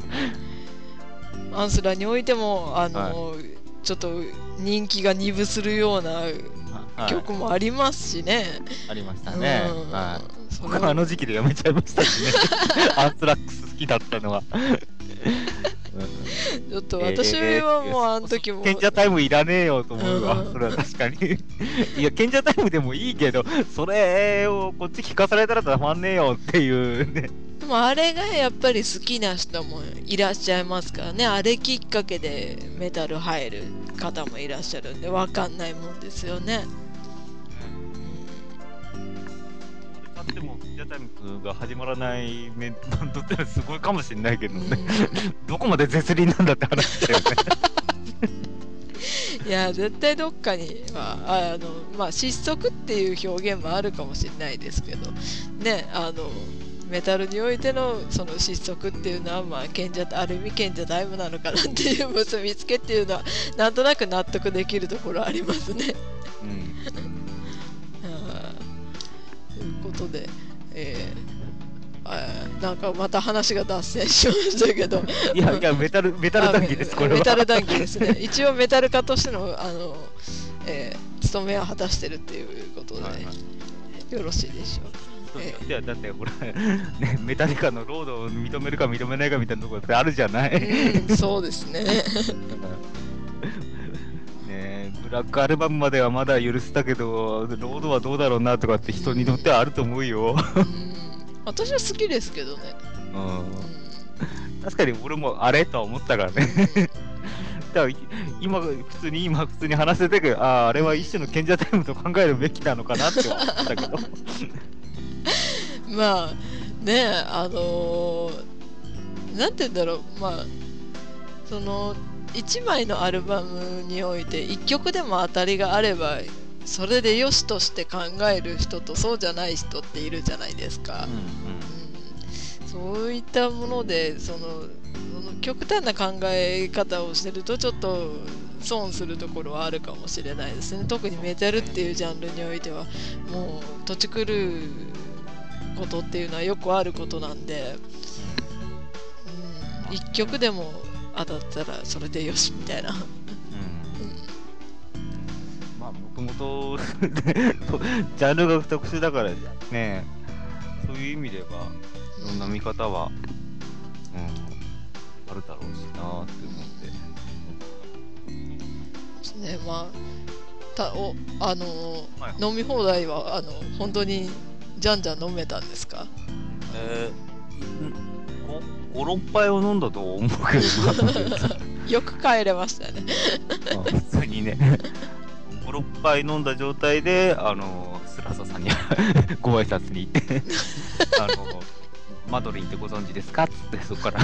アンスラにおいてもちょっと人気が二分するような曲もありますしね。 ありましたね。僕はあの時期でやめちゃいましたしねアンスラックス好きだったのはちょっと私はもうあの時も賢者タイムいらねえよと思うわ。それは確かにいや賢者タイムでもいいけど、それをこっち聞かされたらたまんねえよっていうね。 でもあれがやっぱり好きな人もいらっしゃいますからね。あれきっかけでメタル入る方もいらっしゃるんで、分かんないもんですよね。 でも賢者タイムが始まらないバンドってのはすごいかもしれないけどねどこまで絶倫なんだって話だよねいや絶対どっかには失速っていう表現もあるかもしれないですけどね、メタルにおいてのその失速っていうのはある意味賢者タイムなのかなっていう結びつけっていうのはなんとなく納得できるところありますね。ということで、なんかまた話が脱線しましたけどいやメタル談義です。これはメタル談義ですね。一応メタル家としての務めは果たしてるっていうことで、よろしいでしょうか。 いやだってほら、ね、メタリカのロードを認めるか認めないかみたいなところってあるじゃない、 そうですねブラックアルバムまではまだ許せたけどロードはどうだろうなとかって人にとってはあると思うよ私は好きですけどね。 確かに俺もあれとは思ったからねだから今普通に話せてるけど、あれは一種の賢者タイムと考えるべきなのかなって思ったけどまあねなんて言うんだろう、その1枚のアルバムにおいて1曲でも当たりがあればそれで良しとして考える人とそうじゃない人っているじゃないですか。 そういったものでその極端な考え方をしてるとちょっと損するところはあるかもしれないですね。特にメタルっていうジャンルにおいてはもう土地狂うことっていうのはよくあることなんで、一曲でも当たったらそれでよしみたいな。 まあもともとジャンルが特殊だからね、そういう意味ではいろんな見方は、あるだろうしなーって思ってですね。まあ飲み放題は本当にじゃんじゃん飲めたんですか ？5、6杯を飲んだと思うけどよく帰れましたよね普通にね5、6杯飲んだ状態でスラサさんにご挨拶に行ってマドリンってご存知ですかっつってそこから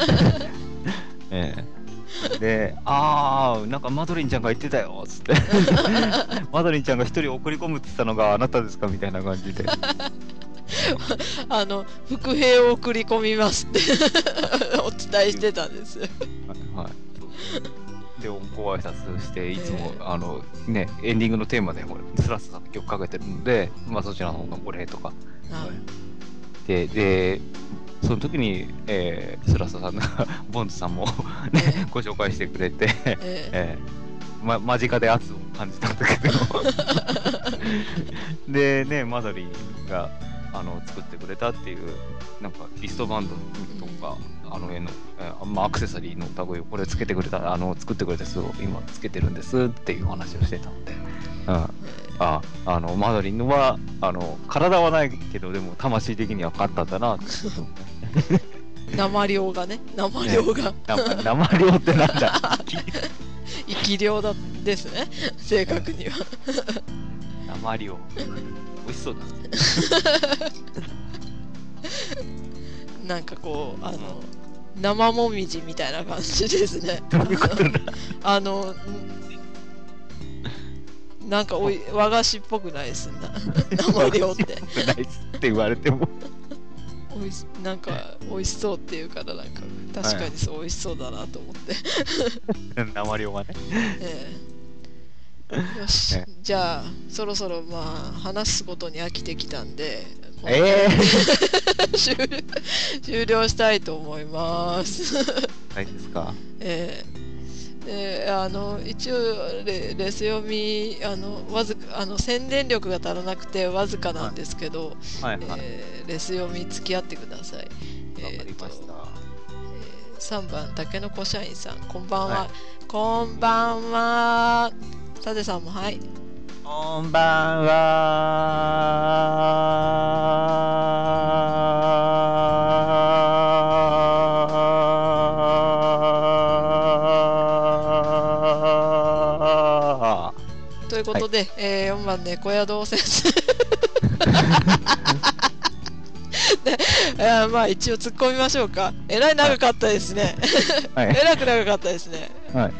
で、なんかマドリンちゃんが言ってたよっつってマドリンちゃんが一人送り込むって言ったのがあなたですかみたいな感じで副兵を送り込みますってお伝えしてたんですでご挨拶していつも、エンディングのテーマでスラスさんの曲かけてるので、まあ、そちらの方のお礼とかでその時に、スラスさんがボンズさんも、ご紹介してくれて、間近で圧を感じたんだけどでね、マドリンが作ってくれたっていうなんかリストバンドとか絵の、アクセサリーの類をこれつけてくれた作ってくれたやつを今つけてるんですっていう話をしてたので、マドリンのは体はないけどでも魂的には勝ったんだなって生量がね生量ってなんだ生き量ですね正確には生量美味しそうだなんかこう生もみじみたいな感じですねどういうことだなんか和菓子っぽくないですんだ生量ってないっすって言われてもなんか美味しそうっていうからなんか確かにそう美味しそうだなと思って生量がね、 よし、じゃあそろそろまあ話すことに飽きてきたんで、終了したいと思いますはいですか。 一応レス読みわずか宣伝力が足らなくてわずかなんですけど、レス読み付き合ってください。 わかりました。 3番たけのこ社員さん、こんばんは。こんばんは。さてさんもはい。 こんばんは。 ということで、4番猫宿先生まあ一応突っ込みましょうか。えらい長かったですね。えらく長かったですね。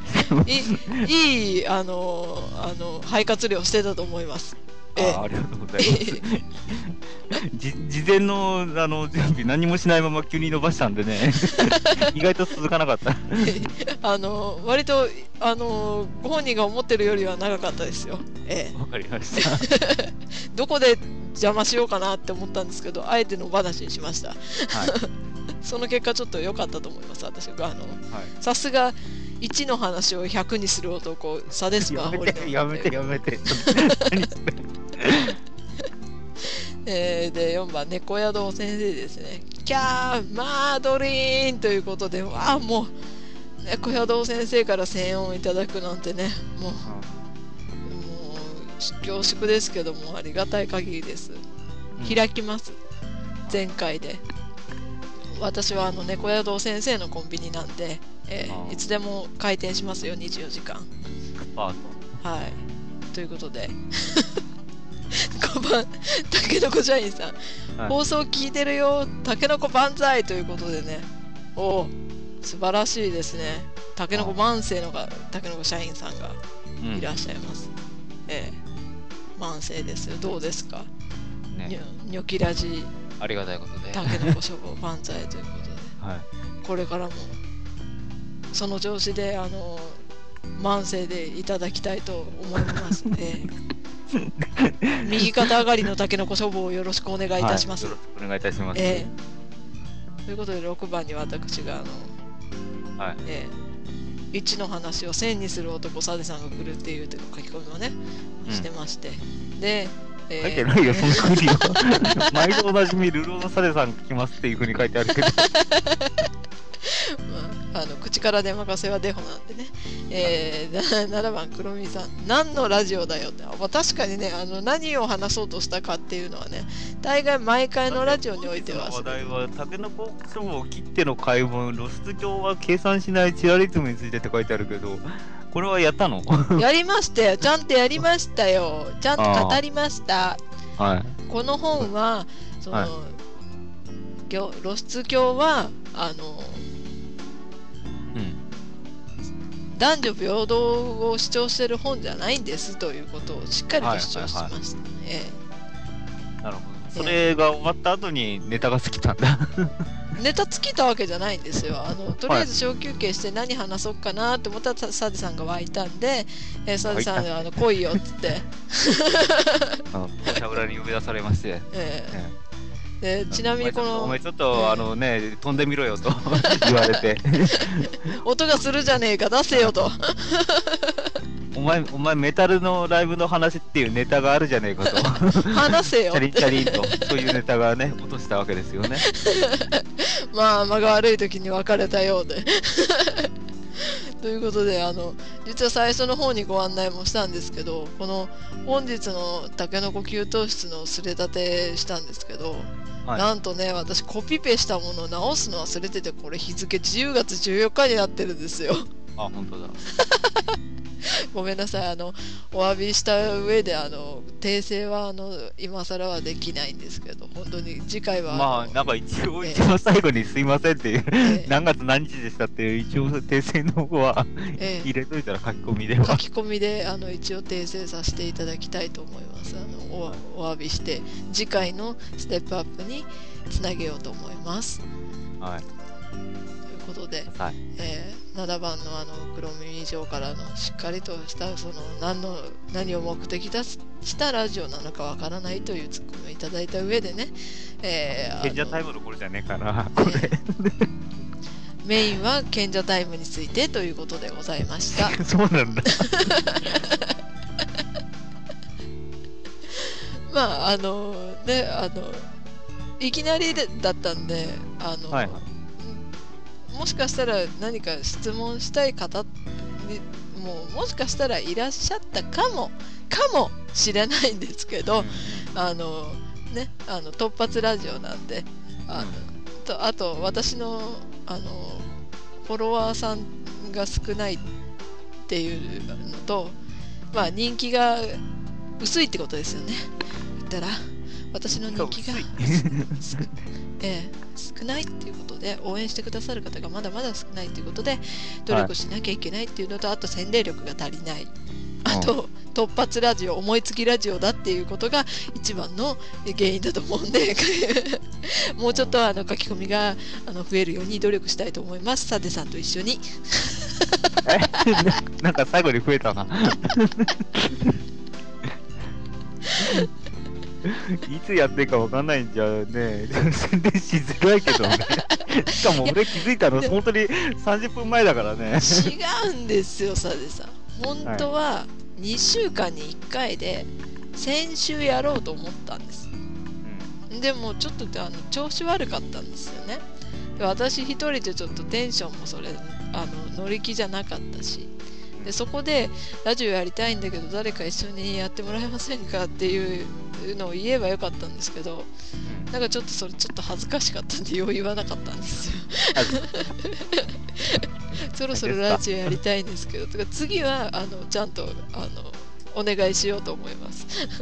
いい肺活量してたと思います。 ありがとうございます。事前の準備何もしないまま急に伸ばしたんでね意外と続かなかった割とご本人が思ってるよりは長かったですよ。 わかりましたどこで邪魔しようかなって思ったんですけど、あえての話にしました、その結果ちょっと良かったと思います。私がさすが1の話を100にする男、サデスパーホリのやめてで4番猫宿先生ですね。キャーマードリーンということで、もう猫宿先生から声援をいただくなんてね、もう恐縮ですけどもありがたい限りです。開きます、前回で。私は猫宿先生のコンビニなんで、いつでも開店しますよ、24時間。 はい、 ということで5番たけのこ社員さん、放送聞いてるよ、たけのこ万歳ということでね、素晴らしいですね。たけのこ万世のたけのこ社員さんがいらっしゃいます、万世ですよ。どうですか、ニョキラジありがたいことで。 たけのこ書房万歳ということで、 はい。 これからもその調子で慢性でいただきたいと思いますので右肩上がりのたけのこ書房をよろしくお願いいたします。 よろしくお願いいたします。 ということで6番に私がはい。 1の話を1000にする男サデさんが来るっていう書き込みをね、してまして、で、 書いてないよ、そのふうには。毎度おなじみ、ルローのサデさんが来ますっていうふうに書いてあるけど。 口から出任せはデホなんでね、7番黒見さん、何のラジオだよって、確かにね、何を話そうとしたかっていうのはね、大概毎回のラジオにおいては話題はタケノコ書房切っての解文、露出鏡は計算しないチラリズムについてって書いてあるけど、これはやったの？ やりましたよ、ちゃんとやりましたよ、ちゃんと語りました。 はい、 この本はその、はい、露出鏡は男女平等を主張している本じゃないんですということをしっかりと主張しましたね。 なるほど。それが終わった後にネタが尽きたんだ。 ネタ尽きたわけじゃないんですよ。とりあえず小休憩して何話そうかなと思ったらサデさんが湧いたんで、サデさんが来いよっつってしゃぶらに呼び出されまして、 でちなみにこのお前ちょっと飛んでみろよと言われて音がするじゃねえか出せよとお前メタルのライブの話っていうネタがあるじゃねえかと話せよチャリンチャリンとそういうネタがね落としたわけですよねまあ間が悪い時に別れたようでということで実は最初の方にご案内もしたんですけど、この本日のたけのこ給湯室のすれ立てしたんですけど、はい、なんとね私コピペしたものを直すの忘れてて、これ日付10月14日になってるんですよ。 あ、本当だごめんなさい、お詫びした上で訂正は今更はできないんですけど、本当に次回はまあなんか一応最後にすいませんっていう、何月何日でしたっていう一応訂正の方は、入れといたら書き込みでは書き込みで一応訂正させていただきたいと思います。お詫びして次回のステップアップにつなげようと思います。 はい。 ということで、 はい、 7番の黒耳城からのしっかりとしたその何を目的としたラジオなのかわからないというツッコミをいただいた上でね、 賢者タイムの頃じゃねえかな、これメインは賢者タイムについてということでございましたそうなんだまあいきなりだったんではいもしかしたら何か質問したい方にもしかしたらいらっしゃったかもしれないんですけど、突発ラジオなんであと私のフォロワーさんが少ないっていうのと、まあ人気が薄いってことですよね。言ったら私の人気が少ないっていうことで、応援してくださる方がまだまだ少ないということで努力しなきゃいけないっていうのと、あと宣伝力が足りない、あと突発ラジオ、思いつきラジオだっていうことが一番の原因だと思うんでもうちょっと書き込みが増えるように努力したいと思います。サデさんと一緒になんか最後に増えたないつやってるかわかんないんじゃね宣伝しづらいけどねしかも俺気づいたの本当に30分前だからね違うんですよサデさん、本当は2週間に1回で先週やろうと思ったんです、でもちょっと調子悪かったんですよね。で私一人でちょっとテンションもそれ乗り気じゃなかったし、でそこでラジオやりたいんだけど誰か一緒にやってもらえませんかっていうのを言えばよかったんですけど、なんかちょっとそれちょっと恥ずかしかったんでよう言わなかったんですよそろそろラジオやりたいんですけどとか、次はちゃんとお願いしようと思います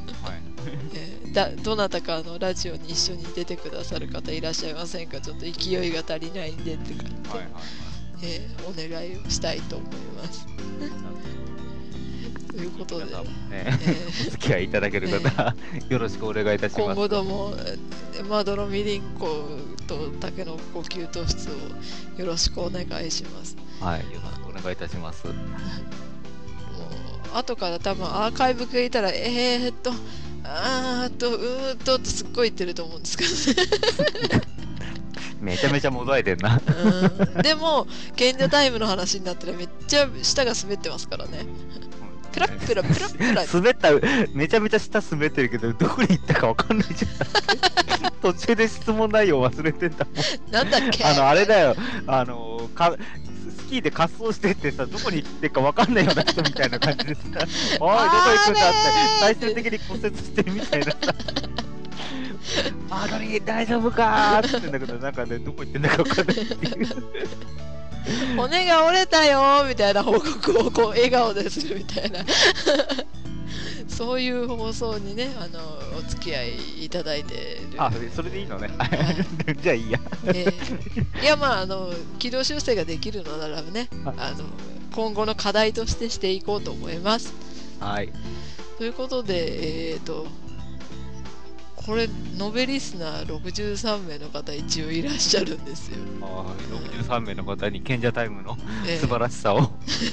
どなたかラジオに一緒に出てくださる方いらっしゃいませんか、ちょっと勢いが足りないんでって感じで、お願いをしたいと思いますということで、 皆さんもね、 えお付き合いいただける方、よろしくお願いいたします。 今後ともまどろみりんことたけのこ給湯室をよろしくお願いします。 はい、よろしくお願いいたします。 もう後から多分アーカイブがいたらってすっごい言ってると思うんですけどね。 めちゃめちゃもだえてんな。 でも賢者タイムの話になったらめっちゃ舌が滑ってますからね。プラップラプラップラ滑った、めちゃめちゃ舌滑ってるけど、どこに行ったかわかんないじゃん。途中で質問内容忘れてたもん。 なんだっけ、 あれだよ、スキーで滑走してってさ、どこに行ってるかわかんないような人みたいな感じでさ、おい、どこ行くんだって、最終的に骨折してるみたいなさ。ドリー大丈夫かーって言ってんだけど、なんかね、どこ行ってんだかわかんないっていう。 骨が折れたよーみたいな報告をこう笑顔でするみたいなそういう放送にね、お付き合いいただいてる。 それでいいのね。じゃあいいや。 いや、まあ軌道修正ができるのならね、今後の課題としてしていこうと思います。 はい。 ということで、これノベリスナー63名の方一応いらっしゃるんですよ。 63名の方に賢者タイムの素晴らしさを、も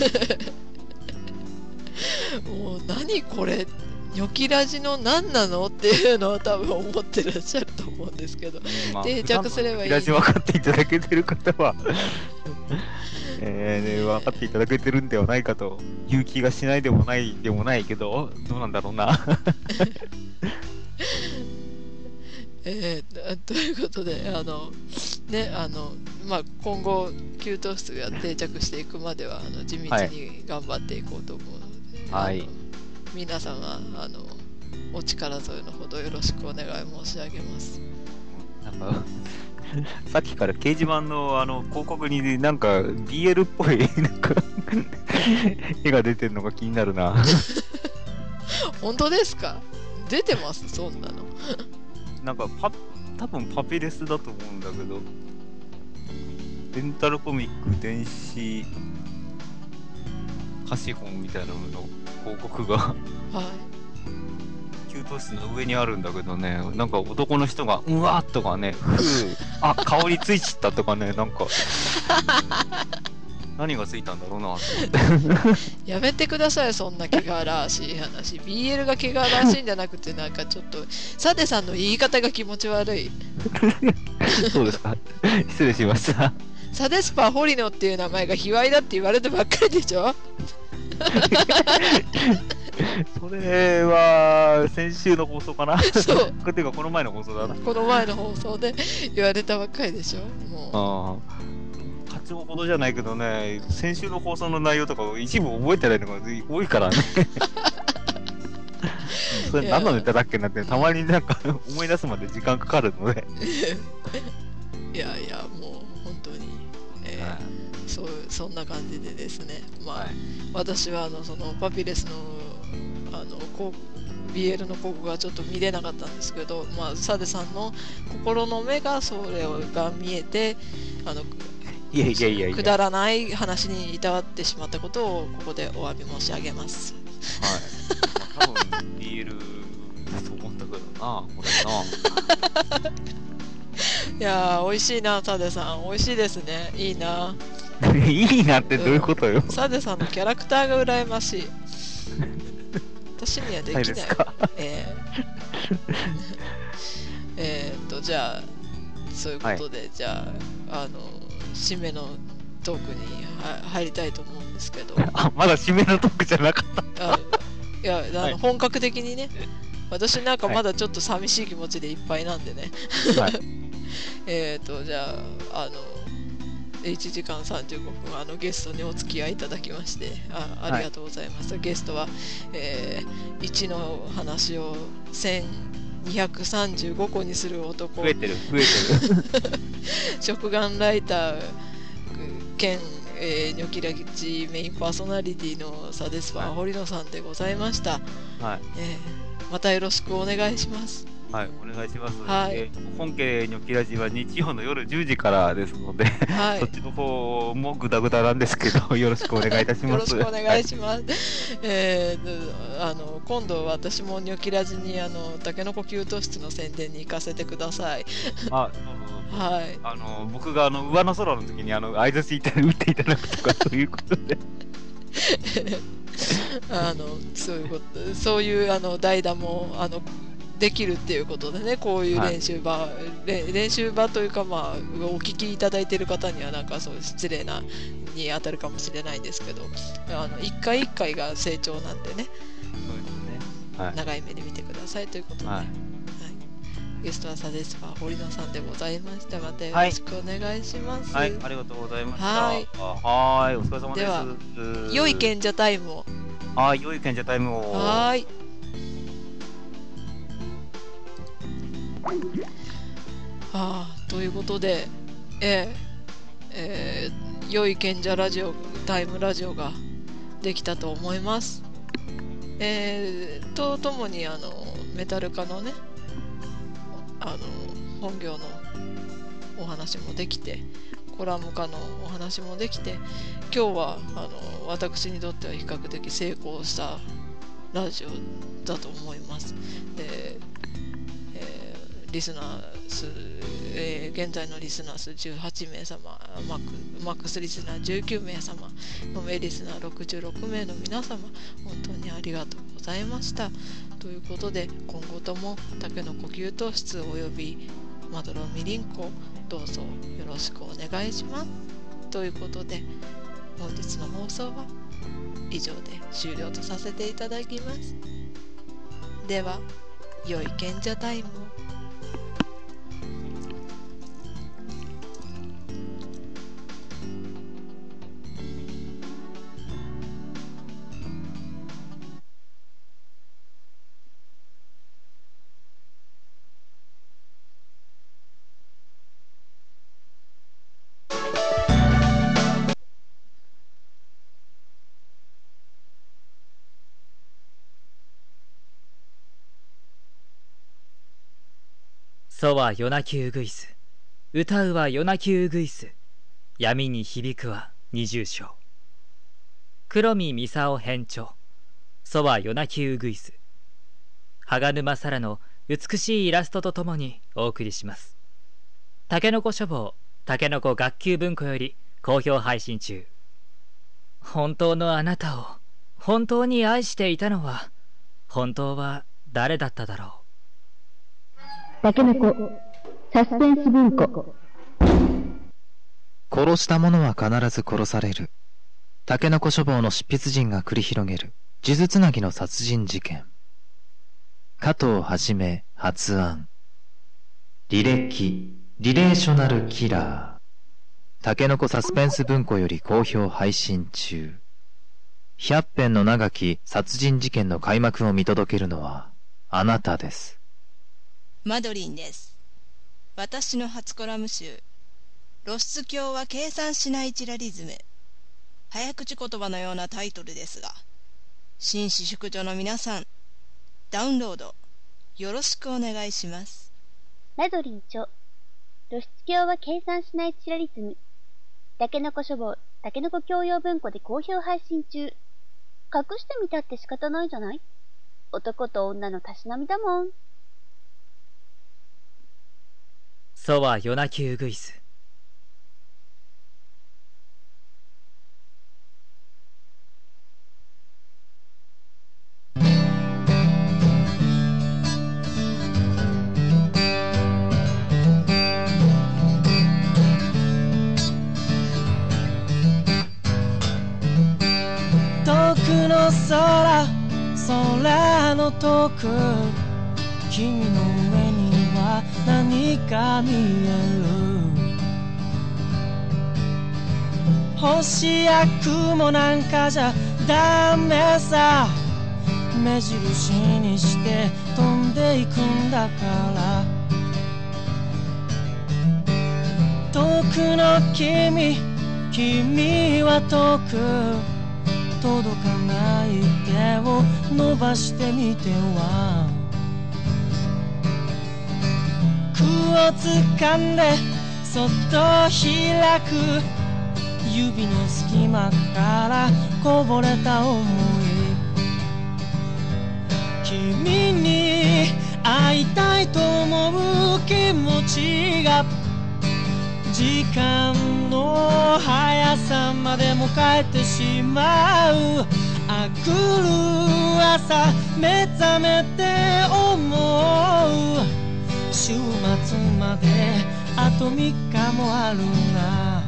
う何これニョキラジの何なのっていうのは多分思ってらっしゃると思うんですけど、定着すればいい。 ニョキラジ分かっていただけてる方は分かっていただけてるんではないかという気がしないでもないけど、どうなんだろうな。 ということで今後給湯室が定着していくまでは地道に頑張っていこうと思うので、 はい、 皆様お力添えのほどよろしくお願い申し上げます。 なんかさっきから掲示板の広告になんか BL っぽいなんか絵が出てるのが気になるな。 本当ですか？出てます？そんなの。 なんか多分パピレスだと思うんだけど、レンタルコミック電子貸本みたいなのの広告が、はい、給湯室の上にあるんだけどね、なんか男の人がうわーとかね、香りついちったとかね、なんか何がついたんだろうなと思ってやめてください、そんな汚らしい話。 BL が汚らしいんじゃなくて、なんかちょっとサデさんの言い方が気持ち悪い。 そうですか、失礼しました。 サデスパホリノっていう名前が卑猥だって言われてばっかりでしょ。 それは先週の放送かな。 そうていうかこの前の放送だな。 この前の放送で言われたばっかりでしょ。もう課長ほどじゃないけどね、先週の放送の内容とか一部覚えてないのが多いからね。それ何のネタだっけなってたまになんか思い出すまで時間かかるので。 いやいや、もう本当に、そんな感じでですね、私はそのパピレスのBL の広告がちょっと見れなかったんですけど、サデさんの心の目がそれが見えて、 いやくだらない話にいたわってしまったことをここでお詫び申し上げます。 はい。多分 BL だと思ったけどな、これな。 いやー、美味しいな、サデさん。美味しいですね。いいな。 いいなってどういうことよ。 サデさんのキャラクターが羨ましい。私にはできない。じゃあ、そういうことで、じゃあ、締めのトークに入りたいと思うんですけど。 まだ締めのトークじゃなかった。 いや、本格的にね、私なんかまだちょっと寂しい気持ちでいっぱいなんでね。じゃあ、1時間35分ゲストにお付き合いいただきましてありがとうございました。ゲストは、1の話を1235個にする男、 増えてる食玩ライター兼ニョキラジメインパーソナリティのサデスパ堀野さんでございました。またよろしくお願いします。 はい、お願いします。 はい、 本家ニョキラジは日曜の夜10時からですので、 はい、 そっちの方もグダグダなんですけど、よろしくお願いいたします。 よろしくお願いします。今度私もニョキラジにタケノコ給湯室の宣伝に行かせてください。 あ、どうぞ。 はい。 僕が上の空の時に相づち打っていただくとかということで。 そういう代打もできるっていうことでね、こういう練習場、練習場というか、まあ、お聞きいただいている方にはなんかそう失礼なに当たるかもしれないんですけど、一回一回が成長なんでね、 そうですね。はい、 長い目で見てくださいということで、はいはい、ゲストはサデスパー堀野さんでございました。またよろしくお願いします。 はい、ありがとうございました。 はい、 はい、お疲れ様です。 では、良い賢者タイムを。 はい、良い賢者タイムを。 はい。ということで、良い賢者ラジオタイムラジオができたと思います。ともにメタル科のね本業のお話もできて、コラム化のお話もできて、今日は私にとっては比較的成功したラジオだと思います。で、リスナー数、現在のリスナー数18名様、マックスリスナー19名様、ノメリスナー66名の皆様、本当にありがとうございました。ということで、今後ともタケノコ給湯室およびまどろみりんこ、どうぞよろしくお願いします。ということで、本日の放送は以上で終了とさせていただきます。では、良い賢者タイムを。 そは夜泣きうぐいす、歌うは夜泣きうぐいす、闇に響くは二重唱。黒見みさお編著、そは夜泣きうぐいす。羽沼沙羅の美しいイラストとともにお送りします。たけのこ書房、たけのこ学級文庫より好評配信中。本当のあなたを本当に愛していたのは、本当は誰だっただろう。 たけのこサスペンス文庫。 殺した者は必ず殺される。たけのこ書房の執筆陣が繰り広げる数珠つなぎの殺人事件。加藤はじめ発案。履歴リレーショナルキラー。たけのこサスペンス文庫より好評配信中。100編の長き殺人事件の開幕を見届けるのはあなたです。 マドリンです。私の初コラム集、露出狂は計算しないチラリズム。早口言葉のようなタイトルですが、紳士淑女の皆さん、ダウンロードよろしくお願いします。 マドリン著、露出狂は計算しないチラリズム。たけのこ書房、たけのこ教養文庫で好評配信中。隠してみたって仕方ないじゃない？男と女のたしなみだもん。 そは夜泣きうぐいす。 遠くの空、空の遠く、君の上には何か見える。星や雲なんかじゃダメさ、目印にして飛んでいくんだから。遠くの君、君は遠く届かない手を伸ばしてみては。 掴んでそっと開く指の隙間からこぼれた想い君に会いたいと思う気持ちが時間の速さまでも変えてしまうあくる朝目覚めて思う週末まであと3日もあるな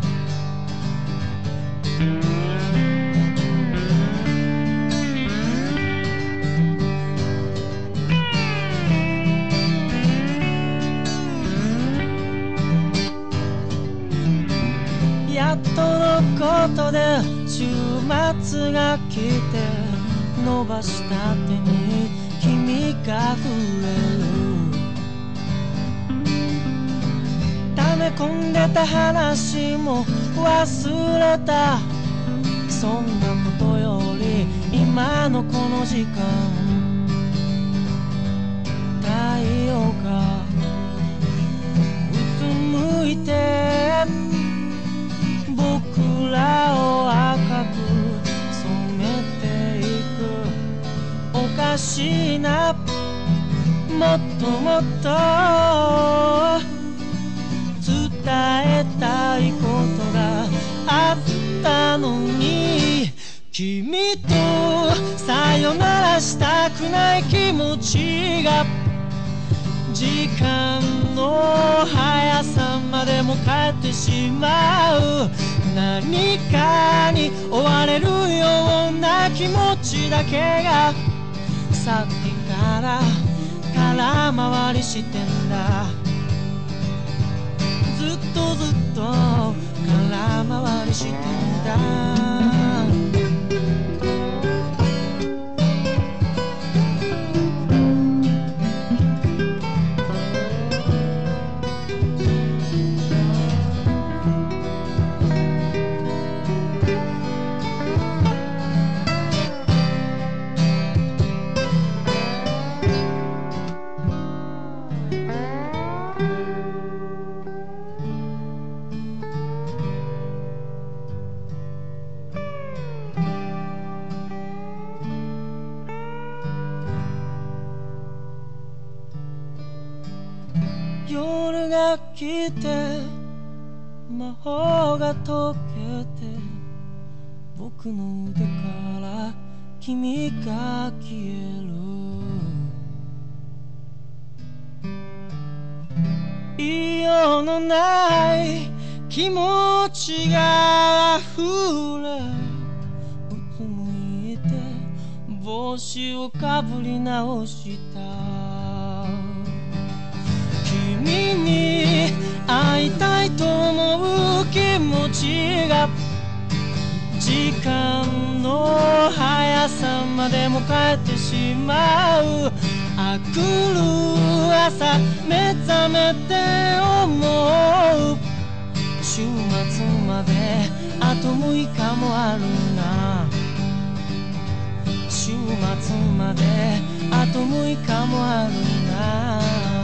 やっとのことで週末が来て伸ばした手に君が触れる溜め込んでた話も忘れたそんなことより今のこの時間太陽がうつむいて僕らを赤く染めていくおかしいなもっともっと伝えたいことがあったのに君とさよならしたくない気持ちが時間の速さまでも変えてしまう何かに追われるような気持ちだけがさっきから空回りしてんだずっとずっと空回りしてんだ夜が来て魔法が解けて僕の腕から君が消える言いようのない気持ちが溢れうつむいて帽子をかぶり直した君に会いたいと思う気持ちが時間の速さまでも変えてしまうあくる朝目覚めて思う週末まであと6日もあるな週末まであと6日もあるな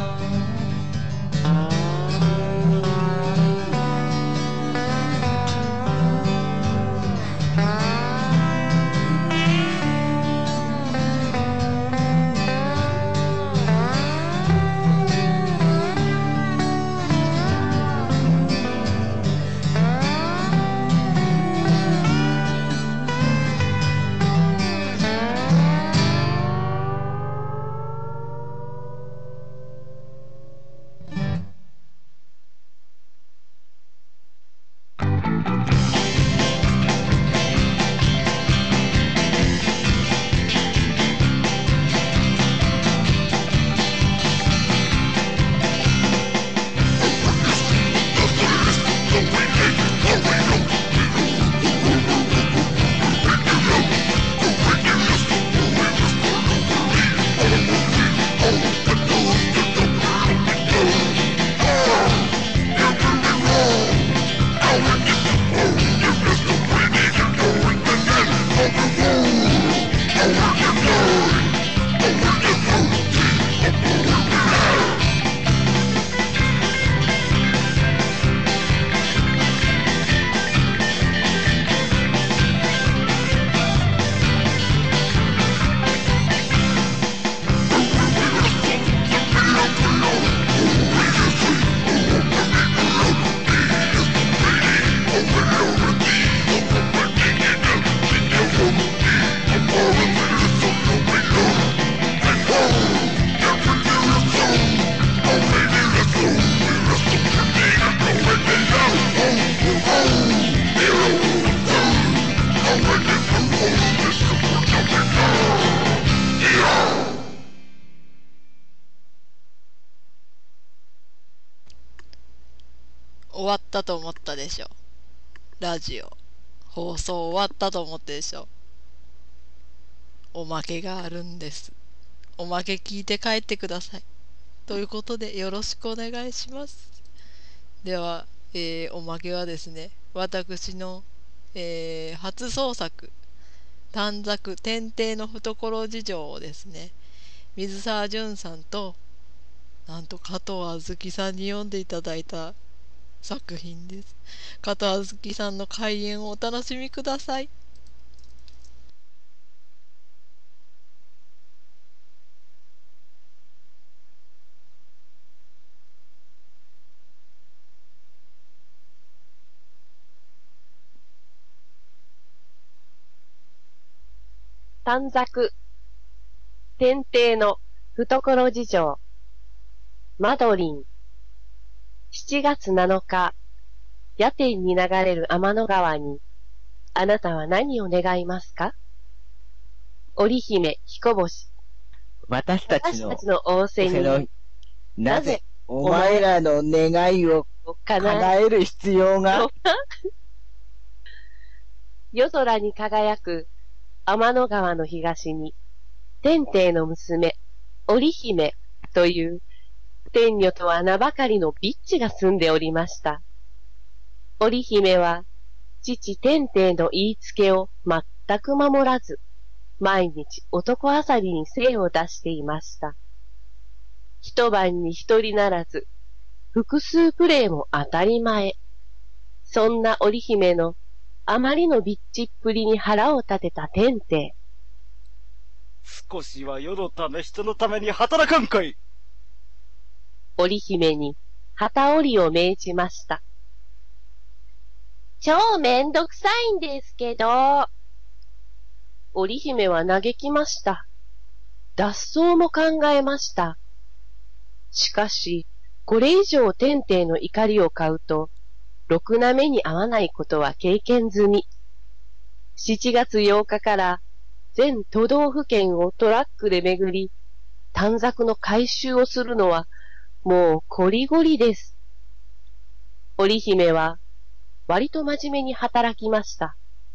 終わったと思ったでしょ。ラジオ。放送終わったと思ってでしょ。おまけがあるんです。おまけ聞いて帰ってください。ということでよろしくお願いします。では、おまけはですね、私の、初創作、短冊天帝の懐事情をですね、水沢淳さんと、なんと加藤あずきさんに読んでいただいた作品です。加藤あずきさんの開演をお楽しみください。 短冊天帝の懐事情マドリン7月7日夜天に流れる天の川にあなたは何を願いますか？織姫彦星私たちの仰せになぜお前らの願いを叶える必要が夜空に輝く天の川の東に天帝の娘織姫という天女とは名ばかりのビッチが住んでおりました。織姫は父天帝の言いつけを全く守らず、毎日男あさりに精を出していました。一晩に一人ならず、複数プレイも当たり前。そんな織姫のあまりのビッチっぷりに腹を立てた天帝。 少しは世のため人のために働かんかい。 織姫に旗織りを命じました。超めんどくさいんですけど。織姫は嘆きました。脱走も考えました。しかし、これ以上天帝の怒りを買うと、ろくな目に遭わないことは経験済み。7月8日から全都道府県をトラックで巡り、短冊の回収をするのはもうこりごりです。織姫は割と真面目に働きました。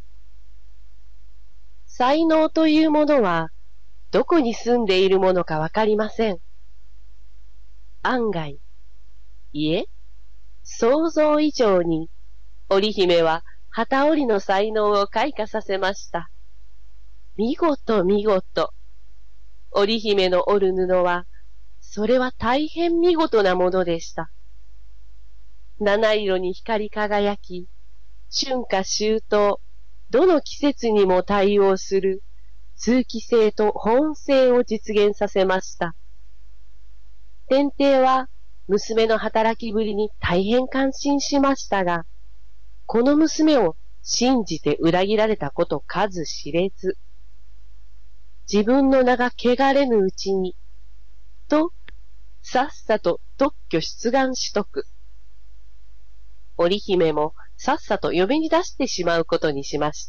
才能というものはどこに住んでいるものかわかりません。案外、いえ、想像以上に織姫は旗織りの才能を開花させました。見事見事。織姫の織る布は、それは大変見事なものでした。七色に光り輝き、春夏秋冬、どの季節にも対応する通気性と保温性を実現させました。天帝は娘の働きぶりに大変感心しましたが、この娘を信じて裏切られたこと数知れず、自分の名が汚れぬうちに、と、さっさと特許出願しとく。織姫もさっさと嫁に出してしまうことにしました。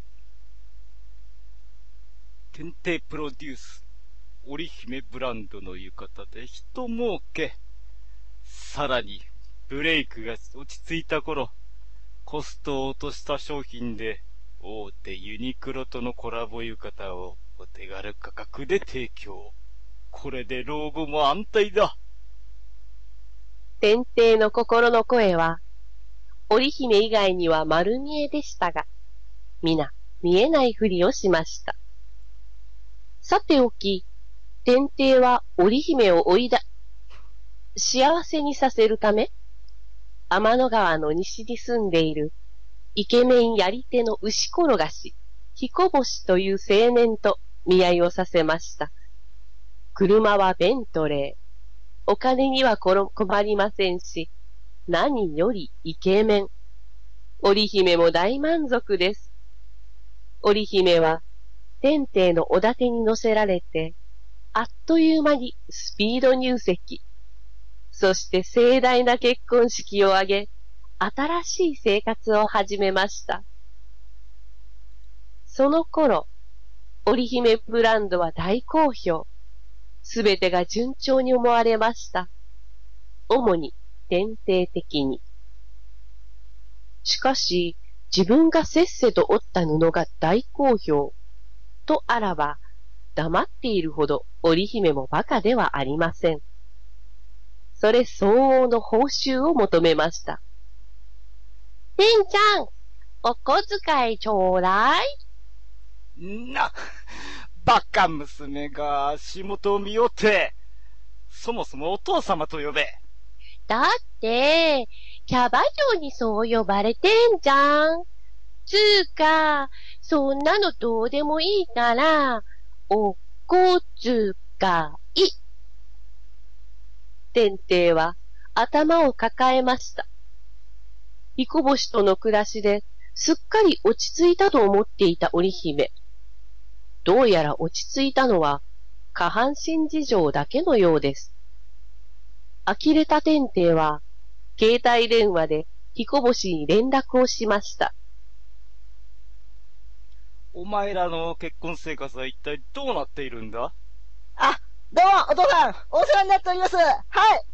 天帝プロデュース、織姫ブランドの浴衣で人儲け。さらに、ブレイクが落ち着いた頃、コストを落とした商品で、大手ユニクロとのコラボ浴衣をお手軽価格で提供。これで老後も安泰だ。 天帝の心の声は、織姫以外には丸見えでしたが、皆見えないふりをしました。さておき、天帝は織姫を幸せにさせるため、天の川の西に住んでいるイケメンやり手の牛転がし、彦星という青年と見合いをさせました。車はベントレー。お金には困りませんし、何よりイケメン。織姫も大満足です。織姫は天帝のおだてに乗せられて、あっという間にスピード入籍。そして盛大な結婚式を挙げ、新しい生活を始めました。その頃、織姫ブランドは大好評。すべてが順調に思われました。主に天帝的に。 しかし、自分がせっせと折った布が大好評。とあらば、黙っているほど織姫も馬鹿ではありません。それ相応の報酬を求めました。店ちゃん、お小遣いちょうだい。 バカ娘が足元を見よって、そもそもお父様と呼べ。 だって、キャバ嬢にそう呼ばれてんじゃん。つーか、そんなのどうでもいいから、お小遣い。天帝は頭を抱えました。彦星との暮らしですっかり落ち着いたと思っていた織姫。どうやら落ち着いたのは下半身事情だけのようです。呆れた天帝は携帯電話で彦星に連絡をしました。 お前らの結婚生活は一体どうなっているんだ？ どうも、お父さん、お世話になっております。はい。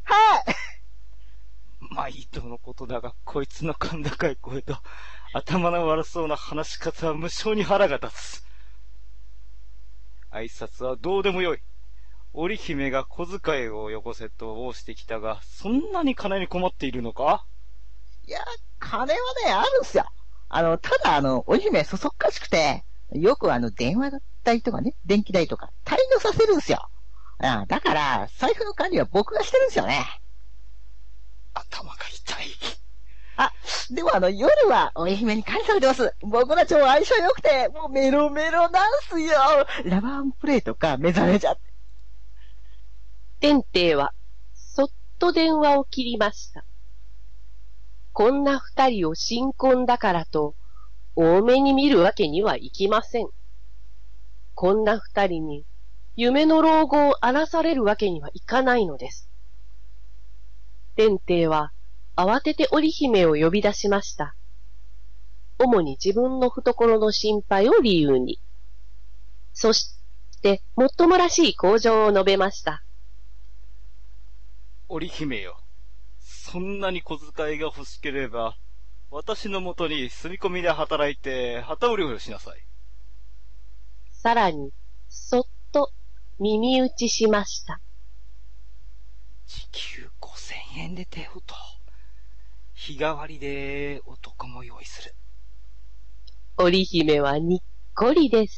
毎度のことだが、こいつの甲高い声と、頭の悪そうな話し方は無性に腹が立つ。挨拶はどうでもよい。織姫が小遣いをよこせと申してきたが、そんなに金に困っているのか？ いや、金はね、あるんすよ。ただ、織姫そそっかしくて、よく電話代とかね、電気代とか、滞納させるんすよ。だから、財布の管理は僕がしてるんすよね。 頭が痛い。 でも夜は織姫に管理されてます。僕ら超相性良くて、もうメロメロなんすよ。ラバーンプレイとか目覚めちゃって。 天帝は、そっと電話を切りました。こんな二人を新婚だからと、多めに見るわけにはいきません。こんな二人に、夢の老後を荒らされるわけにはいかないのです。天帝は慌てて織姫を呼び出しました。主に自分の懐の心配を理由に。そして、もっともらしい口上を述べました。 織姫よ、そんなに小遣いが欲しければ、私のもとに住み込みで働いて旗売りをしなさい。 さらに、そっと耳打ちしました。 時給5000円で手をと。日替わりで男も用意する。 織姫はにっこりです。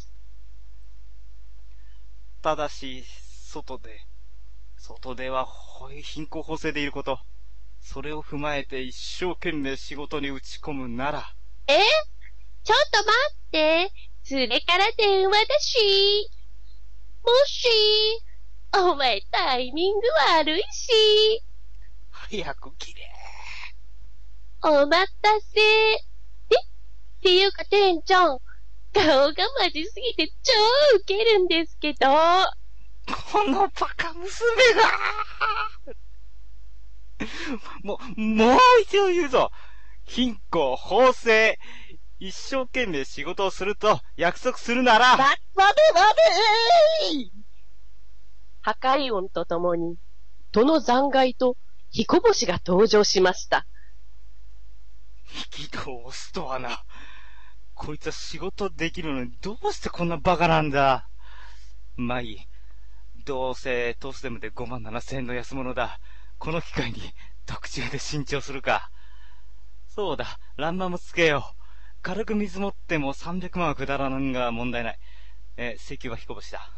ただし、外では貧困法制でいること。それを踏まえて一生懸命仕事に打ち込むなら。 ちょっと待って。それから電話だし。もし、お前タイミング悪いし。 早く切れ。 お待たせ。っていうか店長、顔がマジすぎて超ウケるんですけど。 このバカ娘がもう一度言うぞ。貧困法制。一生懸命仕事をすると約束するなら。 待て破壊音とともに、戸の残骸と彦星が登場しました。 引き戸を押すとはな。こいつは仕事できるのにどうしてこんなバカなんだ。まあいい。どうせトースデムで57,000円の安物だ。この機会に特注で新調するか。そうだ、ランマもつけよう。軽く見積もっても300万はくだらんが問題ない。請求は彦星だ。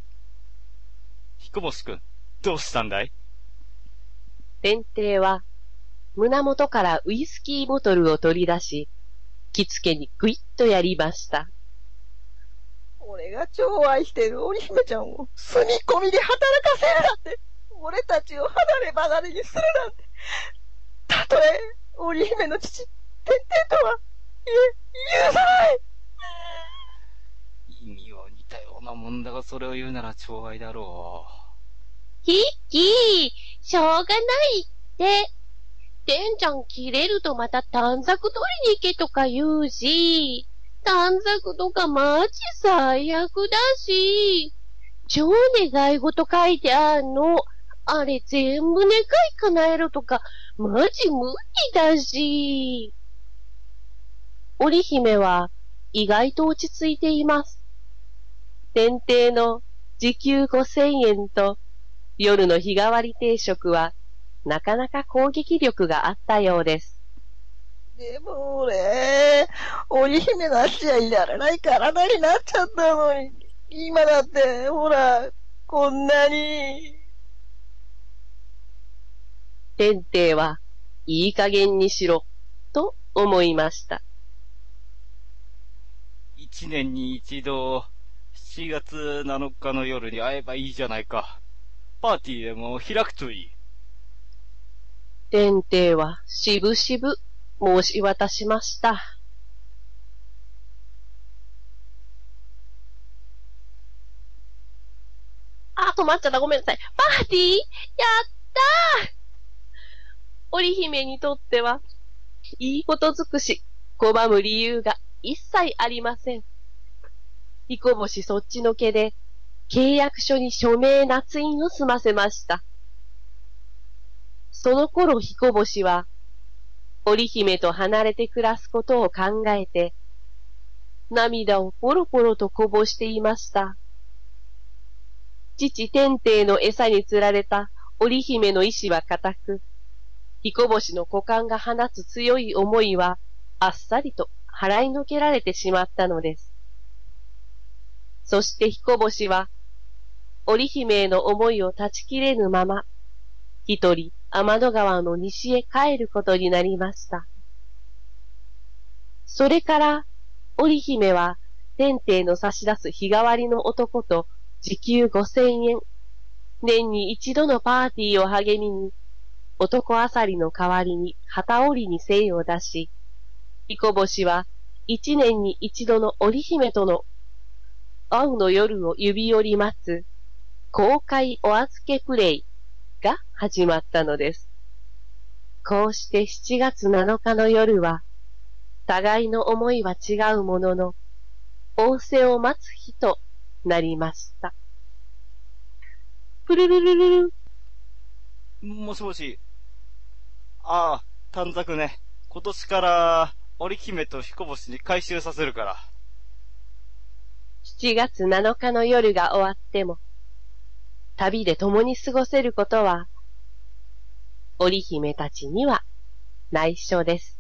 彦星くん、どうしたんだい？ 天帝は胸元からウイスキーボトルを取り出し、着付けにグイッとやりました。 俺が超愛してる織姫ちゃんを住み込みで働かせるなんて、俺たちを離れ離れにするなんて、たとえ織姫の父、天帝とは、許さない。 意味は似たようなもんだが、それを言うなら寵愛だろう。 キッキー、しょうがないって。天ちゃん切れるとまた短冊取りに行けとか言うし、短冊とかマジ最悪だし、超願い事書いてあんの。あれ全部願い叶えるとか、マジ無理だし。 織姫は意外と落ち着いています。天帝の時給5000円と夜の日替わり定食はなかなか攻撃力があったようです。 でも俺、織姫なしやいられない体になっちゃったのに、今だって、ほら、こんなに。 天帝はいい加減にしろ、と思いました。 1年に一度、7月7日の夜に会えばいいじゃないか。パーティーでも開くといい。 天帝はしぶしぶ申し渡しました。止まっちゃった。ごめんなさい。パーティーやったー。織姫にとっては、いいこと尽くし、拒む理由が一切ありません。彦星そっちのけで、契約書に署名捺印を済ませました。その頃彦星は、織姫と離れて暮らすことを考えて、涙をポロポロとこぼしていました。父天帝の餌に釣られた織姫の意志は固く、彦星の股間が放つ強い思いは、あっさりと払いのけられてしまったのです。そして彦星は、織姫への思いを断ち切れぬまま、一人天の川の西へ帰ることになりました。それから、織姫は、天帝の差し出す日替わりの男と、時給5000円、年に一度のパーティーを励みに、男あさりの代わりに旗織りに精を出し、彦星は一年に一度の織姫との会うの夜を指折り待つ公開お預けプレイが始まったのです。こうして7月7日の夜は、互いの思いは違うものの、仰せを待つ日となりました。プルルルルル。 もしもし。短冊ね。今年から織姫と彦星に回収させるから。 7月7日の夜が終わっても、旅で共に過ごせることは、織姫たちには内緒です。